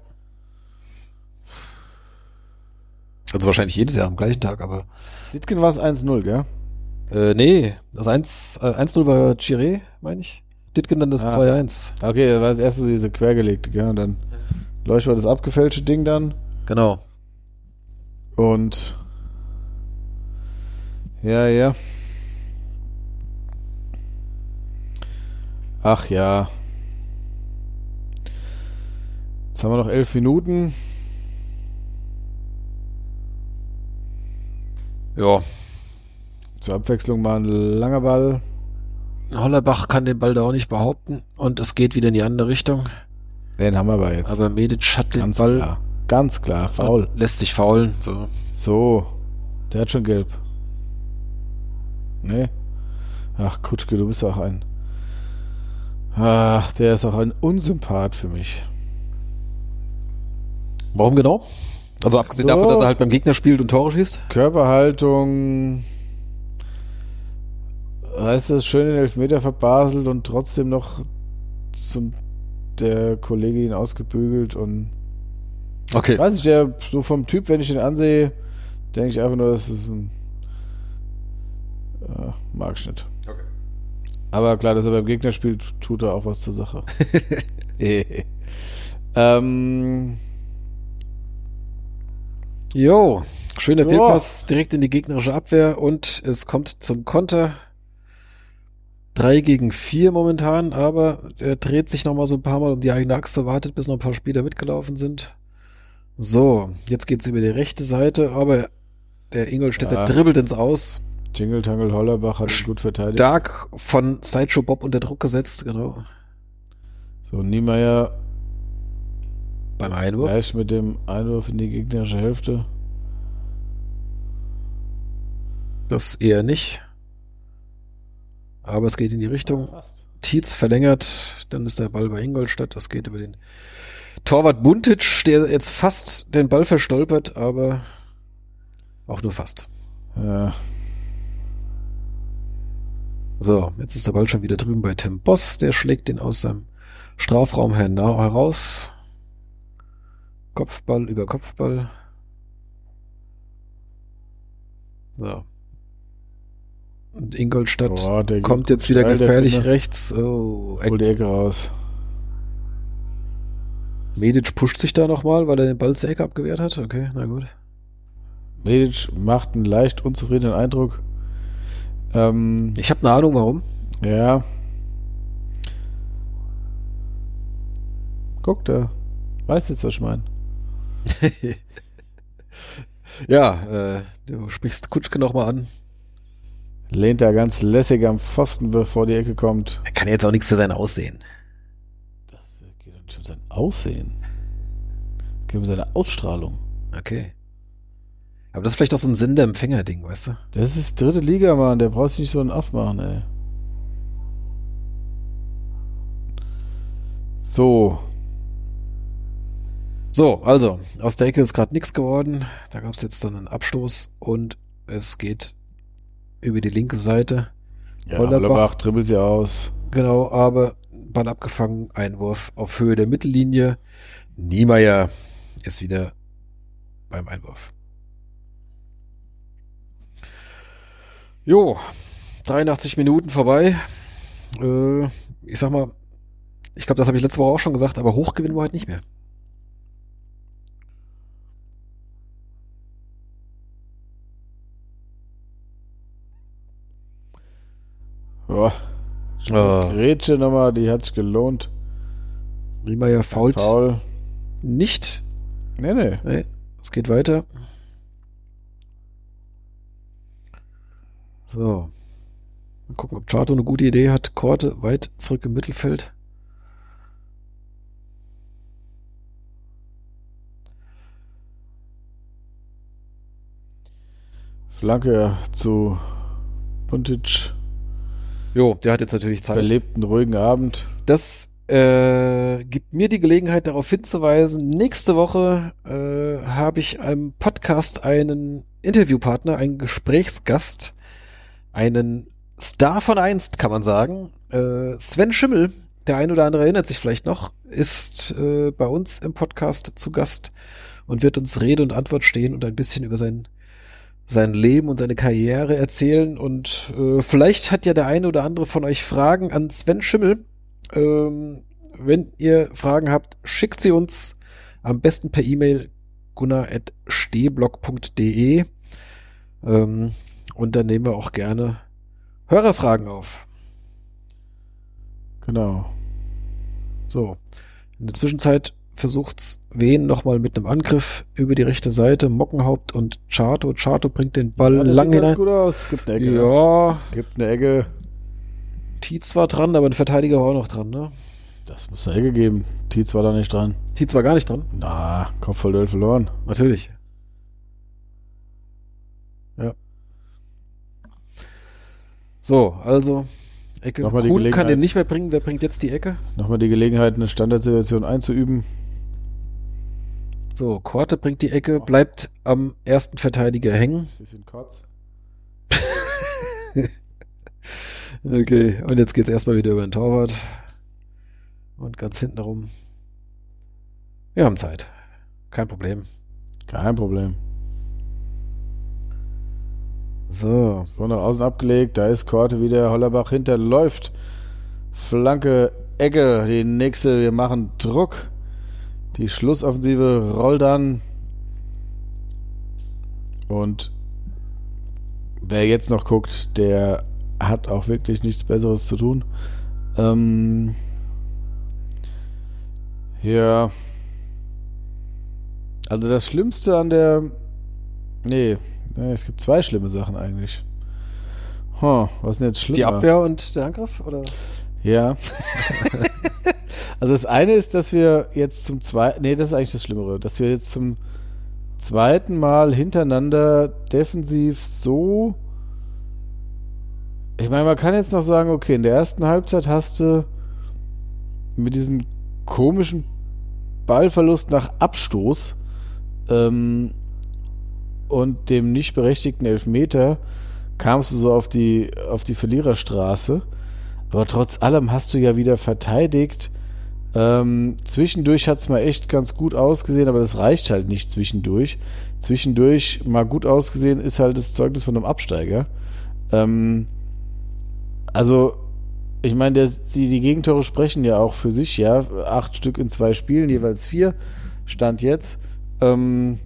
Also wahrscheinlich jedes Jahr am gleichen Tag, aber... Dittgen war es 1-0, gell? Nee, das 1-0 war Chiré, meine ich. Dittgen dann das 2-1. Okay, das war das erste diese quergelegte, gell? Und dann Leuch war das abgefälschte Ding dann. Genau. Und ja. Ach ja. Jetzt haben wir noch 11 Minuten. Ja. Zur Abwechslung mal ein langer Ball. Hollerbach kann den Ball da auch nicht behaupten und es geht wieder in die andere Richtung. Den haben wir aber jetzt. Aber Medic hat den Ganz Ball. klar. Ganz klar, faul. Lässt sich faulen. So, der hat schon gelb. Nee. Ach, Kutschke, du bist auch der ist auch ein Unsympath für mich. Warum genau? Also abgesehen davon, dass er halt beim Gegner spielt und Tore schießt? Körperhaltung, heißt das, schön den Elfmeter verbaselt und trotzdem noch der Kollege ihn ausgebügelt und okay. Weiß ich, der so vom Typ, wenn ich ihn ansehe, denke ich einfach nur, das ist ein Markschnitt. Okay. Aber klar, dass er beim Gegner spielt, tut er auch was zur Sache. Jo, schöner Fehlpass direkt in die gegnerische Abwehr und es kommt zum Konter. 3 gegen 4 momentan, aber er dreht sich nochmal so ein paar Mal um die eigene Achse, wartet, bis noch ein paar Spieler mitgelaufen sind. So, jetzt geht's über die rechte Seite, aber der Ingolstädter dribbelt ins Aus. Tingeltangel Hollerbach hat ihn gut verteidigt. Stark von Sideshow Bob unter Druck gesetzt, genau. So, Niemeyer beim Einwurf. Gleich mit dem Einwurf in die gegnerische Hälfte. Das eher nicht. Aber es geht in die Richtung. Tietz verlängert, dann ist der Ball bei Ingolstadt. Das geht über den Torwart Buntic, der jetzt fast den Ball verstolpert, aber auch nur fast. Ja. So, jetzt ist der Ball schon wieder drüben bei Tim Boss. Der schlägt den aus seinem Strafraum heraus. Kopfball über Kopfball. So. Und Ingolstadt kommt jetzt wieder gefährlich rechts. Oh, holt die Ecke raus. Medic pusht sich da nochmal, weil er den Ball zur Ecke abgewehrt hat. Okay, na gut. Medic macht einen leicht unzufriedenen Eindruck. Ich habe eine Ahnung, warum. Ja. Guck da. Weißt jetzt, was ich meine? Ja, du sprichst Kutschke nochmal an. Lehnt da ganz lässig am Pfosten, bevor die Ecke kommt. Er kann jetzt auch nichts für sein Aussehen. Das geht doch nicht um sein Aussehen. Das geht um seine Ausstrahlung. Okay. Aber das ist vielleicht auch so ein Sender-Empfänger-Ding, weißt du? Das ist dritte Liga, Mann. Der braucht sich nicht so einen aufmachen, ey. So. So, also, aus der Ecke ist gerade nichts geworden. Da gab es jetzt dann einen Abstoß und es geht über die linke Seite. Ja, Hollerbach dribbelt sie aus. Genau, aber Ball abgefangen, Einwurf auf Höhe der Mittellinie. Niemeyer ist wieder beim Einwurf. Jo, 83 Minuten vorbei. Ich sag mal, ich glaube, das habe ich letzte Woche auch schon gesagt, aber hoch gewinnen wir halt nicht mehr. Ja, Grätsche nochmal, die hat sich gelohnt. Niemeyer fault Foul. nicht. Nee. Nee, es geht weiter. So. Mal gucken, ob Chato eine gute Idee hat. Korte weit zurück im Mittelfeld. Flanke zu Buntic. Jo, der hat jetzt natürlich Zeit. Verlebt einen ruhigen Abend. Das gibt mir die Gelegenheit, darauf hinzuweisen, nächste Woche habe ich im Podcast einen Interviewpartner, einen Gesprächsgast, einen Star von einst, kann man sagen. Sven Schimmel, der ein oder andere erinnert sich vielleicht noch, ist bei uns im Podcast zu Gast und wird uns Rede und Antwort stehen und ein bisschen über sein Leben und seine Karriere erzählen. Und vielleicht hat ja der eine oder andere von euch Fragen an Sven Schimmel. Wenn ihr Fragen habt, schickt sie uns am besten per E-Mail gunnar@stehblog.de und dann nehmen wir auch gerne Hörerfragen auf. Genau. So, in der Zwischenzeit versucht's Wien nochmal mit einem Angriff über die rechte Seite. Mockenhaupt und Chato. Chato bringt den Ball lang hinein. Sieht gut aus. Gibt eine Ecke. Ja. Gibt eine Ecke. Tietz war dran, aber ein Verteidiger war auch noch dran, ne? Das muss eine Ecke geben. Tietz war da nicht dran. Tietz war gar nicht dran? Na, Kopf voll Öl verloren. Natürlich. Ja. So, also Ecke. Kuhn kann den nicht mehr bringen. Wer bringt jetzt die Ecke? Nochmal die Gelegenheit, eine Standardsituation einzuüben. So, Korte bringt die Ecke, bleibt am ersten Verteidiger hängen. Bisschen Kotz. Okay, und jetzt geht's erstmal wieder über den Torwart. Und ganz hinten rum. Wir haben Zeit. Kein Problem. Kein Problem. So. So, nach außen abgelegt. Da ist Korte wieder. Hollerbach hinterläuft. Flanke, Ecke. Die nächste. Wir machen Druck. Die Schlussoffensive rollt an. Und wer jetzt noch guckt, der hat auch wirklich nichts Besseres zu tun. Ja. Also das Schlimmste an der... Nee, es gibt zwei schlimme Sachen eigentlich. Was ist denn jetzt schlimmer? Die Abwehr und der Angriff, oder? Ja. Also das eine ist, dass wir jetzt zum zweiten... Nee, das ist eigentlich das Schlimmere. Dass wir jetzt zum zweiten Mal hintereinander defensiv so... Ich meine, man kann jetzt noch sagen, okay, in der ersten Halbzeit hast du mit diesem komischen Ballverlust nach Abstoß und dem nicht berechtigten Elfmeter kamst du so auf die Verliererstraße. Aber trotz allem hast du ja wieder verteidigt. Zwischendurch hat es mal echt ganz gut ausgesehen, aber das reicht halt nicht zwischendurch. Zwischendurch mal gut ausgesehen ist halt das Zeugnis von einem Absteiger. Also, ich meine, die Gegentore sprechen ja auch für sich, ja. 8 Stück in 2 Spielen, jeweils 4, Stand jetzt. In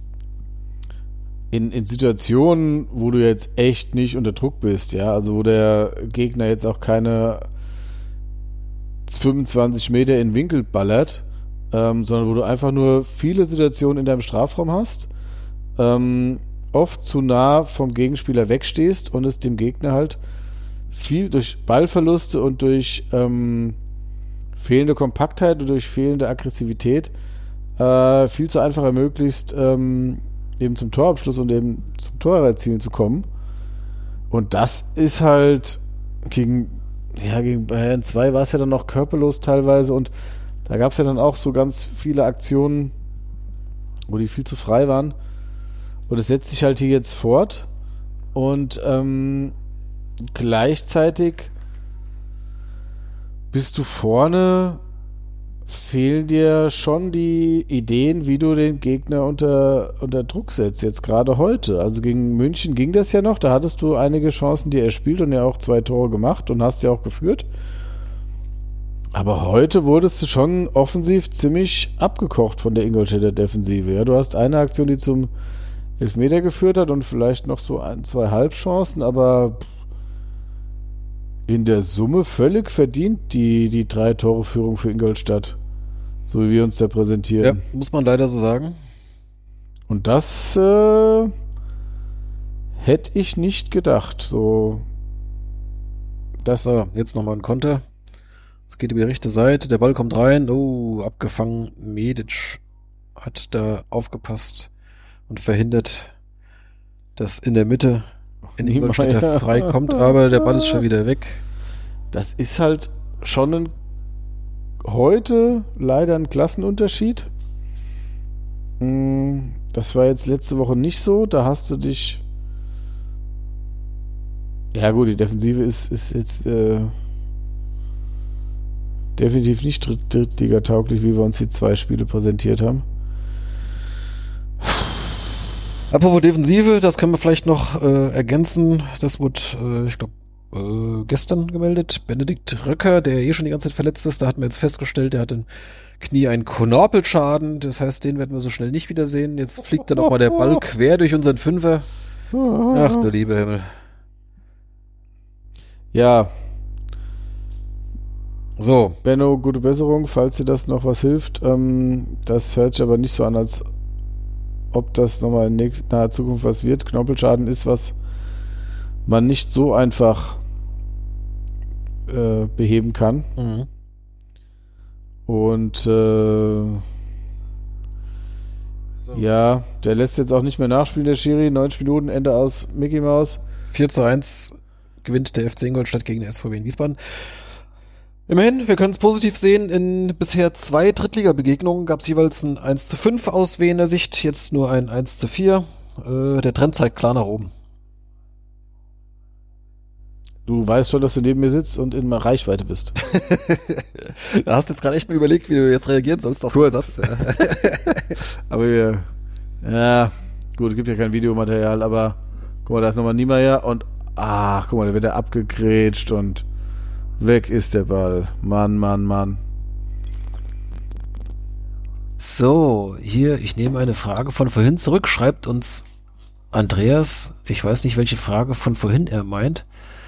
Situationen, wo du jetzt echt nicht unter Druck bist, ja, also wo der Gegner jetzt auch keine 25 Meter in den Winkel ballert, sondern wo du einfach nur viele Situationen in deinem Strafraum hast und oft zu nah vom Gegenspieler wegstehst und es dem Gegner halt viel durch Ballverluste und durch fehlende Kompaktheit und durch fehlende Aggressivität viel zu einfach ermöglicht, eben zum Torabschluss und eben zum Torerzielen zu kommen. Und das ist halt gegen Bayern 2 war es ja dann noch körperlos teilweise und da gab es ja dann auch so ganz viele Aktionen, wo die viel zu frei waren. Und es setzt sich halt hier jetzt fort und gleichzeitig bist du vorne, fehlen dir schon die Ideen, wie du den Gegner unter Druck setzt, jetzt gerade heute. Also gegen München ging das ja noch, da hattest du einige Chancen, die er spielt und ja auch 2 Tore gemacht und hast ja auch geführt. Aber heute wurdest du schon offensiv ziemlich abgekocht von der Ingolstädter Defensive. Ja, du hast eine Aktion, die zum Elfmeter geführt hat und vielleicht noch so 2 Halbchancen, aber in der Summe völlig verdient die 3-Tore-Führung für Ingolstadt. So wie wir uns da präsentieren. Ja, muss man leider so sagen. Und das hätte ich nicht gedacht. So, jetzt nochmal ein Konter. Es geht über die rechte Seite, der Ball kommt rein. Oh, abgefangen. Medic hat da aufgepasst und verhindert, dass in der Mitte in Ingolstädter frei kommt, aber der Ball ist schon wieder weg. Das ist halt schon heute leider ein Klassenunterschied. Das war jetzt letzte Woche nicht so. Da hast du dich... Ja gut, die Defensive ist jetzt definitiv nicht drittliga-tauglich, wie wir uns die 2 Spiele präsentiert haben. Apropos Defensive, das können wir vielleicht noch ergänzen. Das wurde, ich glaube, gestern gemeldet. Benedikt Röcker, der schon die ganze Zeit verletzt ist, da hatten wir jetzt festgestellt, der hat im Knie einen Knorpelschaden. Das heißt, den werden wir so schnell nicht wiedersehen. Jetzt fliegt dann auch mal der Ball quer durch unseren Fünfer. Ach du lieber Himmel. Ja. So. Benno, gute Besserung, falls dir das noch was hilft. Das hört sich aber nicht so an, als ob das nochmal in naher Zukunft was wird. Knorpelschaden ist, was man nicht so einfach beheben kann. Mhm. Und ja, der lässt jetzt auch nicht mehr nachspielen, der Schiri. 90 Minuten, Ende aus Mickey Maus. 4:1 gewinnt der FC Ingolstadt gegen den SVW in Wiesbaden. Immerhin, wir können es positiv sehen, in bisher 2 Drittliga-Begegnungen gab es jeweils ein 1:5 aus Wiener Sicht, jetzt nur ein 1:4. Der Trend zeigt klar nach oben. Du weißt schon, dass du neben mir sitzt und in Reichweite bist. Da hast du jetzt gerade echt mal überlegt, wie du jetzt reagieren sollst auf den Satz. Ja. Aber gut, es gibt ja kein Videomaterial, aber guck mal, da ist nochmal Niemeyer und guck mal, da wird er abgegrätscht und weg ist der Ball. Mann. So, hier, ich nehme eine Frage von vorhin zurück, schreibt uns Andreas, ich weiß nicht, welche Frage von vorhin er meint.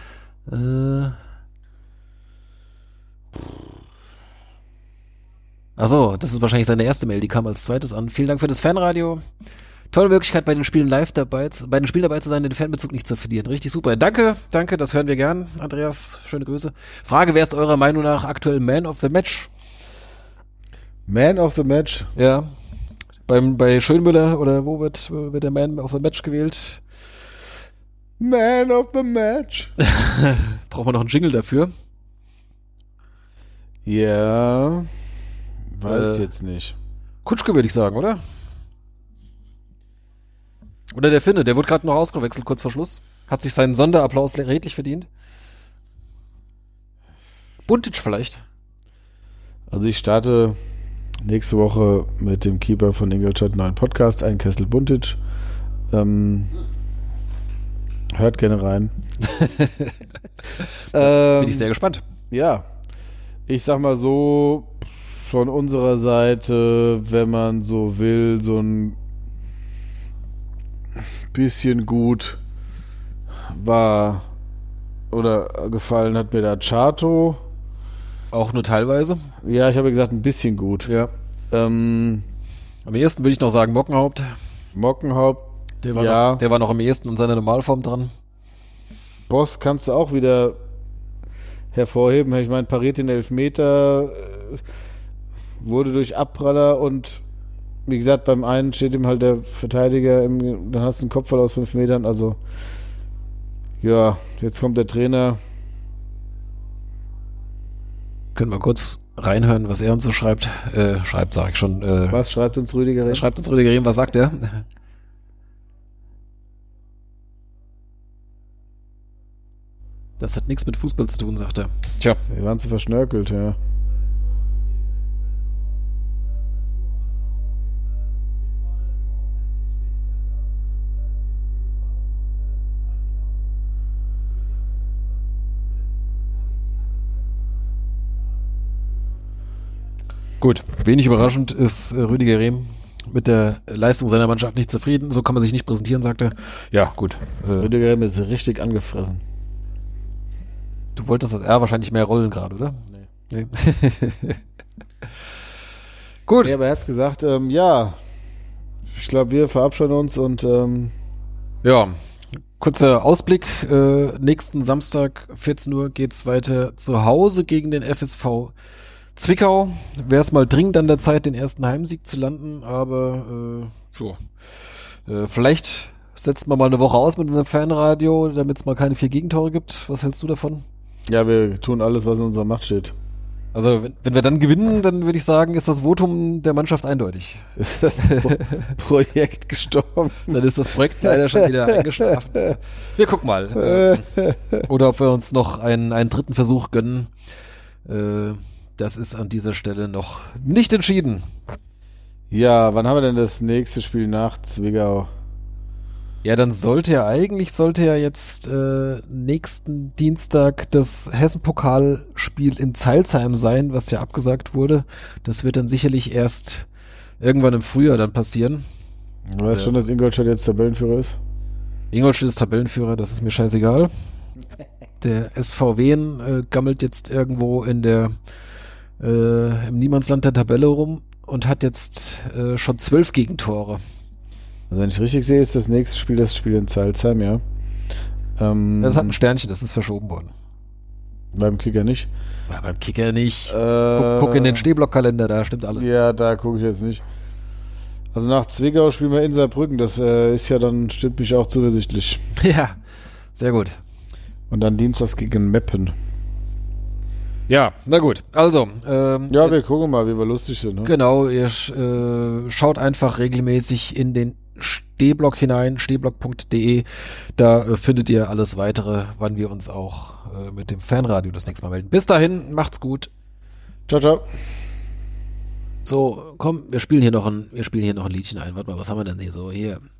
Achso, das ist wahrscheinlich seine erste Mail, die kam als zweites an. Vielen Dank für das Fanradio. Tolle Möglichkeit, bei den Spielen dabei zu sein, den Fanbezug nicht zu verlieren. Richtig super. Danke, das hören wir gern, Andreas. Schöne Grüße. Frage, wer ist eurer Meinung nach aktuell Man of the Match? Man of the Match? Ja. Bei Schönmüller oder wo wird der Man of the Match gewählt? Man of the Match. Brauchen wir noch einen Jingle dafür? Ja. Weiß ich jetzt nicht. Kutschke würde ich sagen, oder? Oder der Finne, der wurde gerade noch ausgewechselt, kurz vor Schluss. Hat sich seinen Sonderapplaus redlich verdient. Buntic vielleicht. Also ich starte nächste Woche mit dem Keeper von Ingolstadt einen neuen Podcast, ein Kessel Buntic. Hört gerne rein. Bin ich sehr gespannt. Ja, ich sag mal so, von unserer Seite, wenn man so will, so ein bisschen gut war oder gefallen hat mir da Chato. Auch nur teilweise? Ja, ich habe gesagt, ein bisschen gut. Ja. Am ehesten würde ich noch sagen Mockenhaupt. Mockenhaupt. Der war noch am ehesten in seiner Normalform dran. Boss kannst du auch wieder hervorheben. Ich meine, pariert den Elfmeter, wurde durch Abpraller und wie gesagt, beim einen steht ihm halt der Verteidiger, dann hast du einen Kopfball aus 5 Metern, also ja, jetzt kommt der Trainer. Können wir kurz reinhören, was er uns so schreibt. Sag ich schon. Was schreibt uns Rüdiger Rehm? Was sagt er? Das hat nichts mit Fußball zu tun, sagt er. Tja. Wir waren zu verschnörkelt, ja. Gut, wenig überraschend ist Rüdiger Rehm mit der Leistung seiner Mannschaft nicht zufrieden. So kann man sich nicht präsentieren, sagt er. Ja, gut. Rüdiger Rehm ist richtig angefressen. Du wolltest das R wahrscheinlich mehr rollen gerade, oder? Nee. Gut. Ja, aber er hat's gesagt, ja. Ich glaube, wir verabschieden uns und ja, kurzer Ausblick. Nächsten Samstag, 14 Uhr, geht's weiter zu Hause gegen den FSV Zwickau. Wäre es mal dringend an der Zeit, den ersten Heimsieg zu landen, aber vielleicht setzen wir mal eine Woche aus mit unserem Fanradio, damit es mal keine 4 Gegentore gibt. Was hältst du davon? Ja, wir tun alles, was in unserer Macht steht. Also wenn wir dann gewinnen, dann würde ich sagen, ist das Votum der Mannschaft eindeutig. Ist das Projekt gestorben? Dann ist das Projekt leider schon wieder eingeschlafen. Wir gucken mal. Oder ob wir uns noch einen dritten Versuch gönnen. Das ist an dieser Stelle noch nicht entschieden. Ja, wann haben wir denn das nächste Spiel nach Zwickau? Ja, dann sollte ja jetzt nächsten Dienstag das Hessen-Pokalspiel in Zeilsheim sein, was ja abgesagt wurde. Das wird dann sicherlich erst irgendwann im Frühjahr dann passieren. Du weißt schon, dass Ingolstadt jetzt Tabellenführer ist? Ingolstadt ist Tabellenführer, das ist mir scheißegal. Der SVW gammelt jetzt irgendwo in der im Niemandsland der Tabelle rum und hat jetzt schon 12 Gegentore. Also wenn ich richtig sehe, ist das nächste Spiel das Spiel in Zeilsheim, ja. Das hat ein Sternchen, das ist verschoben worden. Beim Kicker nicht? Ja, beim Kicker nicht. Guck in den Stehblockkalender, da stimmt alles. Ja, da gucke ich jetzt nicht. Also nach Zwickau spielen wir in Saarbrücken, das ist ja dann, stimmt mich auch zuversichtlich. Ja, sehr gut. Und dann dienstags gegen Meppen. Ja, na gut. Also. Ja, wir gucken mal, wie wir lustig sind. Ne? Genau, ihr schaut einfach regelmäßig in den Stehblock hinein, stehblock.de. Da findet ihr alles weitere, wann wir uns auch mit dem Fanradio das nächste Mal melden. Bis dahin, macht's gut. Ciao, ciao. So, komm, wir spielen hier noch ein Liedchen ein. Warte mal, was haben wir denn hier so? Hier.